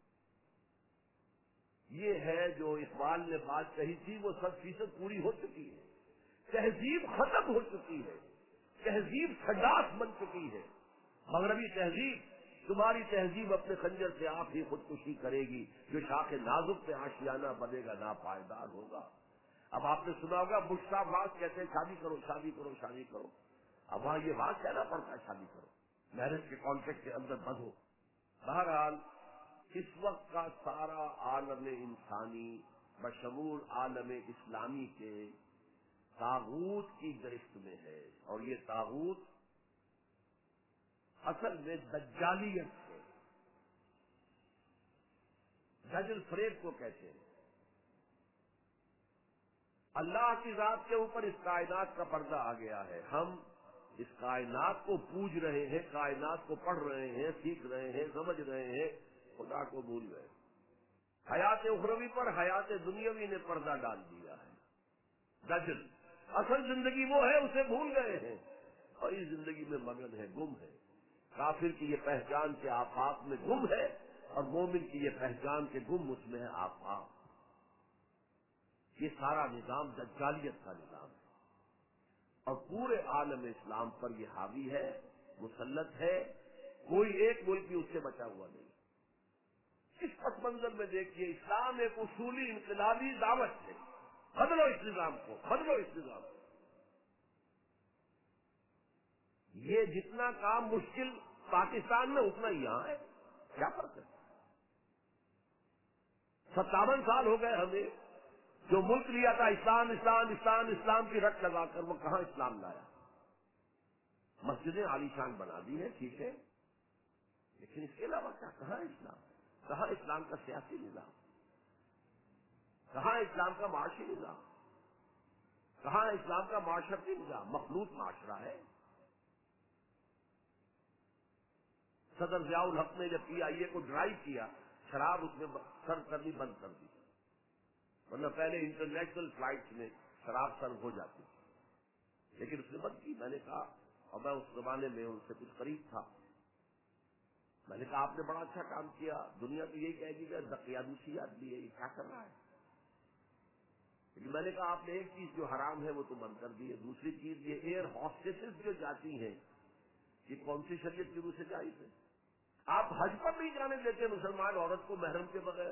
یہ ہے جو اقبال نے بات کہی تھی، وہ سب فیصد پوری ہو چکی ہے۔ تہذیب ختم ہو چکی ہے، تہذیب سڈاس بن چکی ہے۔ مغربی تہذیب، تمہاری تہذیب اپنے خنجر سے آپ ہی خودکشی کرے گی، جو شاخ نازک پہ آشیانہ بنے گا ناپائیدار ہوگا۔ اب آپ نے سنا ہوگا بش صاحب واز کہتے ہیں شادی کرو شادی کرو شادی کرو، اب وہاں یہ واز کہنا پڑتا ہے شادی کرو، میرج کے کانٹیکٹ کے اندر بندھو۔ بہرحال اس وقت کا سارا عالم انسانی بشمول عالم اسلامی کے طاغوت کی گرفت میں ہے، اور یہ طاغوت اصل میں دجالیت ہے، دجل فریب کو کہتے ہیں۔ اللہ کی ذات کے اوپر اس کائنات کا پردہ آ گیا ہے، ہم اس کائنات کو پوج رہے ہیں، کائنات کو پڑھ رہے ہیں، سیکھ رہے ہیں، سمجھ رہے ہیں، خدا کو بھول گئے۔ حیات اخروی پر حیات دنیاوی نے پردہ ڈال دیا ہے، دجل۔ اصل زندگی وہ ہے، اسے بھول گئے ہیں، اور اس زندگی میں مگن ہے، گم ہے۔ کافر کی یہ پہچان کے آفاق میں گم ہے، اور مومن کی یہ پہچان کے گم اس میں ہے آفاق۔ یہ سارا نظام دجالیت کا نظام ہے، اور پورے عالم اسلام پر یہ حاوی ہے، مسلط ہے، کوئی ایک ملک بھی اس سے بچا ہوا نہیں۔ اس پس منظر میں دیکھیے، اسلام ایک اصولی انقلابی دعوت ہے، بدلو اس نظام کو، بدلو اس نظام کو۔ یہ جتنا کام مشکل پاکستان میں اتنا ہی یہاں ہے، کیا فرق ہے؟ ستاون سال ہو گئے ہمیں، جو ملک لیا تھا اسلام اسلام اسلام اسلام کی رٹ لگا کر، وہ کہاں اسلام لایا؟ مسجدیں عالی شان بنا دی ہے، ٹھیک ہے، لیکن اس کے علاوہ کیا؟ کہاں اسلام؟ کہاں اسلام کا سیاسی نظام؟ کہاں اسلام کا معاشی نظام؟ کہاں اسلام کا معاشرتی نظام؟ مخلوط معاشرہ ہے۔ صدر ضیاء الحق نے جب پی آئی اے کو ڈرائیو کیا، شراب اس میں سرو کرنی بند کر دی، ورنہ پہلے انٹرنیشنل فلائٹس میں شراب سرو ہو جاتی تھی، لیکن اس نے بند کی۔ میں نے کہا، اور میں اس زمانے میں ان سے کچھ قریب تھا، میں نے کہا آپ نے بڑا اچھا کام کیا، دنیا تو یہی کہے گی کہ دقیانوسی آدمی ہے، یہ کیا کر رہا ہے؟ لیکن میں نے کہا آپ نے ایک چیز جو حرام ہے وہ تو بند کر دی ہے، دوسری چیز یہ ایئر ہاسٹیسز جو جاتی ہیں، یہ کون سی شریعت کی روح سے جائز ہے؟ آپ حج پر نہیں جانے دیتے مسلمان عورت کو محرم کے بغیر،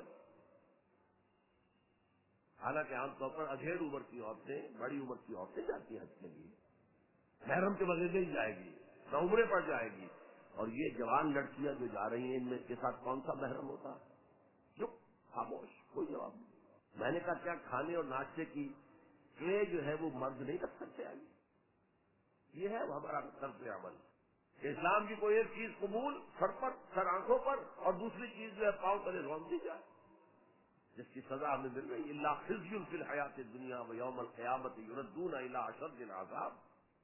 حالانکہ عام طور پر ادھیڑ عمر کی عورتیں، بڑی عمر کی عورتیں جاتی ہیں حج کے لیے، محرم کے بغیر نہیں جائے گی، نہ عمرے پر جائے گی، اور یہ جوان لڑکیاں جو جا رہی ہیں ان میں کے ساتھ کون سا محرم ہوتا ہے؟ چپ، خاموش، کوئی جواب نہیں۔ میں نے کہا کیا کھانے اور ناشتے کی ٹرے جو ہے وہ مرد نہیں رکھ سکتے آگے؟ یہ ہے ہمارا طرز عمل کہ اسلام کی کوئی ایک چیز قبول سر پر، سر آنکھوں پر، اور دوسری چیز جو ہے پاؤں تلے رون دی جائے، جس کی سزا ہمیں مل رہی ہے۔ اللہ خزي فی الحیات الدنیا و یوم القیامت یردون الی اشد العذاب۔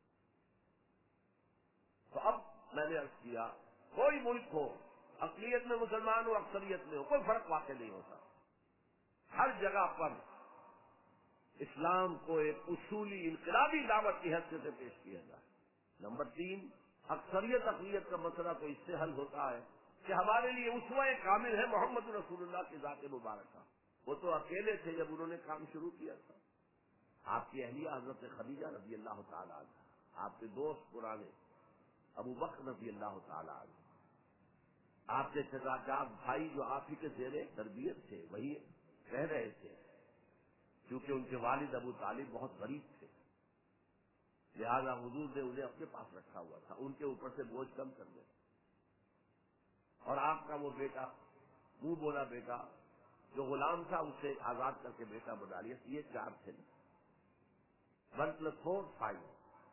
تو اب میں نے عرض کیا، کوئی ملک ہو، اقلیت میں مسلمان ہو، اکثریت میں ہو، کوئی فرق واقع نہیں ہوتا، ہر جگہ پر اسلام کو ایک اصولی انقلابی دعوت کی حیثیت سے پیش کیا جائے۔ نمبر تین، اکثریت اقلیت کا مسئلہ تو اس سے حل ہوتا ہے کہ ہمارے لیے اسوہ کامل ہے محمد رسول اللہ کی ذات مبارکہ۔ وہ تو اکیلے تھے جب انہوں نے کام شروع کیا تھا۔ آپ کی اہلیہ حضرت خدیجہ رضی اللہ تعالیٰ عنہ، آپ کے دوست پرانے ابو بکر رضی اللہ تعالیٰ عنہ، آپ کے چچا بھائی جو آپ ہی کے زیر تربیت تھے وہی رہ رہے تھے، کیونکہ ان کے والد ابو طالب بہت غریب تھے، لہذا حضور نے انہیں اپنے پاس رکھا ہوا تھا، ان کے اوپر سے بوجھ کم کر دیں۔ اور آپ کا وہ بیٹا، منہ بولا بیٹا جو غلام تھا، اسے آزاد کر کے بیٹا بنا لیا۔ یہ چار تھے، ون پلس فور فائیو،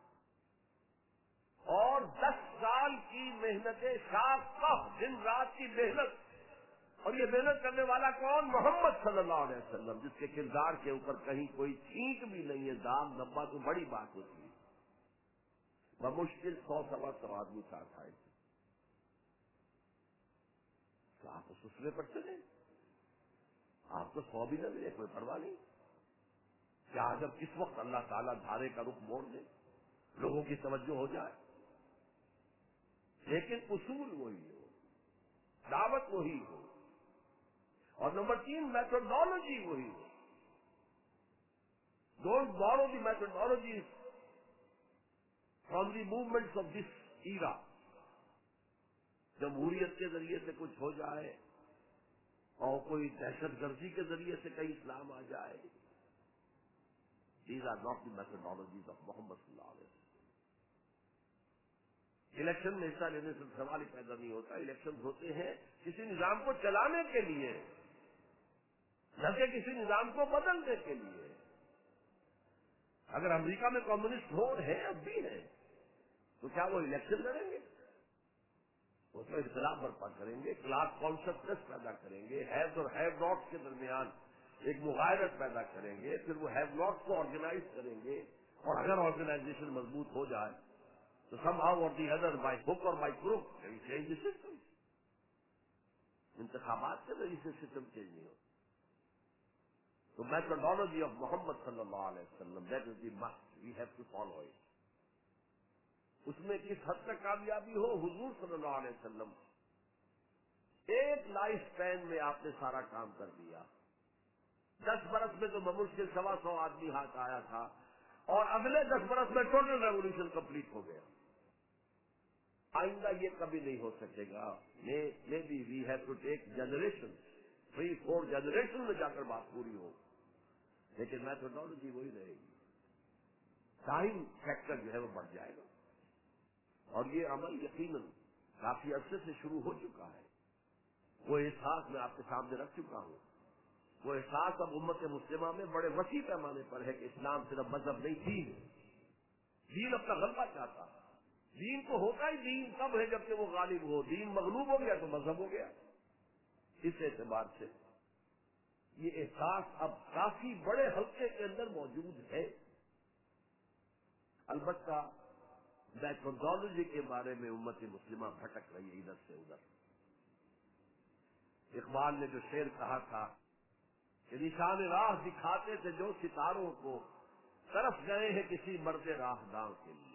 اور دس سال کی محنت شاق، دن رات کی محنت، اور یہ محنت کرنے والا کون؟ محمد صلی اللہ علیہ وسلم، جس کے کردار کے اوپر کہیں کوئی چھینک بھی نہیں ہے، داغ دھبا تو بڑی بات ہوتی ہے۔ بمشکل سو سوا سو آدمی ساتھ آئے تھے، تو آپ اس سلسلے پر چلے، آپ کو سو بھی نہ ملے کوئی پرواہ نہیں، کیا جب کس وقت اللہ تعالیٰ دھارے کا رخ موڑ دے، لوگوں کی توجہ ہو جائے، لیکن اصول وہی ہو، دعوت وہی ہو، اور نمبر تین میتھڈالوجی وہی ہو۔ Don't borrow the methodology from the movements of this era. جمہوریت کے ذریعے سے کچھ ہو جائے اور کوئی دہشت گردی کے ذریعے سے کہیں اسلام آ جائے، these are not the methodologies of محمد صلی اللہ علیہ وسلم۔ الیکشن میں حصہ لینے سے سوال ہی پیدا نہیں ہوتا، الیکشن ہوتے ہیں کسی نظام کو چلانے کے لیے، نہ کہ کسی نظام کو بدلنے کے لیے۔ اگر امریکہ میں کمیونسٹ ہو ہیں، اب بھی ہیں، تو کیا وہ الیکشن لڑیں گے؟ اس میں اختلاف برپا کریں گے، کلاس کانشسنس پیدا کریں گے، ہیوز اور ہیو ناٹس کے درمیان ایک مغایرت پیدا کریں گے، پھر وہ ہیو ناٹس کو آرگنائز کریں گے، اور اگر آرگنائزیشن مضبوط ہو جائے تو سم ہاؤ اور دی ادر بائی ہک اور by crook change the system. انتخابات کے ذریعے سے سسٹم چینج نہیں ہوتا۔ تو میتھڈالوجی آف محمد صلی اللہ علیہ وسلم، that is the must, we have to follow it. اس میں کس حد تک کامیابی ہو، حضور صلی اللہ علیہ وسلم ایک لائف اسپین میں آپ نے سارا کام کر دیا۔ دس برس میں تو بمشکل سوا سو آدمی ہاتھ آیا تھا، اور اگلے دس برس میں ٹوٹل ریولیوشن کمپلیٹ ہو گیا۔ آئندہ یہ کبھی نہیں ہو سکے گا، maybe we have to take generation, three four generation میں جا کر بات پوری ہو، لیکن میتھڈالوجی وہی رہے گی، ٹائم فیکٹر جو ہے وہ بڑھ جائے گا، اور یہ عمل یقیناً کافی عرصے سے شروع ہو چکا ہے. وہ احساس میں آپ کے سامنے رکھ چکا ہوں. وہ احساس اب امت مسلمہ میں بڑے وسیع پیمانے پر ہے کہ اسلام صرف مذہب نہیں، دین دین اپنا غلبہ چاہتا ہے. دین تو ہوتا ہی دین تب ہے جبکہ وہ غالب ہو. دین مغلوب ہو گیا تو مذہب ہو گیا. اس اعتبار سے یہ احساس اب کافی بڑے حلقے کے اندر موجود ہے. البتہ میتھڈالوجی کے بارے میں امت مسلمہ بھٹک رہی ہے ادھر سے ادھر. اقبال نے جو شعر کہا تھا کہ نشان راہ دکھاتے تھے جو ستاروں کو، طرف گئے ہیں کسی مرد راہ داں کے لیے.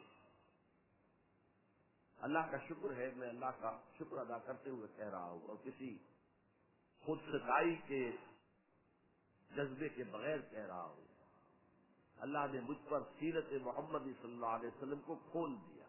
اللہ کا شکر ہے، میں اللہ کا شکر ادا کرتے ہوئے کہہ رہا ہوں اور کسی خود ستائی کے جذبے کے بغیر کہہ رہا ہوں، اللہ نے مجھ پر سیرت محمد صلی اللہ علیہ وسلم کو کھول دیا.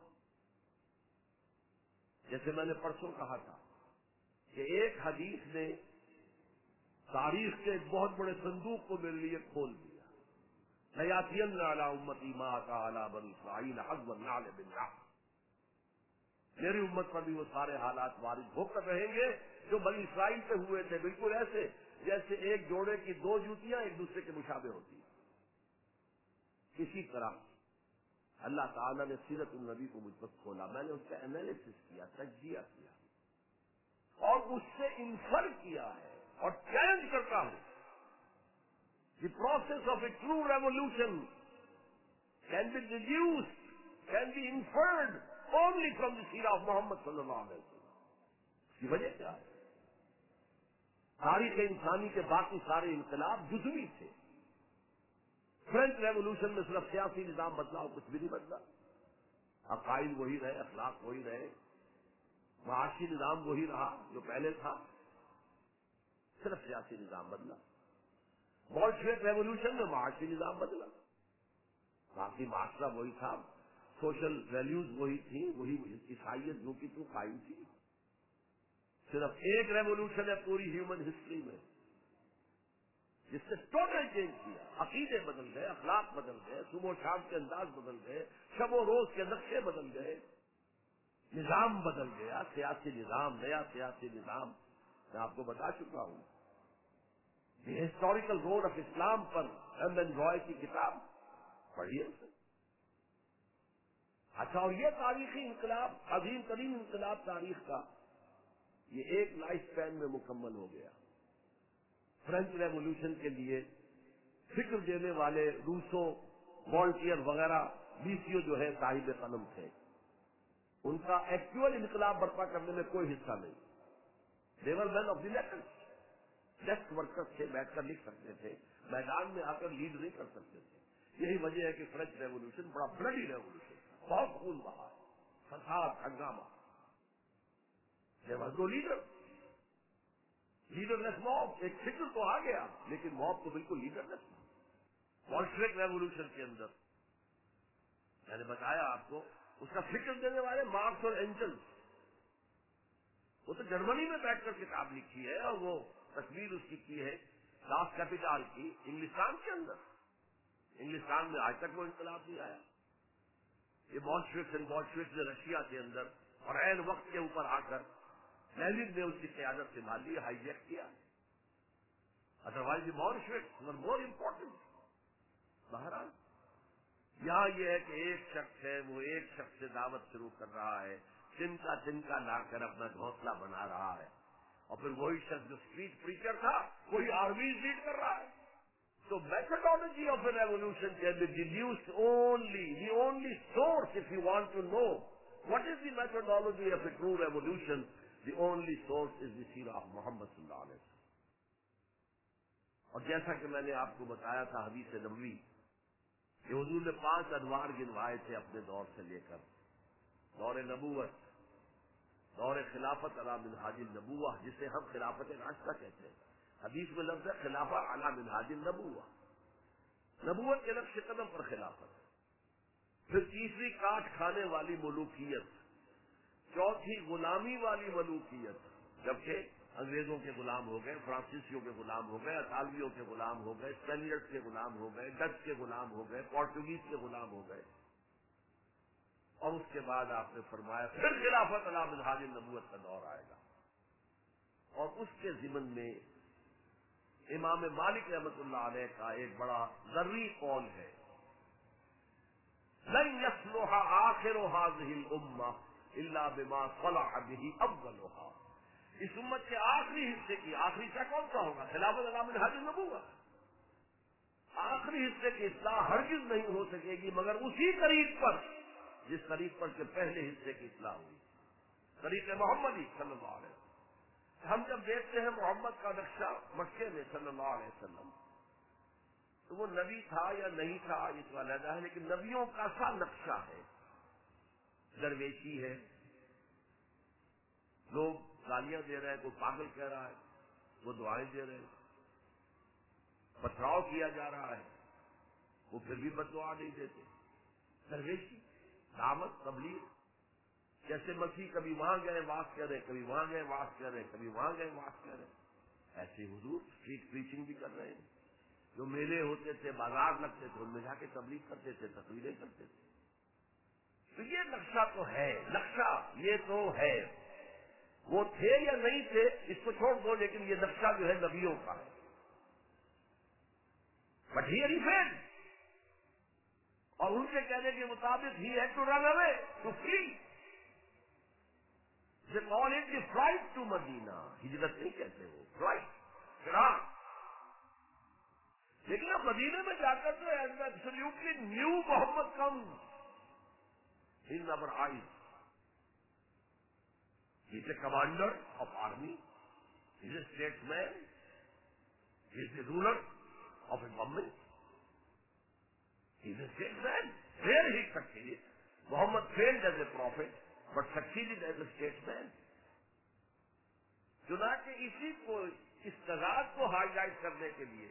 جیسے میں نے پرسوں کہا تھا کہ ایک حدیث نے تاریخ کے ایک بہت بڑے صندوق کو میرے لیے کھول دیا. لیاتین علی امتی ما اتی علی بنی اسرائیل حظ النعل بالنعل. میری امت پر بھی وہ سارے حالات وارد ہو کر رہیں گے جو بنی اسرائیل پہ ہوئے تھے، بالکل ایسے جیسے ایک جوڑے کی دو جوتیاں ایک دوسرے کے مشابہ ہوتی ہیں. اسی طرح اللہ تعالیٰ نے سیرت النبی کو مجھ پر کھولا. میں نے اس کا انالیسس کیا، تجزیہ کیا اور اس سے انفر کیا ہے اور چیلنج کرتا ہوں. The process of a true revolution can be deduced, can be inferred only from the seerah of محمد صلی اللہ علیہ وسلم. اس کی وجہ کیا ہے؟ تاریخ انسانی کے باقی سارے انقلاب جزوی تھے. فرینچ ریولوشن میں صرف سیاسی نظام بدلا اور کچھ بھی نہیں بدلا. عقائد وہی رہے، اخلاق وہی رہے، معاشی نظام وہی رہا جو پہلے تھا، صرف سیاسی نظام بدلا. بولشوک ریولوشن میں معاشی نظام بدلا، باقی معاشرہ وہی تھا، سوشل ویلیوز وہی تھیں، وہی عیسائیت جو کی تو قائم تھی. صرف ایک ریولوشن ہے پوری ہیومن ہسٹری میں جس سے ٹوٹل چینج کیا. عقیدے بدل گئے، اخلاق بدل گئے، صبح و شام کے انداز بدل گئے، شب و روز کے نقشے بدل گئے، نظام بدل گیا، سیاسی نظام، نیا سیاسی نظام. میں آپ کو بتا چکا ہوں the historical role of Islam پر ایم این رائے کی کتاب پڑھیے. اچھا، اور یہ تاریخی انقلاب، عظیم ترین انقلاب تاریخ کا، یہ ایک لائف اسپین میں مکمل ہو گیا. فرینچ ریولوشن کے لیے فکر دینے والے روسو، والٹیئر وغیرہ بیسیو جو ہے صاحب قلم تھے، ان کا ایکچوئل انقلاب برپا کرنے میں کوئی حصہ نہیں. They were men of the letters, desk worker تھے، بیٹھ کر لکھ سکتے تھے، میدان میں آ کر لیڈ نہیں کر سکتے تھے. یہی وجہ ہے کہ فرینچ ریولوشن بڑا بلڈی ریولوشن تھا، بہت خون بہا، فساد، ہنگامہ. There was no leader, leaderless mob. ایک فکر تو آ گیا لیکن موب تو بالکل لیڈر لیس تھا. بولشوک ریولوشن کے اندر میں نے بتایا آپ کو، اس کا فکر دینے والے مارکس اور اینجلس، وہ تو جرمنی میں بیٹھ کر کتاب لکھی ہے اور وہ تصویر اس کی کی ہے لاس کیپیٹال کی انگلستان کے اندر. انگلستان میں آج تک وہ انقلاب نہیں آیا. یہ بولشوکس اینڈ بولشوکس نے رشیا کے اندر اور عین وقت کے اوپر آ کر لینن نے اس کی قیادت سنبھالی، ہائی جیک کیا. Otherwise the Bolsheviks were more important. بہرحال یہاں یہ ہے کہ ایک شخص ہے، وہ ایک شخص سے دعوت شروع کر رہا ہے، چنکا چنکا لا کر اپنا گھونسلہ بنا رہا ہے، اور پھر وہی شخص جو اسٹریٹ پریچر تھا وہی آرمیز لیڈ کر رہا ہے. So methodology of a revolution can be deduced only, the only source, if you want to know what is the methodology of a true revolution, the only source is the seerah of Muhammad sallallahu alaihi wasallam. اور جیسا کہ میں نے آپ کو بتایا تھا حدیث نبوی کہ حضور نے پانچ ادوار گنوائے تھے اپنے دور سے لے کر، دور نبوت، دور خلافت علی منہاج النبوہ جسے ہم خلافت راشدہ کہتے ہیں. حدیث میں لفظ ہے خلافہ علی منہاج النبوہ، نبوت کے نقش قدم پر خلافت. پھر تیسری کاٹ کھانے والی ملوکیت، چوتھی غلامی والی ملوکیت، جبکہ انگریزوں کے غلام ہو گئے، فرانسیسیوں کے غلام ہو گئے، اطالویوں کے غلام ہو گئے، اسپینیئرز کے غلام ہو گئے، ڈچ کے غلام ہو گئے، پورچوگیز کے غلام ہو گئے. اور اس کے بعد آپ نے فرمایا پھر خلافت علی منہاج النبوت کا دور آئے گا، اور اس کے ضمن میں امام مالک رحمۃ اللہ علیہ کا ایک بڑا ضروری قول ہے، لن يصلح آخر هذه الامة الا بما صلح به اولها، اس امت کے آخری حصے کی آخری حصہ کون سا ہوگا؟ خلافت علی منہاج النبوت۔ آخری حصے کی اصلاح ہرگز نہیں ہو سکے گی مگر اسی طریق پر جس طریق پر کے پہلے حصے کی اصلاح ہوئی، طریق محمدی صلی اللہ علیہ وسلم۔ ہم جب دیکھتے ہیں محمد کا نقشہ مکے میں صلی اللہ علیہ وسلم، تو وہ نبی تھا یا نہیں تھا یہ تو علیحدہ ہے، لیکن نبیوں کا سا نقشہ ہے، درویشی ہے، لوگ گالیاں دے رہے ہیں، کوئی پاگل کہہ رہا ہے، وہ دعائیں دے رہے ہیں، پتھراؤ کیا جا رہا ہے، وہ پھر بھی بد دعا نہیں دیتے، درویشی، دعوت، تبلیغ، جیسے مسیح کبھی وہاں گئے واس کر رہے، کبھی وہاں گئے واس کر رہے، کبھی وہاں گئے واس کر رہے، ایسے حضور اسٹریٹ پریچنگ بھی کر رہے ہیں، جو میلے ہوتے تھے، بازار لگتے تھے، ان میں جا کے تبلیغ کرتے تھے، تقریریں کرتے تھے۔ تو یہ نقشہ تو ہے، نقشہ یہ تو ہے، وہ تھے یا نہیں تھے اس کو چھوڑ دو، لیکن یہ نقشہ جو ہے نبیوں کا ہے۔ بٹ ہیئر ہی فیلڈ، اور ان کے کہنے کے مطابق he had to run away to flee, they call it the flight to Medina, ہجرت نہیں کہتے وہ، فلائٹ، فراق۔ لیکن اب مدینے میں جا کر تو absolutely new Muhammad come in our eyes. He is a commander of army, he is a statesman, he is the ruler of a government, he is a statesman. Where he succeeded, Muhammad failed as a prophet but succeeded as a statesman. چنانچہ اسی کو اس تضاد کو high light کرنے کے لیے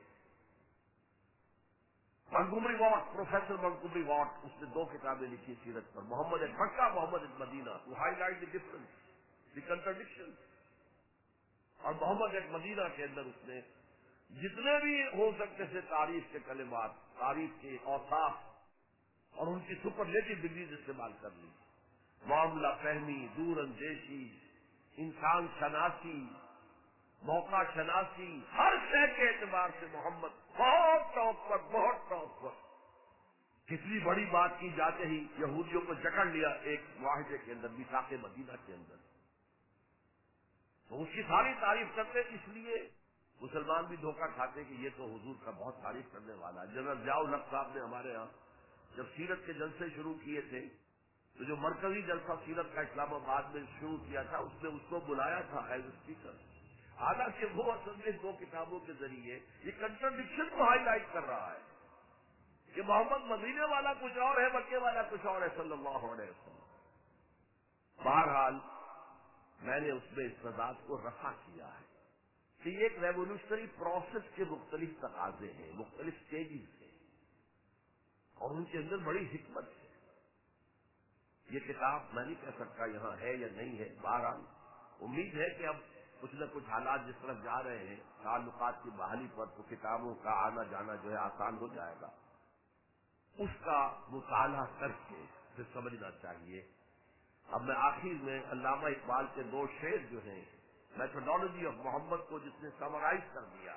Montgomery Watt, professor Montgomery Watt, اس نے دو کتابیں لکھی سیرت پر، Muhammad at Mecca, Muhammad at Medina, to highlight the difference, the contradiction. اور محمد ایٹ مدینہ کے اندر اس نے جتنے بھی ہو سکتے تھے تعریف کے کلمات، تعریف کے اوصاف اور ان کی سپرلیٹو ڈگریز استعمال کر لی، معاملہ فہمی، دور اندیشی، انسان شناسی، موقع شناسی، ہر شے کے اعتبار سے محمد بہت ٹاپ پر، بہت ٹاپ پر۔ کتنی بڑی بات کی جاتے ہی یہودیوں کو جکڑ لیا ایک معاہدے کے اندر، میثاق مدینہ کے اندر، تو اس کی ساری تعریف کرتے، اس لیے مسلمان بھی دھوکہ کھاتے کہ یہ تو حضور کا بہت تعریف کرنے والا ہے۔ جنرل ضیاء الحق صاحب نے ہمارے ہاں جب سیرت کے جلسے شروع کیے تھے تو جو مرکزی جلسہ سیرت کا اسلام آباد میں شروع کیا تھا اس نے اس کو بلایا تھا ایز اسپیکر، حالانکہ وہ اصل میں دو کتابوں کے ذریعے یہ کنٹرڈکشن کو ہائی لائٹ کر رہا ہے کہ محمد مدینے والا کچھ اور ہے، مکے والا کچھ اور ہے صلی اللہ علیہ وسلم۔ بہرحال میں نے اس میں اس تضاد کو رفع کیا ہے کہ یہ ایک ریولیوشنری پروسیس کے مختلف تقاضے ہیں، مختلف سٹیجز ہیں، اور ان کے اندر بڑی حکمت ہے۔ یہ کتاب میں نہیں کہہ سکتا یہاں ہے یا نہیں ہے، بہرحال امید ہے کہ اب کچھ نہ کچھ حالات جس طرف جا رہے ہیں تعلقات کی بحالی پر، تو کتابوں کا آنا جانا جو ہے آسان ہو جائے گا، اس کا مطالعہ کر کے پھر سمجھنا چاہیے۔ اب میں آخر میں علامہ اقبال کے دو شعر جو ہیں میتھڈالوجی آف محمد کو جس نے سمرائز کر دیا،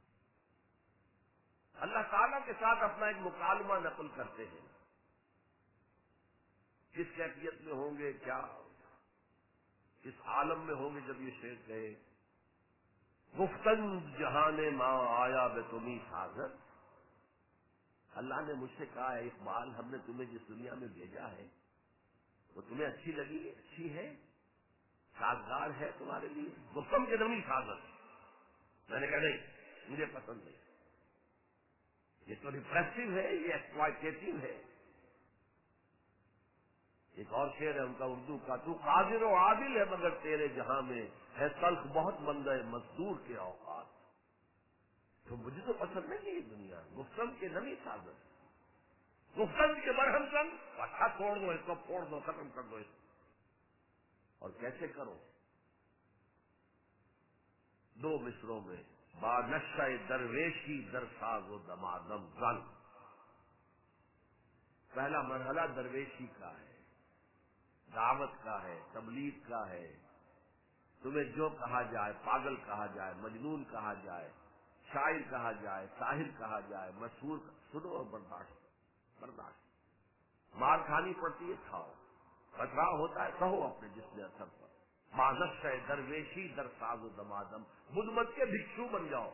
اللہ تعالیٰ کے ساتھ اپنا ایک مکالمہ نقل کرتے ہیں، کس کیفیت میں ہوں گے، کیا اس عالم میں ہوں گے جب یہ شعر کہے، گفتن جہان ماں آیا بے تمہیں حاضر، اللہ نے مجھ سے کہا ہے اقبال ہم نے تمہیں جس دنیا میں بھیجا ہے وہ تمہیں اچھی لگی، اچھی ہے، سازگار ہے تمہارے لیے، گفتم کے نمی حاضر۔ میں نے کہا نہیں، مجھے پسند نہیں، یہ تو ریپریسو ہے، یہ ایکسپلائٹیٹو ہے۔ ایک اور شعر ہے ان کا اردو کا، تو قادر و عادل ہے مگر تیرے جہاں میں ہے تلخ بہت مندہ مزدور کے اوقات، تو مجھے تو پسند نہیں ہے یہ دنیا، گفتم کے نمی حاضر، گفتم کے برہم سنگ، اچھا چھوڑ دو اس کو، پھوڑ دو، ختم کر دو اس کو، اور کیسے کرو؟ دو مصروں میں، با نشہ درویشی در ساز و دمادم زن، پہلا مرحلہ درویشی کا ہے، دعوت کا ہے، تبلیغ کا ہے، تمہیں جو کہا جائے، پاگل کہا جائے، مجنون کہا جائے، شاعر کہا جائے، ساحر کہا جائے، مشہور، سنو اور برداشت برداشت مار کھانی پڑتی ہے، کھاؤ، خطرہ ہوتا ہے، کہو اپنے جسم اثر پر، مانش ہے درویشی در ساز و دمادم، بدھ مت کے بھکشو بن جاؤ،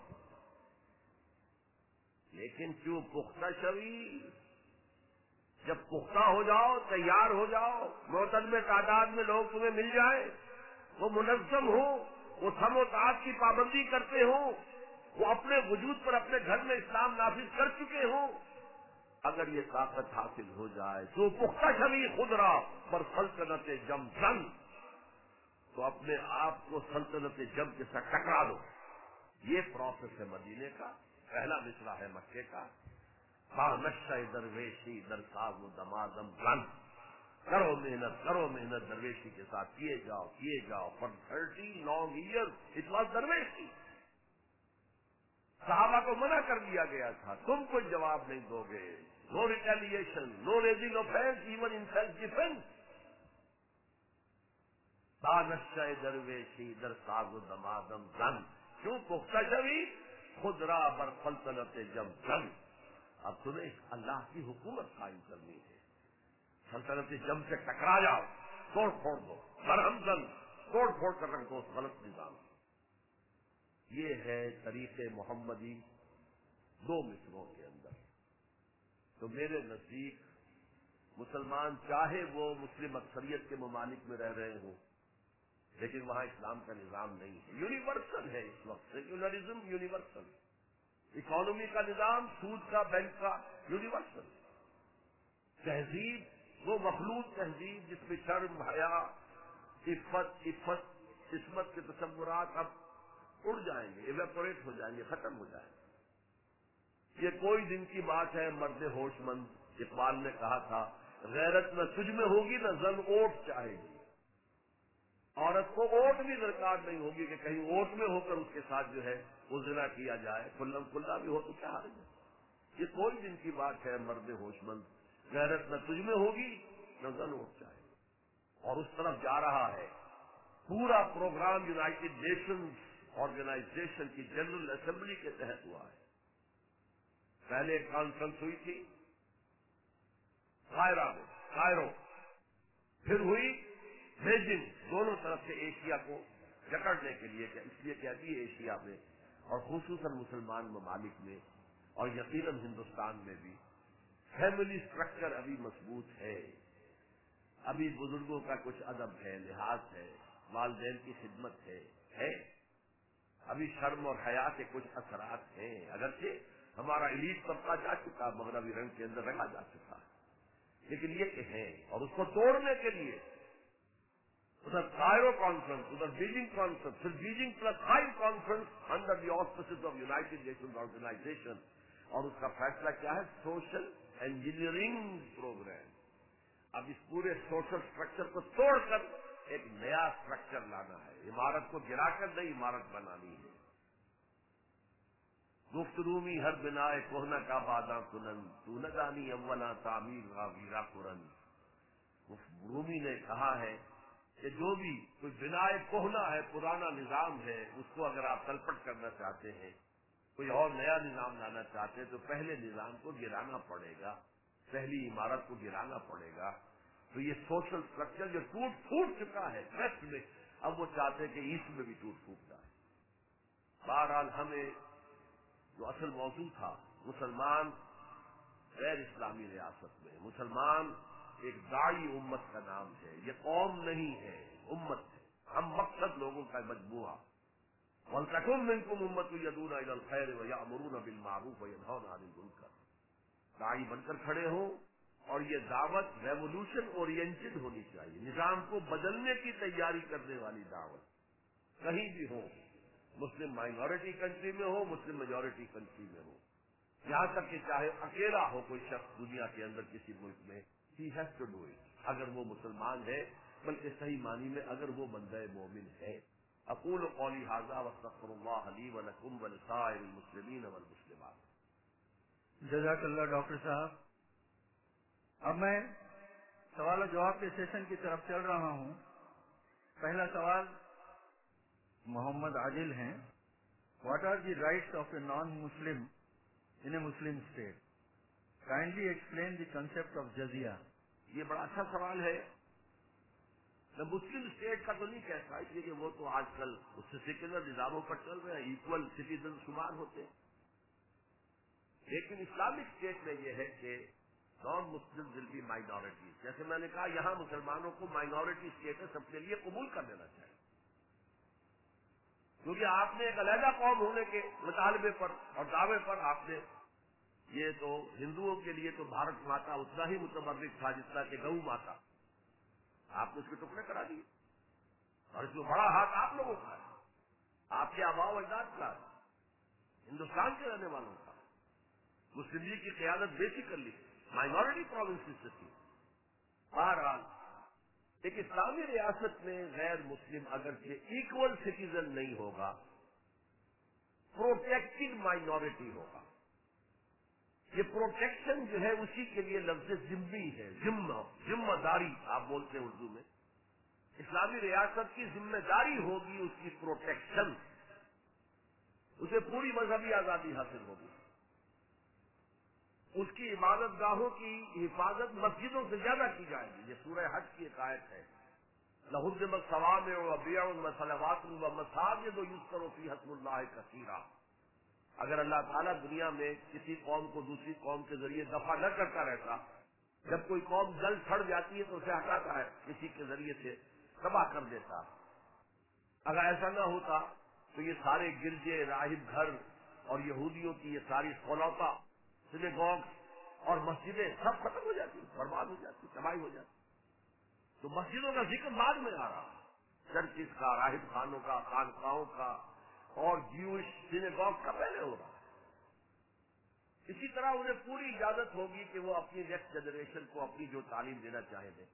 لیکن کیوں پختہ شوی، جب پختہ ہو جاؤ، تیار ہو جاؤ، معتدل میں تعداد میں لوگ تمہیں مل جائیں، وہ منظم ہوں، وہ سم و تعات کی پابندی کرتے ہوں، وہ اپنے وجود پر اپنے گھر میں اسلام نافذ کر چکے ہوں، اگر یہ طاقت حاصل ہو جائے تو پختہ شوی خود را پر سلطنت جم جن، تو اپنے آپ کو سلطنت جم کے ساتھ ٹکرا دو. یہ پروسیس ہے مدینے کا. پہلا مصرع ہے مکے کا. نشہ درویشی در ساز و دمادم رن، کرو محنت کرو محنت درویشی کے ساتھ کیے جاؤ کیے جاؤ. For thirty long year it was درویشی. صحابہ کو منع کر دیا گیا تھا تم کوئی جواب نہیں دو گے. No retaliation, no raising offence even in self defence. نشہ درویشی در ساز و دمادم رن، کیوں پختہ شوی خود را بر سلطنت جم جن. اب تمہیں اللہ کی حکومت قائم کرنی ہے. سلطنت جم سے ٹکرا جاؤ، توڑ پھوڑ دو، برہم زن توڑ پھوڑ کر رکھ دو اس غلط نظام. یہ ہے طریق محمدی دو مصروں کے اندر. تو میرے نزدیک مسلمان چاہے وہ مسلم اکثریت کے ممالک میں رہ رہے ہوں، لیکن وہاں اسلام کا نظام نہیں ہے. یونیورسل ہے اس وقت، سیکولرزم یونیورسل. اکانومی کا نظام، سود کا، بینک کا، یونیورسل. تہذیب وہ مخلوط تہذیب جس میں شرم، حیا، عفت عفت عصمت کے تصورات اب اڑ جائیں گے، ایویپوریٹ ہو جائیں گے، ختم ہو جائیں گے. یہ کوئی دن کی بات ہے. مرد ہوش مند اقبال نے کہا تھا، غیرت نہ تجھ میں ہوگی نہ زن اوٹ چاہے گی. عورت کو اوٹ بھی درکار نہیں ہوگی کہ کہیں اوٹ میں ہو کر اس کے ساتھ جو ہے وہ زنا کیا جائے. کھلم کھلا بھی ہو تو کیا حرج ہے. یہ کوئی دن کی بات ہے. مرد ہوش مند غیرت نہ تجھ میں ہوگی نہ زن اوٹ چاہے گی. اور اس طرف جا رہا ہے. پورا پروگرام یونائٹڈ نیشنز آرگنائزیشن کی جنرل اسمبلی کے تحت ہوا ہے. پہلے ایک کانفرنس ہوئی تھی قاہرہ میں، کائرو، پھر ہوئی بیجنگ. دونوں طرف سے ایشیا کو جکڑنے کے لیے، اس لیے کہ ابھی ایشیا میں اور خصوصاً مسلمان ممالک میں اور یقیناً ہندوستان میں بھی فیملی سٹرکچر ابھی مضبوط ہے. ابھی بزرگوں کا کچھ ادب ہے، لحاظ ہے، والدین کی خدمت ہے ہے ابھی شرم اور حیا کے کچھ اثرات ہیں. اگرچہ ہمارا ایلیٹ طبقہ جا چکا، مغربی رنگ کے اندر رکھا جا چکا، لیکن یہ کہ ہے. اور اس کو توڑنے کے لیے ادھر کائرو کانفرنس، ادھر بیجنگ کانفرنس، پھر Beijing plus five conference under the auspices of United Nations Organisation. اور اس کا فیصلہ کیا ہے؟ Social engineering programme. اب اس پورے سوشل اسٹرکچر کو توڑ کر ایک نیا اسٹرکچر لانا ہے. عمارت کو گرا کر نئی عمارت بنانی ہے. گفت رومی ہر بنائے کوہنا کا باداں کنن، تو نہ جانی اولا تعمیر را ویرا قرن. رومی نے کہا ہے کہ جو بھی کوئی بنائے کوہنا ہے، پرانا نظام ہے، اس کو اگر آپ تلپٹ کرنا چاہتے ہیں، کوئی اور نیا نظام لانا چاہتے ہیں، تو پہلے نظام کو گرانا پڑے گا، پہلی عمارت کو گرانا پڑے گا. تو یہ سوشل اسٹرکچر جو ٹوٹ پھوٹ چکا ہے ویسٹ میں، اب وہ چاہتے ہیں کہ ایسٹ میں بھی ٹوٹ پھوٹ جائے. بہرحال ہمیں جو اصل موضوع تھا، مسلمان غیر اسلامی ریاست میں، مسلمان ایک داعی امت کا نام ہے. یہ قوم نہیں ہے، امت ہے. ہم مقصد لوگوں کا مجموعہ. وَلْتَكُن مِّنكُمْ أُمَّةٌ يَدْعُونَ إِلَى الْخَيْرِ وَيَأْمُرُونَ بِالْمَعْرُوفِ وَيَنْهَوْنَ عَنِ الْمُنكَرِ. داعی بن کر کھڑے ہوں، اور یہ دعوت ریولیوشن اورینٹڈ ہونی چاہیے، نظام کو بدلنے کی تیاری کرنے والی دعوت. کہیں بھی ہو، مسلم مائنورٹی کنٹری میں ہو، مسلم میجورٹی کنٹری میں ہو، یہاں تک کہ چاہے اکیلا ہو کوئی شخص دنیا کے اندر کسی ملک میں، he has to do it. اگر وہ مسلمان ہے، بلکہ صحیح معنی میں اگر وہ بندہ مومن ہے. اقول قولی ھذا واستغفر اللہ لی ولکم ولسائر المسلمین والمسلمات. جزاک اللہ ڈاکٹر صاحب. اب میں سوال و جواب کے سیشن کی طرف چل رہا ہوں. پہلا سوال محمد عادل ہیں. What are the rights of a non Muslim in a Muslim state? Kindly explain the concept of جزیہ. یہ بڑا اچھا سوال ہے. میں مسلم اسٹیٹ کا تو نہیں کہتا، اس لیے کہ وہ تو آج کل اس سے سیکولر نظاموں پر چل رہے ہیں، ایکول سٹیزن شمار ہوتے ہیں. لیکن اسلامک اسٹیٹ میں یہ ہے کہ non Muslim will be minorities. جیسے میں نے کہا یہاں مسلمانوں کو مائنورٹی اسٹیٹس اپنے لیے قبول کر لینا چاہیے، کیونکہ آپ نے ایک علیحدہ قوم ہونے کے مطالبے پر اور دعوے پر آپ نے یہ تو ہندوؤں کے لیے تو بھارت ماتا اتنا ہی متبرک تھا جتنا کہ گو ماتا. آپ نے اس کے ٹکڑے کرا دیے اور اس میں بڑا ہاتھ آپ لوگوں کا ہے، آپ کے آباء و اجداد کا ہے، ہندوستان کے رہنے والوں کا. مسلم لیگ کی قیادت بیسیکلی مائنورٹی پروونسز سے تھی. بہرحال ایک اسلامی ریاست میں غیر مسلم اگرچہ ایکول سٹیزن نہیں ہوگا، پروٹیکٹڈ مائنورٹی ہوگا. یہ پروٹیکشن جو ہے اسی کے لیے لفظ ذمہ ہے. ذمہ ذمہ داری آپ بولتے ہیں اردو میں. اسلامی ریاست کی ذمہ داری ہوگی اس کی پروٹیکشن، اسے پوری مذہبی آزادی حاصل ہوگی. اس کی عبادت گاہوں کی حفاظت مسجدوں سے زیادہ کی جائے گی. یہ سورہ حج کی ایک آیت ہے، لَحُرِّمَتْ صَوَامِعُ وَبِیَعٌ وَصَلَوَاتٌ وَمَسَاجِدُ يُذْكَرُ فِيهَا اسْمُ اللَّهِ كَثِيرًا. اگر اللہ تعالیٰ دنیا میں کسی قوم کو دوسری قوم کے ذریعے دفع نہ کرتا رہتا، جب کوئی قوم جل چھڑ جاتی ہے تو اسے ہٹاتا ہے، کسی کے ذریعے سے تباہ کر دیتا. اگر ایسا نہ ہوتا تو یہ سارے گرجے، راہب گھر اور یہودیوں کی یہ ساری سولوتا سنیگوگ اور مسجدیں سب ختم ہو جاتی، برباد ہو جاتی، تباہی ہو جاتی. تو مسجدوں کا ذکر بعد میں آ رہا، چرچز کا، راہب خانوں کا، خانقاہوں کا اور جیوش سنیگوگ کا پہلے ہو رہا. اسی طرح انہیں پوری اجازت ہوگی کہ وہ اپنی نیکسٹ جنریشن کو اپنی جو تعلیم دینا چاہیں دیں.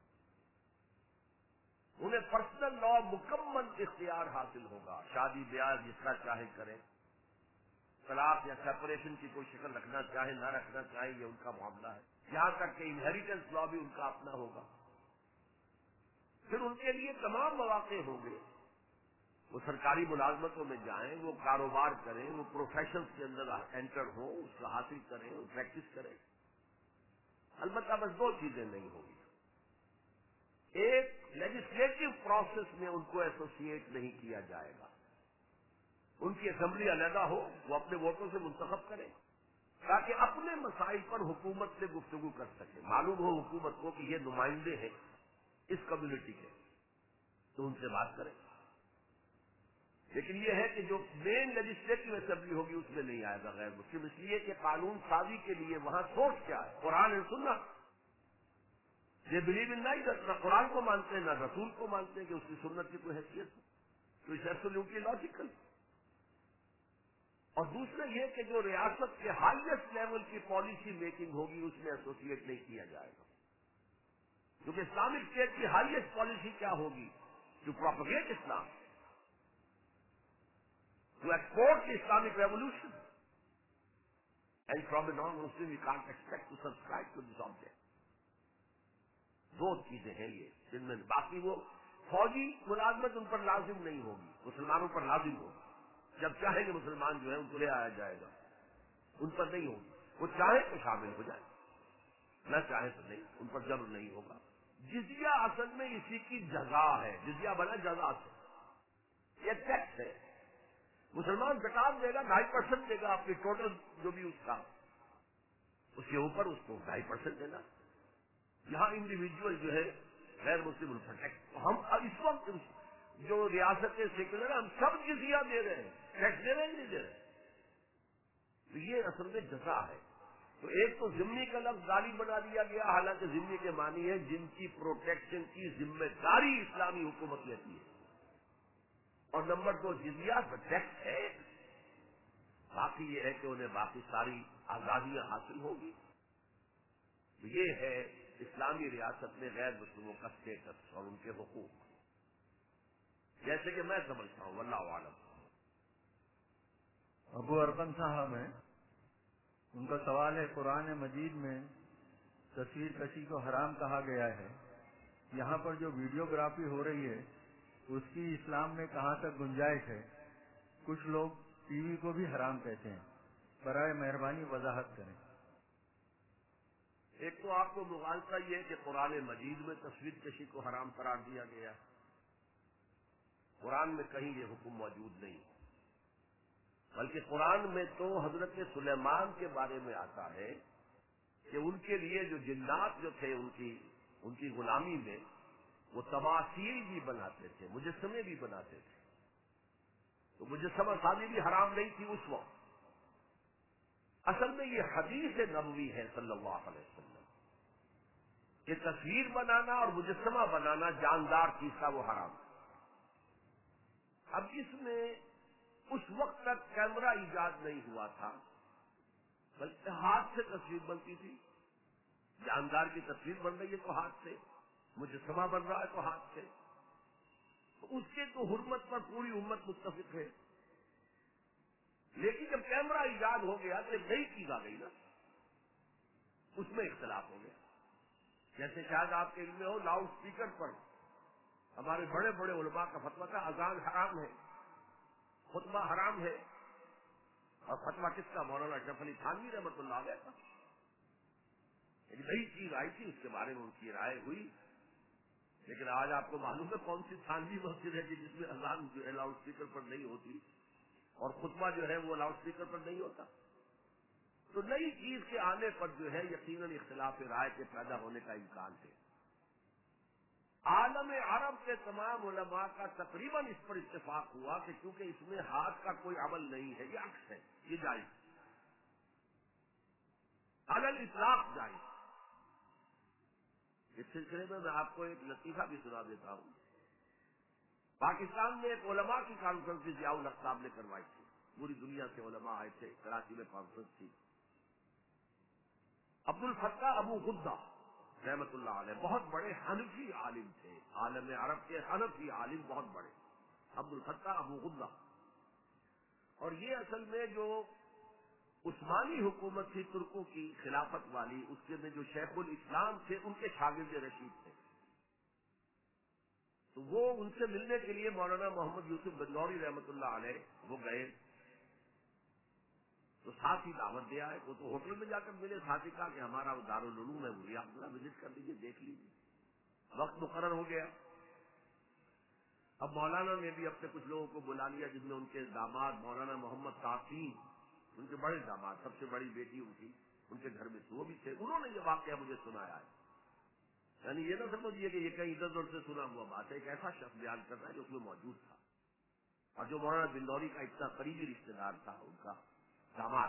انہیں پرسنل لا مکمل اختیار حاصل ہوگا. شادی بیاہ جس کا چاہے کریں، طلاق یا سیپریشن کی کوئی شکل رکھنا چاہے نہ رکھنا چاہے یہ ان کا معاملہ ہے. یہاں تک کہ انہیریٹنس لا بھی ان کا اپنا ہوگا. پھر ان کے لیے تمام مواقع ہوں گے، وہ سرکاری ملازمتوں میں جائیں، وہ کاروبار کریں، وہ پروفیشنز کے اندر انٹر ہوں، اس کا حاصل کریں، وہ پریکٹس کریں. البتہ بس دو چیزیں نہیں ہوگی. ایک، لیجسلیٹو پروسیس میں ان کو ایسوسیٹ نہیں کیا جائے گا. ان کی اسمبلی علیحدہ ہو، وہ اپنے ووٹوں سے منتخب کریں تاکہ اپنے مسائل پر حکومت سے گفتگو کر سکیں. معلوم ہو حکومت کو کہ یہ نمائندے ہیں اس کمیونٹی کے، تو ان سے بات کریں. لیکن یہ ہے کہ جو مین لیجسلیٹو اسمبلی ہوگی اس میں نہیں آئے گا غیر مسلم، اس لیے کہ قانون سازی کے لیے وہاں سوچ کیا ہے، قرآن اور سنت. یہ بلیو ان نہیں نہ قرآن کو مانتے ہیں نہ رسول کو مانتے ہیں کہ اس کی سنت کی کوئی حیثیت ہو. تو اس ایبسولوٹلی لاجیکل. اور دوسرا یہ کہ جو ریاست کے ہائیسٹ لیول کی پالیسی میکنگ ہوگی اس میں ایسوسیٹ نہیں کیا جائے گا. کیونکہ اسلامک اسٹیٹ کی ہائیسٹ پالیسی کیا ہوگی؟ To propagate Islam, to export the Islamic revolution. And from a non Muslim we can't expect to subscribe to this object. دو چیزیں ہیں یہ جن میں باقی وہ فوجی ملازمت ان پر لازم نہیں ہوگی، مسلمانوں پر لازم ہوگی. جب چاہیں گے مسلمان جو ہے ان کو لے آیا جائے گا، ان پر نہیں ہوگی. وہ چاہیں تو شامل ہو جائیں، نہ چاہیں تو نہیں، ان پر جبر نہیں ہوگا. جزیہ اصل میں اسی کی جزا ہے. جزیہ بنا جزا سے، یہ ٹیکس ہے. مسلمان زکات دے گا، ڈھائی پرسینٹ دے گا اپنی ٹوٹل جو بھی اس کا، اس کے اوپر اس کو ڈھائی پرسینٹ دینا. یہاں انڈیویجول جو ہے غیر مسلم الفٹیکٹ. ہم اب اس وقت جو ریاستیں سیکولر ہیں ہم سب جزیہ دے رہے ہیں، ٹیکس دے رہے ہیں نہیں دے رہے. تو یہ اصل میں جزا ہے. تو ایک تو ذمہ کا لفظ گالی بنا دیا گیا، حالانکہ ذمہ کے معنی ہے جن کی پروٹیکشن کی ذمہ داری اسلامی حکومت لیتی ہے. اور نمبر دو جزیہ ٹیکس ہے. باقی یہ ہے کہ انہیں باقی ساری آزادیاں حاصل ہوگی. تو یہ ہے اسلامی ریاست میں غیر مسلموں کا اسٹیٹس اور ان کے حقوق، جیسے کہ میں سمجھتا ہوں. واللہ اعلم. ابو ارقم صاحب ہیں، ان کا سوال ہے قرآن مجید میں تصویر کشی کو حرام کہا گیا ہے، یہاں پر جو ویڈیوگرافی ہو رہی ہے اس کی اسلام میں کہاں تک گنجائش ہے؟ کچھ لوگ ٹی وی کو بھی حرام کہتے ہیں، برائے مہربانی وضاحت کریں۔ ایک تو آپ کو مغالطہ یہ ہے کہ قرآن مجید میں تصویر کشی کو حرام قرار دیا گیا ہے، قرآن میں کہیں یہ حکم موجود نہیں، بلکہ قرآن میں تو حضرت سلیمان کے بارے میں آتا ہے کہ ان کے لیے جو جنات جو تھے ان کی ان کی غلامی میں وہ تماثیل بھی بناتے تھے، مجسمے بھی بناتے تھے، تو مجسمہ سازی بھی حرام نہیں تھی اس وقت۔ اصل میں یہ حدیث نبوی ہے صلی اللہ علیہ وسلم کہ تصویر بنانا اور مجسمہ بنانا جاندار چیز کا وہ حرام ہے۔ اب اس میں اس وقت تک کیمرہ ایجاد نہیں ہوا تھا، بلکہ ہاتھ سے تصویر بنتی تھی، جاندار کی تصویر بن رہی ہے تو ہاتھ سے، مجسمہ بن رہا ہے تو ہاتھ سے، تو اس کے تو حرمت پر پوری امت متفق ہے۔ لیکن جب کیمرہ ایجاد ہو گیا تو ایک نئی چیز آ گئی نا، اس میں اختلاف ہو گیا۔ جیسے شاید آپ کے علم میں ہو، لاؤڈ اسپیکر پر ہمارے بڑے بڑے علماء کا فتویٰ تھا اذان حرام ہے، خطبہ حرام ہے، اور فتویٰ کس کا؟ مولانا اشرف علی تھانوی رحمۃ اللہ علیہ کا۔ ایک نئی چیز آئی تھی، اس کے بارے میں ان کی رائے ہوئی، لیکن آج آپ کو معلوم ہے کون سی تھانوی مسجد ہے کہ جس میں اذان جو ہے لاؤڈ اسپیکر پر نہیں ہوتی اور خطبہ جو ہے وہ لاؤڈ اسپیکر پر نہیں ہوتا۔ تو نئی چیز کے آنے پر جو ہے یقیناً اختلاف رائے کے پیدا ہونے کا امکان ہے۔ عالم عرب کے تمام علماء کا تقریباً اس پر اتفاق ہوا کہ کیونکہ اس میں ہاتھ کا کوئی عمل نہیں ہے، یہ عکس ہے، یہ جائز، علی الاطلاق جائز۔ اس سلسلے میں میں آپ کو ایک لطیفہ بھی سنا دیتا ہوں۔ پاکستان میں ایک علماء کی کانفرنس ضیاء الحق صاحب نے کروائی تھی، پوری دنیا سے علماء آئے تھے، کراچی میں کانفرنس تھی۔ عبد الفتاح ابو غدہ رحمت اللہ علیہ بہت بڑے حنفی عالم تھے، عالم عرب کے حنفی عالم بہت بڑے، عبد الفتاح ابو غدہ۔ اور یہ اصل میں جو عثمانی حکومت تھی ترکوں کی خلافت والی، اس کے میں جو شیخ الاسلام تھے ان کے شاگرد رشید تھے، تو وہ ان سے ملنے کے لیے مولانا محمد یوسف بنوری رحمت اللہ علیہ وہ گئے، تو ساتھ ہی دعوت دیا ہے، وہ تو ہوٹل میں جا کر ملے، ساتھ ہی کہا کہ ہمارا دارالعلوم ہے وہی آپ ذرا وزٹ کر لیجیے، دیکھ لیجیے۔ وقت مقرر ہو گیا، اب مولانا نے بھی اپنے کچھ لوگوں کو بلا لیا، جن میں ان کے داماد مولانا محمد تاثیم، ان کے بڑے داماد، سب سے بڑی بیٹی ان کی ان کے گھر میں وہ بھی تھے، انہوں نے یہ واقعہ مجھے سنایا ہے۔ یعنی یہ نہ سمجھیے کہ یہ کہیں ادھر ادھر سے سنا ہوا بات ہے، ایک ایسا شخص بیان کر رہا ہے جو اس میں موجود تھا، اور جو مولانا بندوری کا اتنا قریبی رشتے دار تھا، ان کا داماد،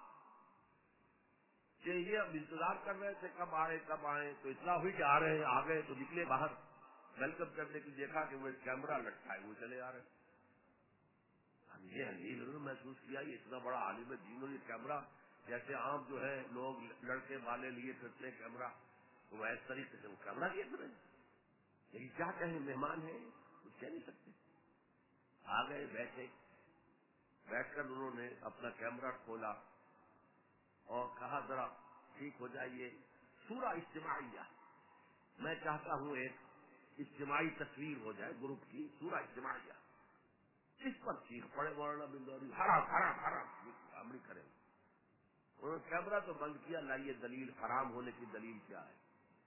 کہ یہ اب انتظار کر رہے تھے کب آئے کب آئے، تو اطلاع ہوئی کہ آ رہے ہیں، آ گئے تو نکلے باہر ویلکم کرنے کی، دیکھا کہ وہ ایک کیمرہ لٹکائے ہوئے چلے آ رہے ہیں۔ ہم یہ عجیب انہوں نے محسوس کیا یہ اتنا بڑا عالم دین اور یہ کیمرہ، جیسے عام جو ہے لوگ لڑکے والے لیے پھرتے ہیں کیمرہ، تو وہ اس طریقے سے وہ کیمرہ لیے پھرے، لیکن کیا کہیں، مہمان ہیں کچھ کہہ نہیں سکتے۔ آ گئے، بیٹھے، بیٹھ کر انہوں نے اپنا کیمرہ کھولا اور کہا ذرا ٹھیک ہو جائیے، سورہ اجتماعیہ، میں چاہتا ہوں ایک اجتماعی تصویر ہو جائے گروپ کی، سورہ اجتماعیہ۔ اس پر چیخ پڑے مولانا بندوری، حرام حرام حرام، امری کرے۔ انہوں نے کیمرہ تو بند کیا، لائیے دلیل، حرام ہونے کی دلیل کیا ہے؟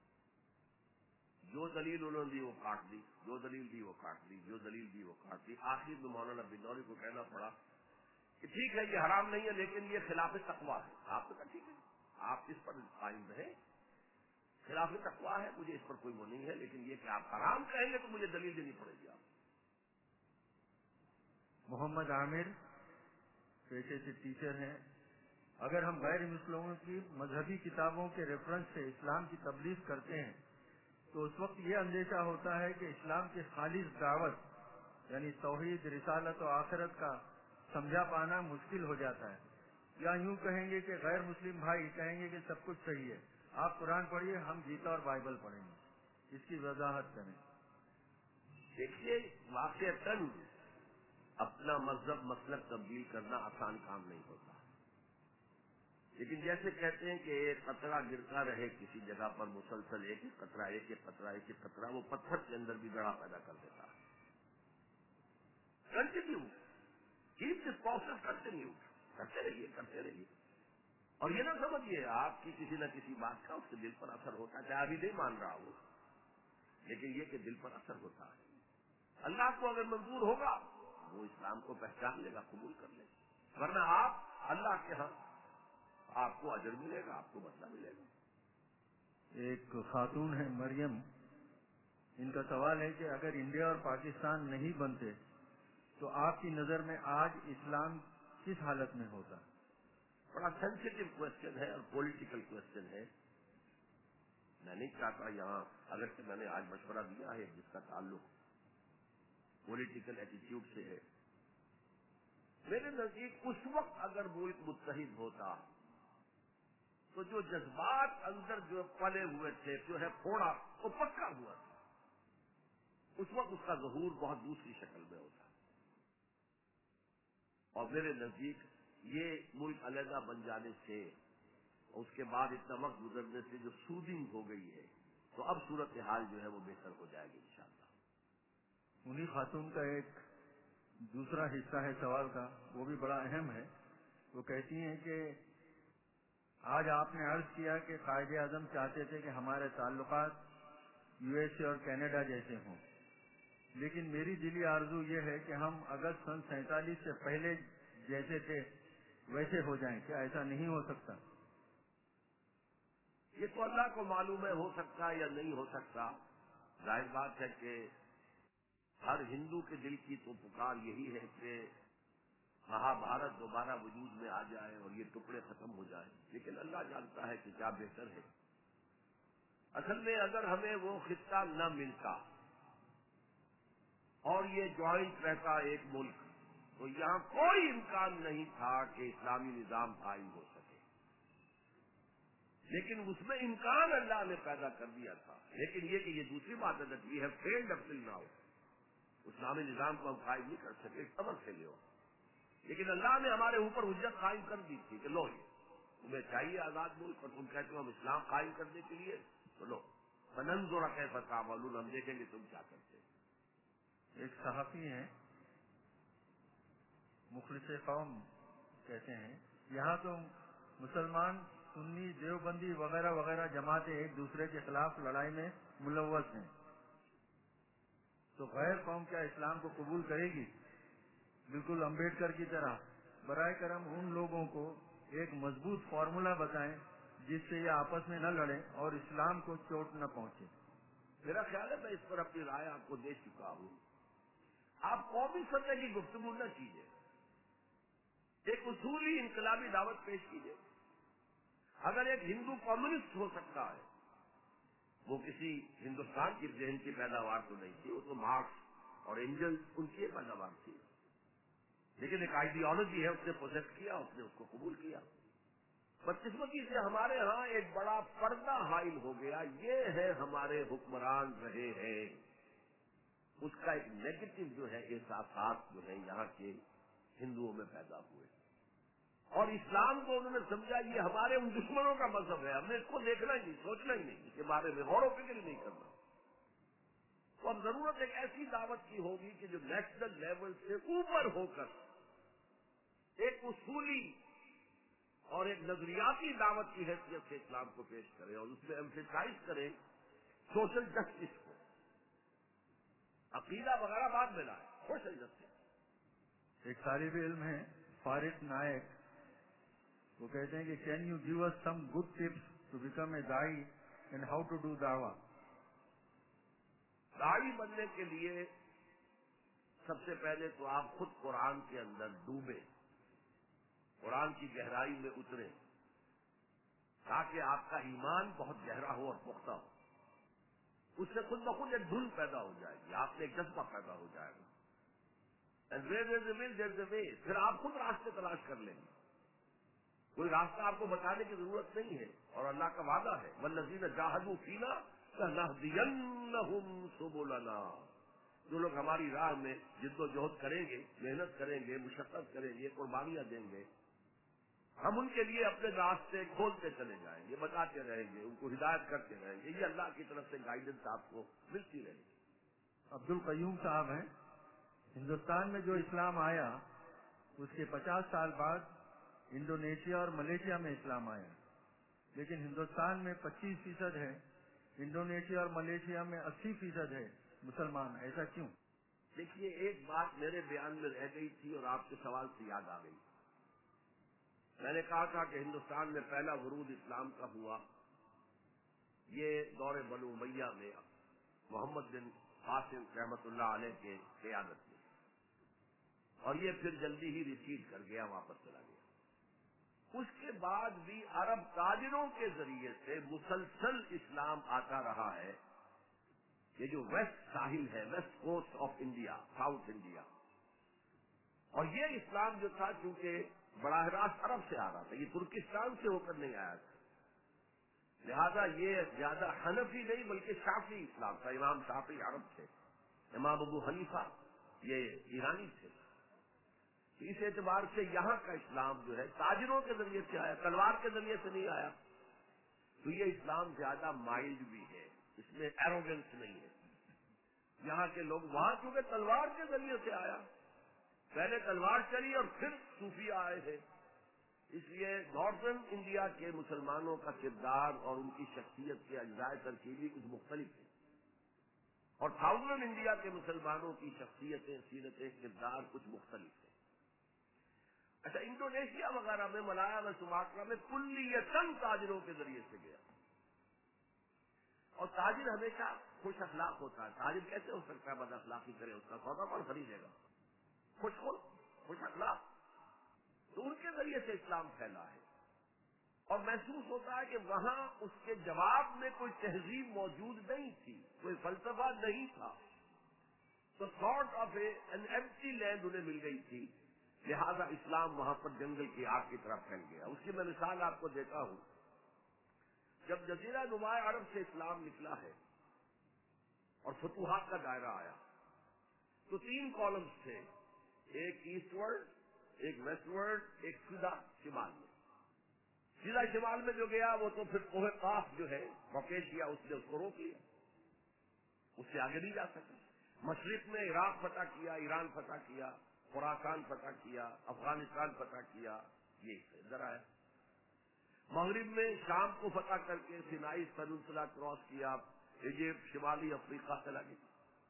جو دلیل انہوں نے دی وہ کاٹ دی، جو دلیل دی وہ کاٹ دی، جو دلیل دی وہ کاٹ دی۔ آخر میں مولانا بندوری کو کہنا پڑا کہ ٹھیک ہے یہ حرام نہیں ہے لیکن یہ خلاف تقویٰ ہے۔ آپ نے کہا ٹھیک ہے، آپ اس پر قائم رہیں، خلاف تقویٰ ہے، مجھے اس پر کوئی وہ نہیں ہے، لیکن یہ کہ آپ حرام کہیں گے تو مجھے دلیل دینی پڑے گی۔ آپ محمد عامر پیشے سے ٹیچر ہیں، اگر ہم غیر مسلموں کی مذہبی کتابوں کے ریفرنس سے اسلام کی تبلیغ کرتے ہیں تو اس وقت یہ اندیشہ ہوتا ہے کہ اسلام کی خالص دعوت یعنی توحید، رسالت و آخرت کا سمجھا پانا مشکل ہو جاتا ہے، یا یوں کہیں گے کہ غیر مسلم بھائی کہیں گے کہ سب کچھ صحیح ہے، آپ قرآن پڑھیے، ہم گیتا اور بائبل پڑھیں گے، اس کی وضاحت کریں۔ دیکھیے، واقعتاً اپنا مذہب مسلک تبدیل کرنا آسان کام نہیں ہوتا، لیکن جیسے کہتے ہیں کہ ایک قطرہ گرتا رہے کسی جگہ پر مسلسل، ایک ایک قطرہ ایک ایک قطرہ ایک ایک قطرہ، وہ پتھر کے اندر بھی گڑھا پیدا کر دیتا ہے. Continue keep this process, continue کرتے رہیے کرتے رہیے. اور یہ نہ سمجھیے آپ کی کسی نہ کسی بات کا اس کے دل پر اثر ہوتا ہے، چاہے ابھی نہیں مان رہا ہو، لیکن یہ کہ دل پر اثر ہوتا ہے. اللہ کو اگر منظور ہوگا وہ اسلام کو پہچان لے گا، قبول کر لے گا، ورنہ آپ اللہ کے ہاں آپ کو اجر ملے گا، آپ کو بدلہ ملے گا. ایک خاتون ہے مریم، ان کا سوال ہے کہ اگر انڈیا اور پاکستان نہیں بنتے تو آپ کی نظر میں آج اسلام کس حالت میں ہوتا؟ بڑا سینسیٹیو کوشچن ہے اور پولیٹیکل کوشچن ہے. میں نہیں چاہتا یہاں، اگرچہ میں نے آج مشورہ دیا ہے جس کا تعلق پولیٹیکل ایٹیٹیوڈ سے ہے. میرے نزدیک اس وقت اگر ملک متحد ہوتا تو جو جذبات اندر جو پلے ہوئے تھے، جو ہے پھوڑا، وہ پکا ہوا تھا. اس وقت اس کا ظہور بہت دوسری شکل میں ہوتا. اور میرے نزدیک یہ ملک علیحدہ بن جانے سے اور اس کے بعد اتنا وقت گزرنے سے جو سودنگ ہو گئی ہے، تو اب صورتحال جو ہے وہ بہتر ہو جائے گی انشاءاللہ. انہی خاتون کا ایک دوسرا حصہ ہے سوال کا، وہ بھی بڑا اہم ہے. وہ کہتی ہیں کہ آج آپ نے عرض کیا کہ قائد اعظم چاہتے تھے کہ ہمارے تعلقات یو ایس اے اور کینیڈا جیسے ہوں، لیکن میری دلی آرزو یہ ہے کہ ہم اگست سن سینتالیس سے پہلے جیسے تھے ویسے ہو جائیں. کیا ایسا نہیں ہو سکتا؟ یہ تو اللہ کو معلوم ہے ہو سکتا یا نہیں ہو سکتا. ظاہر بات ہے کہ ہر ہندو کے دل کی تو پکار یہی ہے کہ مہا بھارت دوبارہ وجود میں آ جائے اور یہ ٹکڑے ختم ہو جائیں، لیکن اللہ جانتا ہے کہ کیا بہتر ہے. اصل میں اگر ہمیں وہ خطہ نہ ملتا اور یہ جوائنٹ رہتا ایک ملک، تو یہاں کوئی امکان نہیں تھا کہ اسلامی نظام قائم ہو سکے. لیکن اس میں امکان اللہ نے پیدا کر دیا تھا. لیکن یہ کہ یہ دوسری بات ہے کہ we have failed up till now, اسلامی نظام کو ہم قائم نہیں کر سکے، سبق سے لو. لیکن اللہ نے ہمارے اوپر حجت قائم کر دی تھی کہ لو یہ تمہیں چاہیے آزاد ملک اور تم کہتے ہو ہم اسلام قائم کرنے کے لیے، تو لو فننظر کیف تعملون، ہم دیکھیں گے تم کیا کرتے. ایک صحافی ہیں مخلص قوم کہتے ہیں، یہاں تو مسلمان سنی دیوبندی وغیرہ وغیرہ جماعتیں ایک دوسرے کے خلاف لڑائی میں ملوث ہیں، تو غیر قوم کیا اسلام کو قبول کرے گی؟ بالکل امبیڈکر کی طرح. برائے کرم ان لوگوں کو ایک مضبوط فارمولا بتائیں جس سے یہ آپس میں نہ لڑیں اور اسلام کو چوٹ نہ پہنچے. میرا خیال ہے میں اس پر اپنی رائے آپ کو دے چکا ہوں. آپ قومی سطح کی گفتگو نہ کیجیے، ایک اصولی انقلابی دعوت پیش کیجیے. اگر ایک ہندو کمیونسٹ ہو سکتا ہے، وہ کسی ہندوستان کی ذہن کی پیداوار تو نہیں تھی، وہ تو مارکس اور اینجل ان کی پیداوار تھی، لیکن ایک آئیڈیالوجی ہے، اس نے پروجیکٹ کیا، اس نے اس کو قبول کیا. بدقسمتی سے ہمارے ہاں ایک بڑا پردہ حائل ہو گیا، یہ ہے ہمارے حکمران رہے ہیں. اس کا ایک نیگیٹو جو ہے احساسات جو ہے یہاں کے ہندوؤں میں پیدا ہوئے، اور اسلام کو انہوں نے سمجھا یہ ہمارے ان دشمنوں کا مذہب ہے، ہم نے اس کو دیکھنا ہی نہیں، سوچنا ہی نہیں، اس کے بارے میں غور و فکر ہی نہیں کرنا. تو اب ضرورت ایک ایسی دعوت کی ہوگی کہ جو نیشنل لیول سے اوپر ہو کر ایک اصولی اور ایک نظریاتی دعوت کی حیثیت سے اسلام کو پیش کرے اور اس میں ایمفیسائز کرے سوشل جسٹس کو. عقیدہ وغیرہ بعد میں لائے، سوشل جسٹس. ایک طالب علم ہے فارق نائک، وہ کہتے ہیں کہ can you give us some good tips to become a دائی اینڈ ہاؤ ٹو ڈو دعویٰ. دائی بننے کے لیے سب سے پہلے تو آپ خود قرآن کے اندر ڈوبے، قرآن کی گہرائی میں اترے، تاکہ آپ کا ایمان بہت گہرا ہو اور پختہ ہو. اس سے خود بخود ایک دھن پیدا ہو جائے گی، آپ میں ایک جذبہ پیدا ہو جائے گا. And where there's a will, there's a way. پھر آپ خود راستے تلاش کر لیں گے، کوئی راستہ آپ کو بتانے کی ضرورت نہیں ہے. اور اللہ کا وعدہ ہے والذین جاہدوا فینا لنہدینہم سبلنا، جو لوگ ہماری راہ میں جد و جہد کریں گے، محنت کریں گے، مشقت کریں گے، قربانیاں دیں گے، ہم ان کے لیے اپنے راستے کھولتے چلے جائیں گے، بتاتے رہیں گے، ان کو ہدایت کرتے رہیں گے، یہ اللہ کی طرف سے گائیڈنس آپ کو ملتی رہے گی۔ عبد القیوم صاحب ہیں، ہندوستان میں جو اسلام آیا اس کے پچاس سال بعد انڈونیشیا اور ملیشیا میں اسلام آیا، لیکن ہندوستان میں پچیس فیصد ہے، انڈونیشیا اور ملیشیا میں اسی فیصد ہے مسلمان، ایسا کیوں؟ دیکھیے، ایک بات میرے بیان میں رہ گئی تھی اور آپ کے سوال سے یاد آ گئی۔ میں نے کہا تھا کہ ہندوستان میں پہلا ورود اسلام کا ہوا یہ دور بنو امیہ میں محمد بن قاسم رحمت اللہ علیہ کے قیادت میں، اور یہ پھر جلدی ہی ریسیڈ کر گیا، واپس چلا گیا۔ اس کے بعد بھی عرب تاجروں کے ذریعے سے مسلسل اسلام آتا رہا ہے۔ یہ جو ویسٹ ساحل ہے، west coast of India, South India, اور یہ اسلام جو تھا چونکہ براہ راست عرب سے آ رہا تھا، یہ ترکستان سے ہو کر نہیں آیا تھا، لہذا یہ زیادہ حنفی نہیں بلکہ شافعی اسلام تھا۔ امام شافعی عرب تھے، امام ابو حنیفہ یہ ایرانی تھے، تو اس اعتبار سے یہاں کا اسلام جو ہے تاجروں کے ذریعے سے آیا، تلوار کے ذریعے سے نہیں آیا، تو یہ اسلام زیادہ مائلڈ بھی ہے، اس میں ایروگنس نہیں ہے۔ یہاں کے لوگ وہاں چونکہ تلوار کے ذریعے سے آیا، پہلے تلوار چلی اور پھر صوفیہ آئے ہیں، اس لیے ناردرن انڈیا کے مسلمانوں کا کردار اور ان کی شخصیت کے اجزاء ترکیبی کچھ مختلف ہے، اور ساؤدرن انڈیا کے مسلمانوں کی شخصیتیں، سیرتیں، کردار کچھ مختلف ہیں۔ اچھا، انڈونیشیا وغیرہ میں، ملایا میں، سماٹرا میں کلیتاً تاجروں کے ذریعے سے گیا، اور تاجر ہمیشہ خوش اخلاق ہوتا ہے۔ تاجر کیسے ہو سکتا ہے بد اخلاقی کرے؟ اس کا سودا کون خریدے گا؟ خوش خل خوش اخلاق، تو ان کے ذریعے سے اسلام پھیلا ہے، اور محسوس ہوتا ہے کہ وہاں اس کے جواب میں کوئی تہذیب موجود نہیں تھی، کوئی فلسفہ نہیں تھا، تو sort of a an empty land انہیں مل گئی تھی، لہذا اسلام وہاں پر جنگل کی آگ کی طرح پھیل گیا۔ اس کی میں مثال آپ کو دیتا ہوں، جب جزیرہ نماء عرب سے اسلام نکلا ہے اور فتوحات کا دائرہ آیا، تو تین کالمز تھے، ایک ایسٹ ورڈ، ایک ویسٹ ورڈ، ایک سیدھا شمال میں۔ سیدھا شمال میں جو گیا وہ تو پھر کوہ قاف جو ہے کوکیشیا، اس نے اس کو روک لیا، اس سے آگے نہیں جا سکا۔ مشرق میں عراق فتح کیا، ایران فتح کیا، خراسان فتح کیا، افغانستان فتح کیا، یہ ادھر آیا۔ مغرب میں شام کو فتح کر کے سینائی پیننسلا کراس کیا، ایجپٹ، شمالی افریقہ چلا گیا۔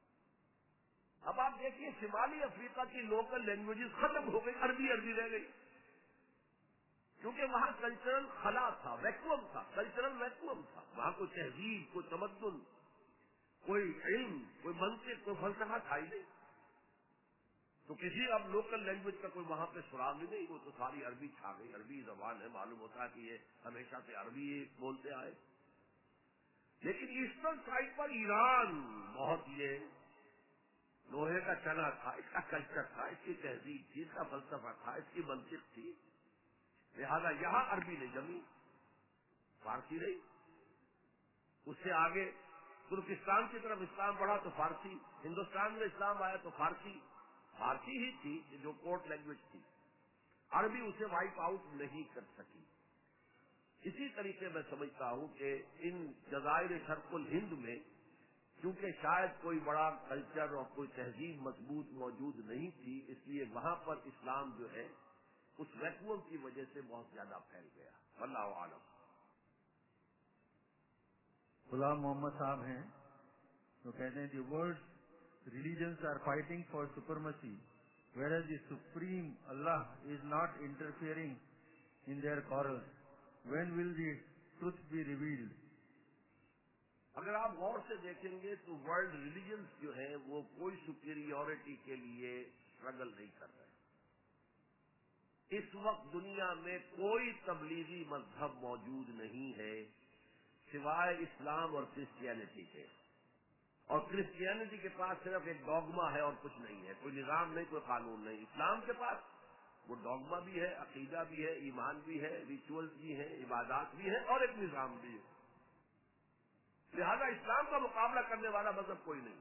اب آپ دیکھیے، شمالی افریقہ کی لوکل لینگویجز ختم ہو گئی، عربی عربی رہ گئی، کیونکہ وہاں کلچرل خلا تھا، ویکوم تھا، کلچرل ویکوم تھا، وہاں کوئی تہذیب، کوئی تمدن، کوئی علم، کوئی منطق، کوئی فلسفہ تھا ہی نہیں، تو کسی اب لوکل لینگویج کا کوئی وہاں پہ سراغ ہی نہیں، وہ تو ساری عربی چھا گئی، عربی زبان ہے، معلوم ہوتا ہے کہ یہ ہمیشہ سے عربی بولتے آئے۔ لیکن ایسٹرن سائڈ پر ایران بہت یہ لوہے کا چنا تھا، اس کا کلچر تھا، اس کی تہذیب تھی، اس کا فلسفہ تھا، اس کی منطق تھی، لہذا یہاں عربی نہیں جمی، فارسی رہی۔ اس سے آگے ترکستان کی طرف اسلام بڑھا تو فارسی، ہندوستان میں اسلام آیا تو فارسی فارسی ہی تھی جو کورٹ لینگویج تھی، عربی اسے وائپ آؤٹ نہیں کر سکی۔ اسی طریقے میں سمجھتا ہوں کہ ان جزائر شرق الہند میں کیونکہ شاید کوئی بڑا کلچر اور کوئی تہذیب مضبوط موجود نہیں تھی، اس لیے وہاں پر اسلام جو ہے اس ویکوم کی وجہ سے بہت زیادہ پھیل گیا۔ واللہ عالم۔ غلام محمد صاحب ہیں تو کہتے ہیں the world religions are fighting for supremacy, whereas the supreme Allah is not interfering in their quarrels. When will the truth be revealed? اگر آپ غور سے دیکھیں گے تو ورلڈ ریلیجنس جو ہیں وہ کوئی سپیریورٹی کے لیے اسٹرگل نہیں کر رہے۔ اس وقت دنیا میں کوئی تبلیغی مذہب موجود نہیں ہے سوائے اسلام اور کرسچینٹی کے، اور کرسچینٹی کے پاس صرف ایک ڈوگما ہے اور کچھ نہیں ہے، کوئی نظام نہیں، کوئی قانون نہیں۔ اسلام کے پاس وہ ڈوگما بھی ہے، عقیدہ بھی ہے، ایمان بھی ہے، ریچولز بھی ہیں، عبادات بھی ہیں، اور ایک نظام بھی ہے، لہذا اسلام کا مقابلہ کرنے والا مذہب کوئی نہیں۔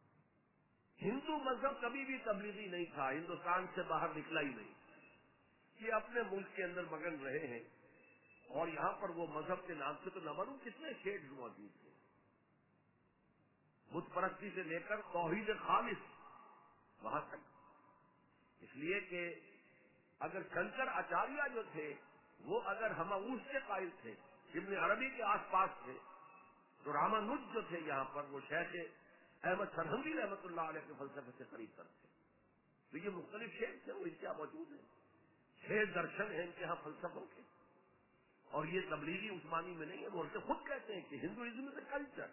ہندو مذہب کبھی بھی تبلیغی نہیں تھا، ہندوستان سے باہر نکلا ہی نہیں، یہ اپنے ملک کے اندر مگن رہے ہیں، اور یہاں پر وہ مذہب کے نام سے تو نہ معلوم کتنے شیڈز موجود تھے، بت پرستی سے لے کر توحید خالص وہاں تک۔ اس لیے کہ اگر شنکر آچاریہ جو تھے وہ اگر ہماؤس کے قائل تھے، ابن عربی کے آس پاس تھے، تو رامانج جو تھے یہاں پر وہ شیخ احمد سرہندی رحمۃ اللہ علیہ کے فلسفے سے قریب تر تھے۔ تو یہ مختلف شیخ تھے، وہ ان کے یہاں موجود ہیں، چھ درشن ہیں ان کے یہاں فلسفوں کے، اور یہ تبلیغی عثمانی میں نہیں ہے، وہ اسے خود کہتے ہیں کہ ہندوازم از اے کلچر،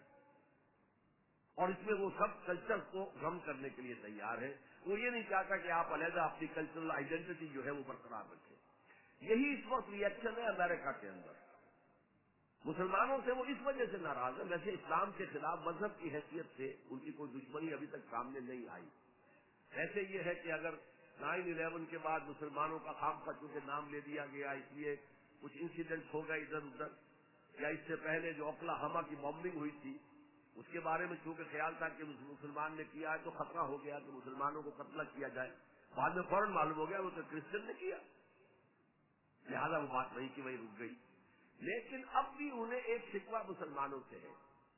اور اس میں وہ سب کلچر کو غم کرنے کے لیے تیار ہے۔ وہ یہ نہیں چاہتا کہ آپ علیحدہ اپنی کلچرل آئیڈینٹی جو ہے وہ برقرار رکھیں۔ یہی اس وقت ریئیکشن ہے امریکہ کے اندر، مسلمانوں سے وہ اس وجہ سے ناراض ہے۔ ویسے اسلام کے خلاف مذہب کی حیثیت سے ان کی کوئی دشمنی ابھی تک سامنے نہیں آئی۔ ایسے یہ ہے کہ اگر نائن الیون کے بعد مسلمانوں کا خام خواہ چونکہ نام لے دیا گیا اس لیے کچھ انسیڈنٹ ہو گئے ادھر ادھر، یا اس سے پہلے جو اوکلاہوما کی بامبنگ ہوئی تھی اس کے بارے میں چونکہ خیال تھا کہ مسلمان نے کیا ہے تو خطرہ ہو گیا کہ مسلمانوں کو قتل کیا جائے، بعد میں فوراً معلوم ہو گیا وہ تو کرسچن نے کیا، لہذا وہ بات وہی کی وہی رک گئی۔ لیکن اب بھی انہیں ایک شکوہ مسلمانوں سے ہے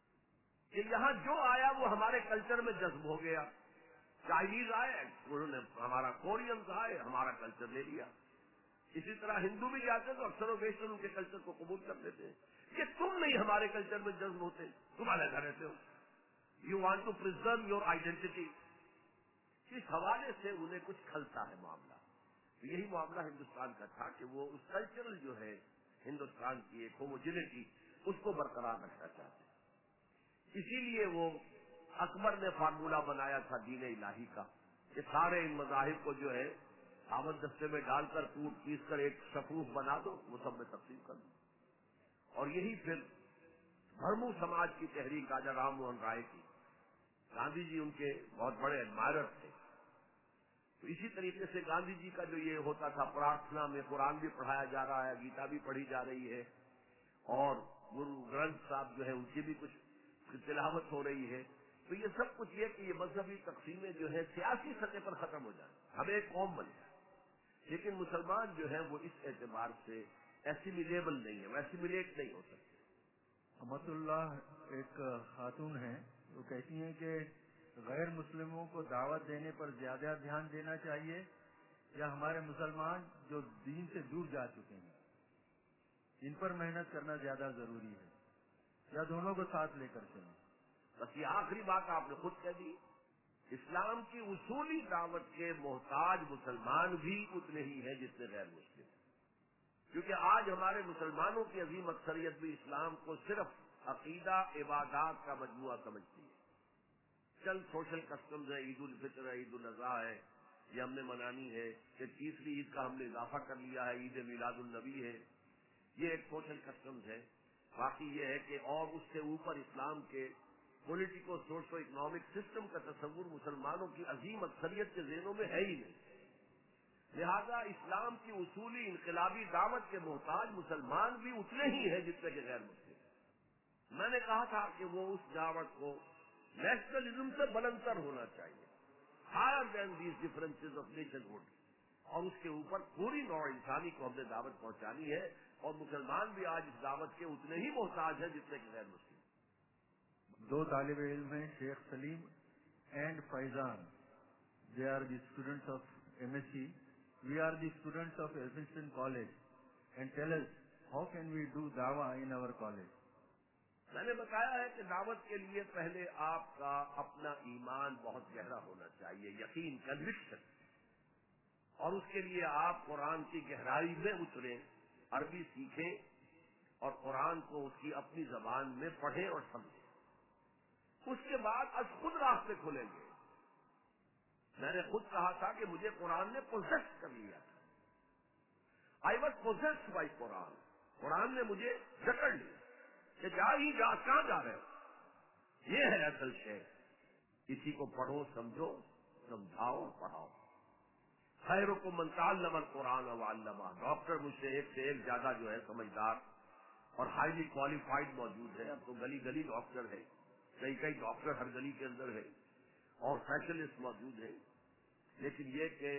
کہ یہاں جو آیا وہ ہمارے کلچر میں جذب ہو گیا۔ چائنیز آئے، انہوں نے ہمارا، کورینز آئے، ہمارا کلچر لے لیا۔ اسی طرح ہندو بھی جاتے تو اکثر و بیشتر ان کے کلچر کو قبول کر لیتے ہیں کہ تم نہیں ہمارے کلچر میں جذب ہوتے، تم علیحدہ رہتے ہو، you want to preserve your identity. اس حوالے سے انہیں کچھ کھلتا ہے معاملہ۔ تو یہی معاملہ ہندوستان کا تھا کہ وہ اس کلچرل جو ہے ہندوستان کی ایک ہوموجینٹی اس کو برقرار رکھنا چاہتے ہیں۔ اسی لیے وہ اکبر نے فارمولہ بنایا تھا دین الہی کا کہ سارے ان مذاہب کو جو ہے آمد دستے میں ڈال کر کوٹ پیس کر ایک شفوف بنا دو، وہ سب میں تقسیم کر دو۔ اور یہی پھر بھرمو سماج کی تحریک راجا رام موہن رائے کی، گاندھی جی ان کے بہت بڑے ایڈمائرر تھے۔ تو اسی طریقے سے گاندھی جی کا جو یہ ہوتا تھا پرارتھنا میں قرآن بھی پڑھایا جا رہا ہے، گیتا بھی پڑھی جا رہی ہے، اور گرو گرنتھ صاحب جو ہے ان کی بھی کچھ تلاوت ہو رہی ہے، تو یہ سب کچھ یہ کہ یہ مذہبی تقسیمیں جو ہے سیاسی سطح پر ختم ہو جائیں، ہم ایک قوم بن جائیں۔ لیکن مسلمان جو ہے وہ اس اعتبار سے ایسیمیلیبل نہیں ہے، وہ ایسیمیلیٹ نہیں ہو سکتے۔ احمد اللہ ایک خاتون ہیں، وہ کہتی ہیں کہ غیر مسلموں کو دعوت دینے پر زیادہ دھیان دینا چاہیے یا ہمارے مسلمان جو دین سے دور جا چکے ہیں ان پر محنت کرنا زیادہ ضروری ہے، یا دونوں کو ساتھ لے کر چلیں؟ بس یہ آخری بات آپ نے خود کہہ دی، اسلام کی اصولی دعوت کے محتاج مسلمان بھی اتنے ہی ہیں جتنے غیر مسلم، کیونکہ آج ہمارے مسلمانوں کی عظیم اکثریت بھی اسلام کو صرف عقیدہ عبادات کا مجموعہ سمجھتی ہے۔ چند سوشل کسٹمز ہے، عید الفطر ہے، عید الاضحیٰ ہے، یہ ہم نے منانی ہے، کہ تیسری عید کا ہم نے اضافہ کر لیا ہے، عید میلاد النبی ہے، یہ ایک سوشل کسٹمز ہے۔ باقی یہ ہے کہ اور اس سے اوپر اسلام کے پولیٹیکو سوشو اکنامک سسٹم کا تصور مسلمانوں کی عظیم اکثریت کے ذہنوں میں ہے ہی نہیں، لہذا اسلام کی اصولی انقلابی دعوت کے محتاج مسلمان بھی اتنے ہی ہیں جتنے کہ غیر مسلم۔ میں نے کہا تھا کہ وہ اس دعوت کو نیشنلزم سے بلندتر ہونا چاہیے، higher than these differences of nationhood, اور اس کے اوپر پوری نوع انسانی کو ہم نے دعوت پہنچانی ہے، اور مسلمان بھی آج اس دعوت کے اتنے ہی محتاج ہیں جتنے کہ غیر مسلم۔ دو طالب علم ہیں، Sheikh Salim and Faizan, they are the students of M S C, we are the students of Elphinstone College, and tell us how can we do دعویٰ ان آور کالج؟ میں نے بتایا ہے کہ دعوت کے لیے پہلے آپ کا اپنا ایمان بہت گہرا ہونا چاہیے، یقین، کنوکشن، اور اس کے لیے آپ قرآن کی گہرائی میں اتریں، عربی سیکھیں اور قرآن کو اس کی اپنی زبان میں پڑھیں اور سمجھیں۔ اس کے بعد از خود راستے کھلیں گے۔ میں نے خود کہا تھا کہ مجھے قرآن نے پوزیس کر لیا تھا، I was possessed by Quran, قرآن نے مجھے جکڑ لیا کہ جا ہی جا، کہاں جا رہے ہو، یہ ہے اصل شے، کسی کو پڑھو، سمجھو، سمجھاؤ، پڑھاؤ۔ خیرکم من تعلم القرآن وعلمہ، ڈاکٹر مجھ سے ایک سے ایک زیادہ جو ہے سمجھدار اور ہائیلی کوالیفائڈ موجود ہے، اب تو گلی گلی ڈاکٹر ہے، کئی کئی ڈاکٹر ہر گلی کے اندر ہے، اور اسپیشلسٹ موجود ہے، لیکن یہ کہ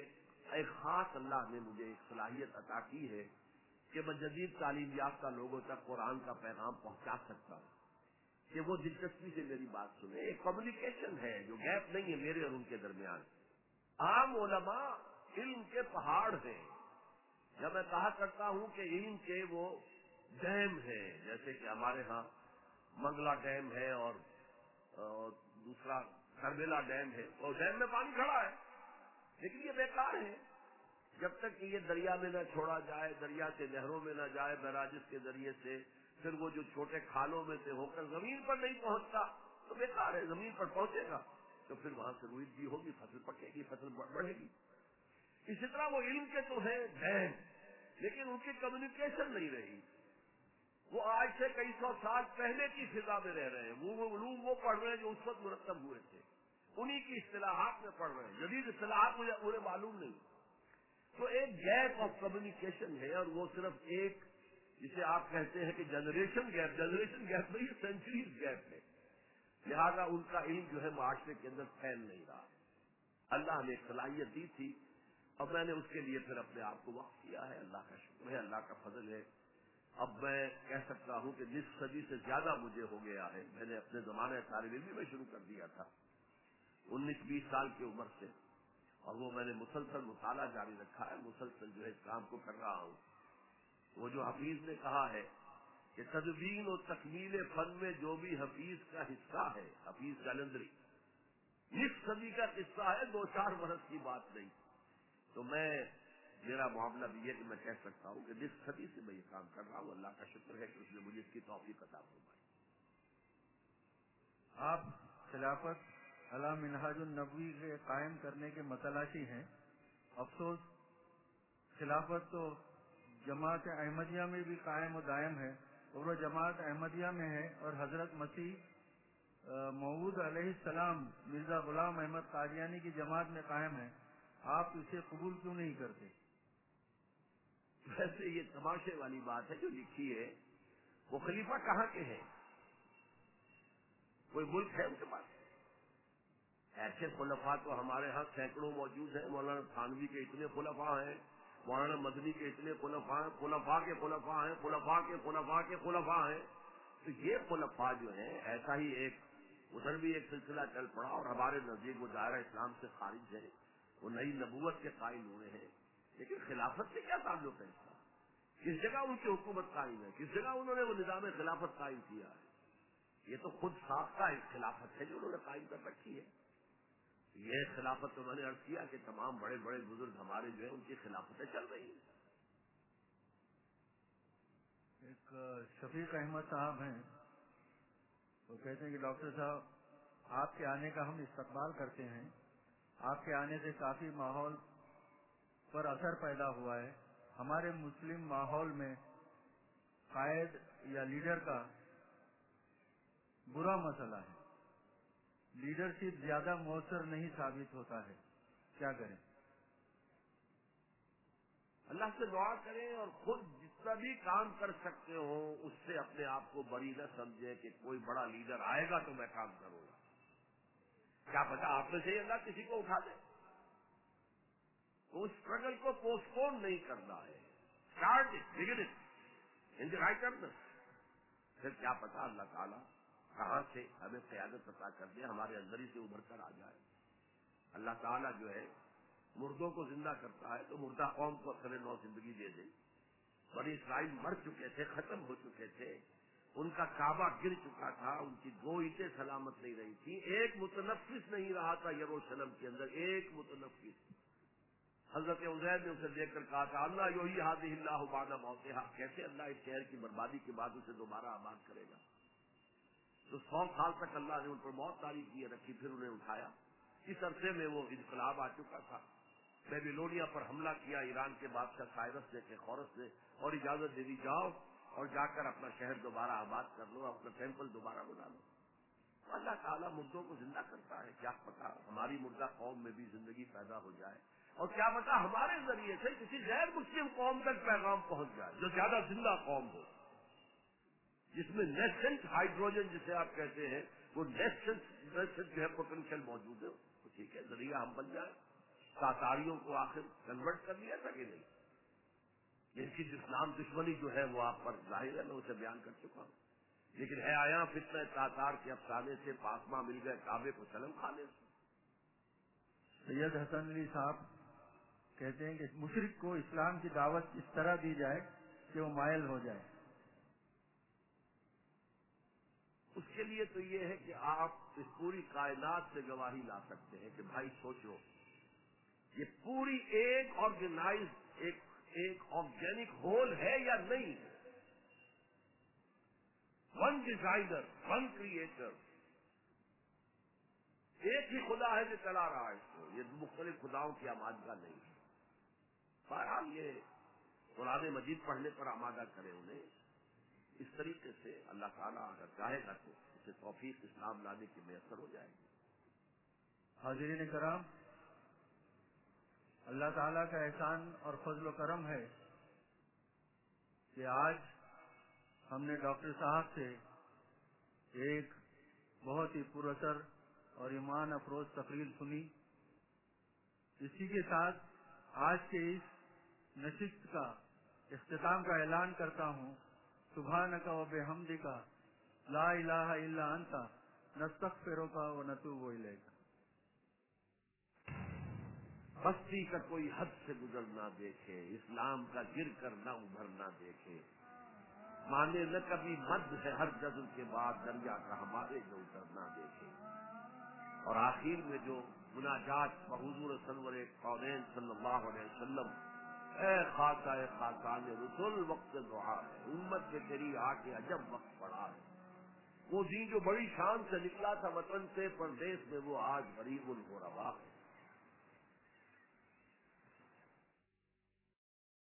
ایک خاص اللہ نے مجھے ایک صلاحیت عطا کی ہے کہ میں جدید تعلیم یافتہ لوگوں تک قرآن کا پیغام پہنچا سکتا ہوں کہ وہ دلچسپی سے میری بات سنیں. ایک کمیونیکیشن ہے جو گیپ نہیں ہے میرے اور ان کے درمیان. عام علماء علم کے پہاڑ ہیں. جب میں کہا کرتا ہوں کہ علم کے وہ ڈیم ہیں، جیسے کہ ہمارے ہاں منگلا ڈیم ہے اور, اور دوسرا کربیلا ڈیم ہے، اور ڈیم میں پانی کھڑا ہے لیکن یہ بیکار ہے جب تک کہ یہ دریا میں نہ چھوڑا جائے، دریا سے نہروں میں نہ جائے بیراجز کے ذریعے سے، پھر وہ جو چھوٹے کھالوں میں سے ہو کر زمین پر نہیں پہنچتا تو بیکار ہے. زمین پر پہنچے گا تو پھر وہاں سے روئیدگی ہوگی، فصل پکے گی، فصل بڑھے گی. اسی طرح وہ علم کے تو ہیں ڈیم، لیکن ان کی کمیونیکیشن نہیں رہی. وہ آج سے کئی سو سال پہلے کی فضا میں رہ رہے ہیں. وہ علوم وہ پڑھ رہے ہیں جو اس وقت مرتب ہوئے تھے، انہی کی اصطلاحات میں پڑھ رہے ہیں. جدید اصطلاحات مجھے پورے معلوم نہیں. تو ایک گیپ آف کمیونیکیشن ہے، اور وہ صرف ایک جسے آپ کہتے ہیں کہ جنریشن گیپ، جنریشن گیپ نہیں، سینچریز گیپ ہے. لہذا ان کا علم جو ہے معاشرے کے اندر پھیل نہیں رہا. اللہ نے ایک صلاحیت دی تھی اور میں نے اس کے لیے پھر اپنے آپ کو وقف کیا ہے. اللہ کا شکر ہے، اللہ کا فضل ہے. اب میں کہہ سکتا ہوں کہ نصف صدی سے زیادہ مجھے ہو گیا ہے. میں نے اپنے زمانے طالب علمی میں شروع کر دیا تھا انیس بیس سال کی عمر سے، اور وہ میں نے مسلسل مطالعہ جاری رکھا ہے. مسلسل جو ہے اس کام کو کر رہا ہوں. وہ جو حفیظ نے کہا ہے کہ تدوین و تکمیل فن میں جو بھی حفیظ کا حصہ ہے، حفیظ جالندری، نصف صدی کا قصہ ہے، دو چار برس کی بات نہیں. تو میں میرا معاملہ بھی یہ کہ میں کہہ سکتا ہوں کہ نصف صدی سے میں یہ کام کر رہا ہوں. اللہ کا شکر ہے کہ اس نے مجھے اس کی توفیق عطا فرمائی. آپ خلافت علی منہاج النبوی کے قائم کرنے کے متلاشی ہیں. افسوس خلافت تو جماعت احمدیہ میں بھی قائم و دائم ہے، اور وہ جماعت احمدیہ میں ہے اور حضرت مسیح موعود علیہ السلام مرزا غلام احمد قادیانی کی جماعت میں قائم ہے. آپ اسے قبول کیوں نہیں کرتے؟ ویسے یہ تماشے والی بات ہے جو لکھی ہے. وہ خلیفہ کہاں کے ہیں؟ کوئی ملک ہے ان کے پاس؟ ایسے خلفاء تو ہمارے ہاں سینکڑوں موجود ہیں. مولانا تھانوی کے اتنے خلفاء ہیں، مولانا مدنی کے اتنے خلفاء ہیں، خلفاء کے خلفاء ہیں، خلفاء کے خلفاء کے خلفاء ہیں. تو یہ خلفاء جو ہیں ایسا ہی ایک ادھر بھی ایک سلسلہ چل پڑا، اور ہمارے نزدیک وہ دائرہ اسلام سے خارج ہے، وہ نئی نبوت کے قائل ہوئے ہیں. لیکن خلافت سے کیا تعلق ہے اس کا؟ کس جگہ ان کی حکومت قائم ہے؟ کس جگہ انہوں نے وہ نظام خلافت قائم کیا ہے؟ یہ تو خود ساختہ ایک خلافت ہے جو انہوں نے قائم کر رکھی ہے. یہ خلافت تو میں نے عرض کیا کہ تمام بڑے بڑے بزرگ ہمارے جو ہیں ان کی خلافتیں چل رہی ہیں. ایک شفیق احمد صاحب ہیں، وہ کہتے ہیں کہ ڈاکٹر صاحب آپ کے آنے کا ہم استقبال کرتے ہیں. آپ کے آنے سے کافی ماحول پر اثر پیدا ہوا ہے. ہمارے مسلم ماحول میں قائد یا لیڈر کا برا مسئلہ ہے. لیڈرشپ زیادہ مؤثر نہیں ثابت ہوتا ہے، کیا کریں؟ اللہ سے دعا کریں اور خود جتنا بھی کام کر سکتے ہو اس سے اپنے آپ کو بری نہ سمجھیں کہ کوئی بڑا لیڈر آئے گا تو میں کام کروں گا. کیا پتا آپ میں سے ہی اللہ کسی کو اٹھا دے. تو اس اسٹرگل کو پوسٹ پون نہیں کرنا ہے. Start it, begin it in the right term. پھر کیا پتا اللہ تعالیٰ کہاں سے ہمیں قیادت عطا کر دے، ہمارے اندر ہی سے ابھر کر آ جائے. اللہ تعالیٰ جو ہے مردوں کو زندہ کرتا ہے تو مردہ قوم کو اثر نو زندگی دے دے. بنی اسرائیل مر چکے تھے، ختم ہو چکے تھے، ان کا کعبہ گر چکا تھا، ان کی دو اینٹیں سلامت نہیں رہی تھی، ایک متنفس نہیں رہا تھا یروشلم کے اندر، ایک متنفس. حضرت عزیر نے اسے دیکھ کر کہا تھا اللہ یحیی ہذہ اللہ بعد موتہا، کیسے اللہ اس شہر کی بربادی کے بعد اسے دوبارہ آباد کرے گا. تو سو سال تک اللہ نے ان پر موت طاری کیے رکھی، پھر انہیں اٹھایا. اس عرصے میں وہ انقلاب آ چکا تھا. بیبیلونیا پر حملہ کیا ایران کے بادشاہ سائرس نے کہ خورس نے، اور اجازت دے دی جاؤ اور جا کر اپنا شہر دوبارہ آباد کر لو، اپنا ٹیمپل دوبارہ بنا لو. اللہ تعالیٰ مردوں کو زندہ کرتا ہے. کیا پتا ہماری مردہ قوم میں بھی زندگی پیدا ہو جائے، اور کیا پتا ہمارے ذریعے سے کسی غیر مسلم قوم تک پیغام پہنچ جائے جو زیادہ زندہ قوم ہو، جس میں نیسنٹ ہائیڈروجن جسے آپ کہتے ہیں، وہ نیسنٹ نیسنٹ جو ہے پوٹینشیل موجود ہے. ٹھیک ہے، ذریعہ ہم بن جائیں. تاتاریوں کو آخر کنورٹ کر لیا تھا کہ نہیں؟ ان کی اسلام دشمنی جو ہے وہ آپ پر ظاہر ہے، میں اسے بیان کر چکا ہوں. لیکن ہے آیا فتنہ تاتار کے افسانے سے پاسما مل گئے کعبے کو سلم کھانے سے. سید حسن علی صاحب کہتے ہیں کہ مشرک کو اسلام کی دعوت اس طرح دی جائے کہ وہ مائل ہو جائے. اس کے لیے تو یہ ہے کہ آپ اس پوری کائنات سے گواہی لا سکتے ہیں کہ بھائی سوچو، یہ پوری ایک آرگنائز ایک ایک آرگینک ہول ہے یا نہیں ہے. ون ڈیزائنر، ون کریٹر، ایک ہی خدا ہے جو چلا رہا ہے اس کو، یہ مختلف خداؤں کی آمادگاہ نہیں ہے. بہرحال یہ قرآن مجید پڑھنے پر آمادہ کرے انہیں. اس طریقے سے اللہ تعالیٰ اگر چاہے گا تو اسے توفیق اسلام لانے کی میسر ہو جائے گی. حاضرین کرام، اللہ تعالیٰ کا احسان اور فضل و کرم ہے کہ آج ہم نے ڈاکٹر صاحب سے ایک بہت ہی پر اثر اور ایمان افروز تقریر سنی. اسی کے ساتھ آج کے اس نشست کا اختتام کا اعلان کرتا ہوں. سبحانک و بحمدک لا الہ الا انت نستغفرک و نتوب الیک. بستی کا کوئی حد سے گزر نہ دیکھے، اسلام کا گر کر نہ ابھر نہ دیکھے. مانے نہ کبھی مد ہے ہر جزل کے بعد دریا کا ہمارے جو اتر نہ دیکھے. اور آخر میں جو مناجات بحضور سرور کونین صلی اللہ علیہ وسلم، اے خاصہ اے خاصان رسول وقت دعا ہے، امت میں تیری آ کے عجب وقت پڑا ہے. وہ دین جو بڑی شان سے نکلا تھا وطن سے پردیس میں، وہ آج غریب الغربا ہے.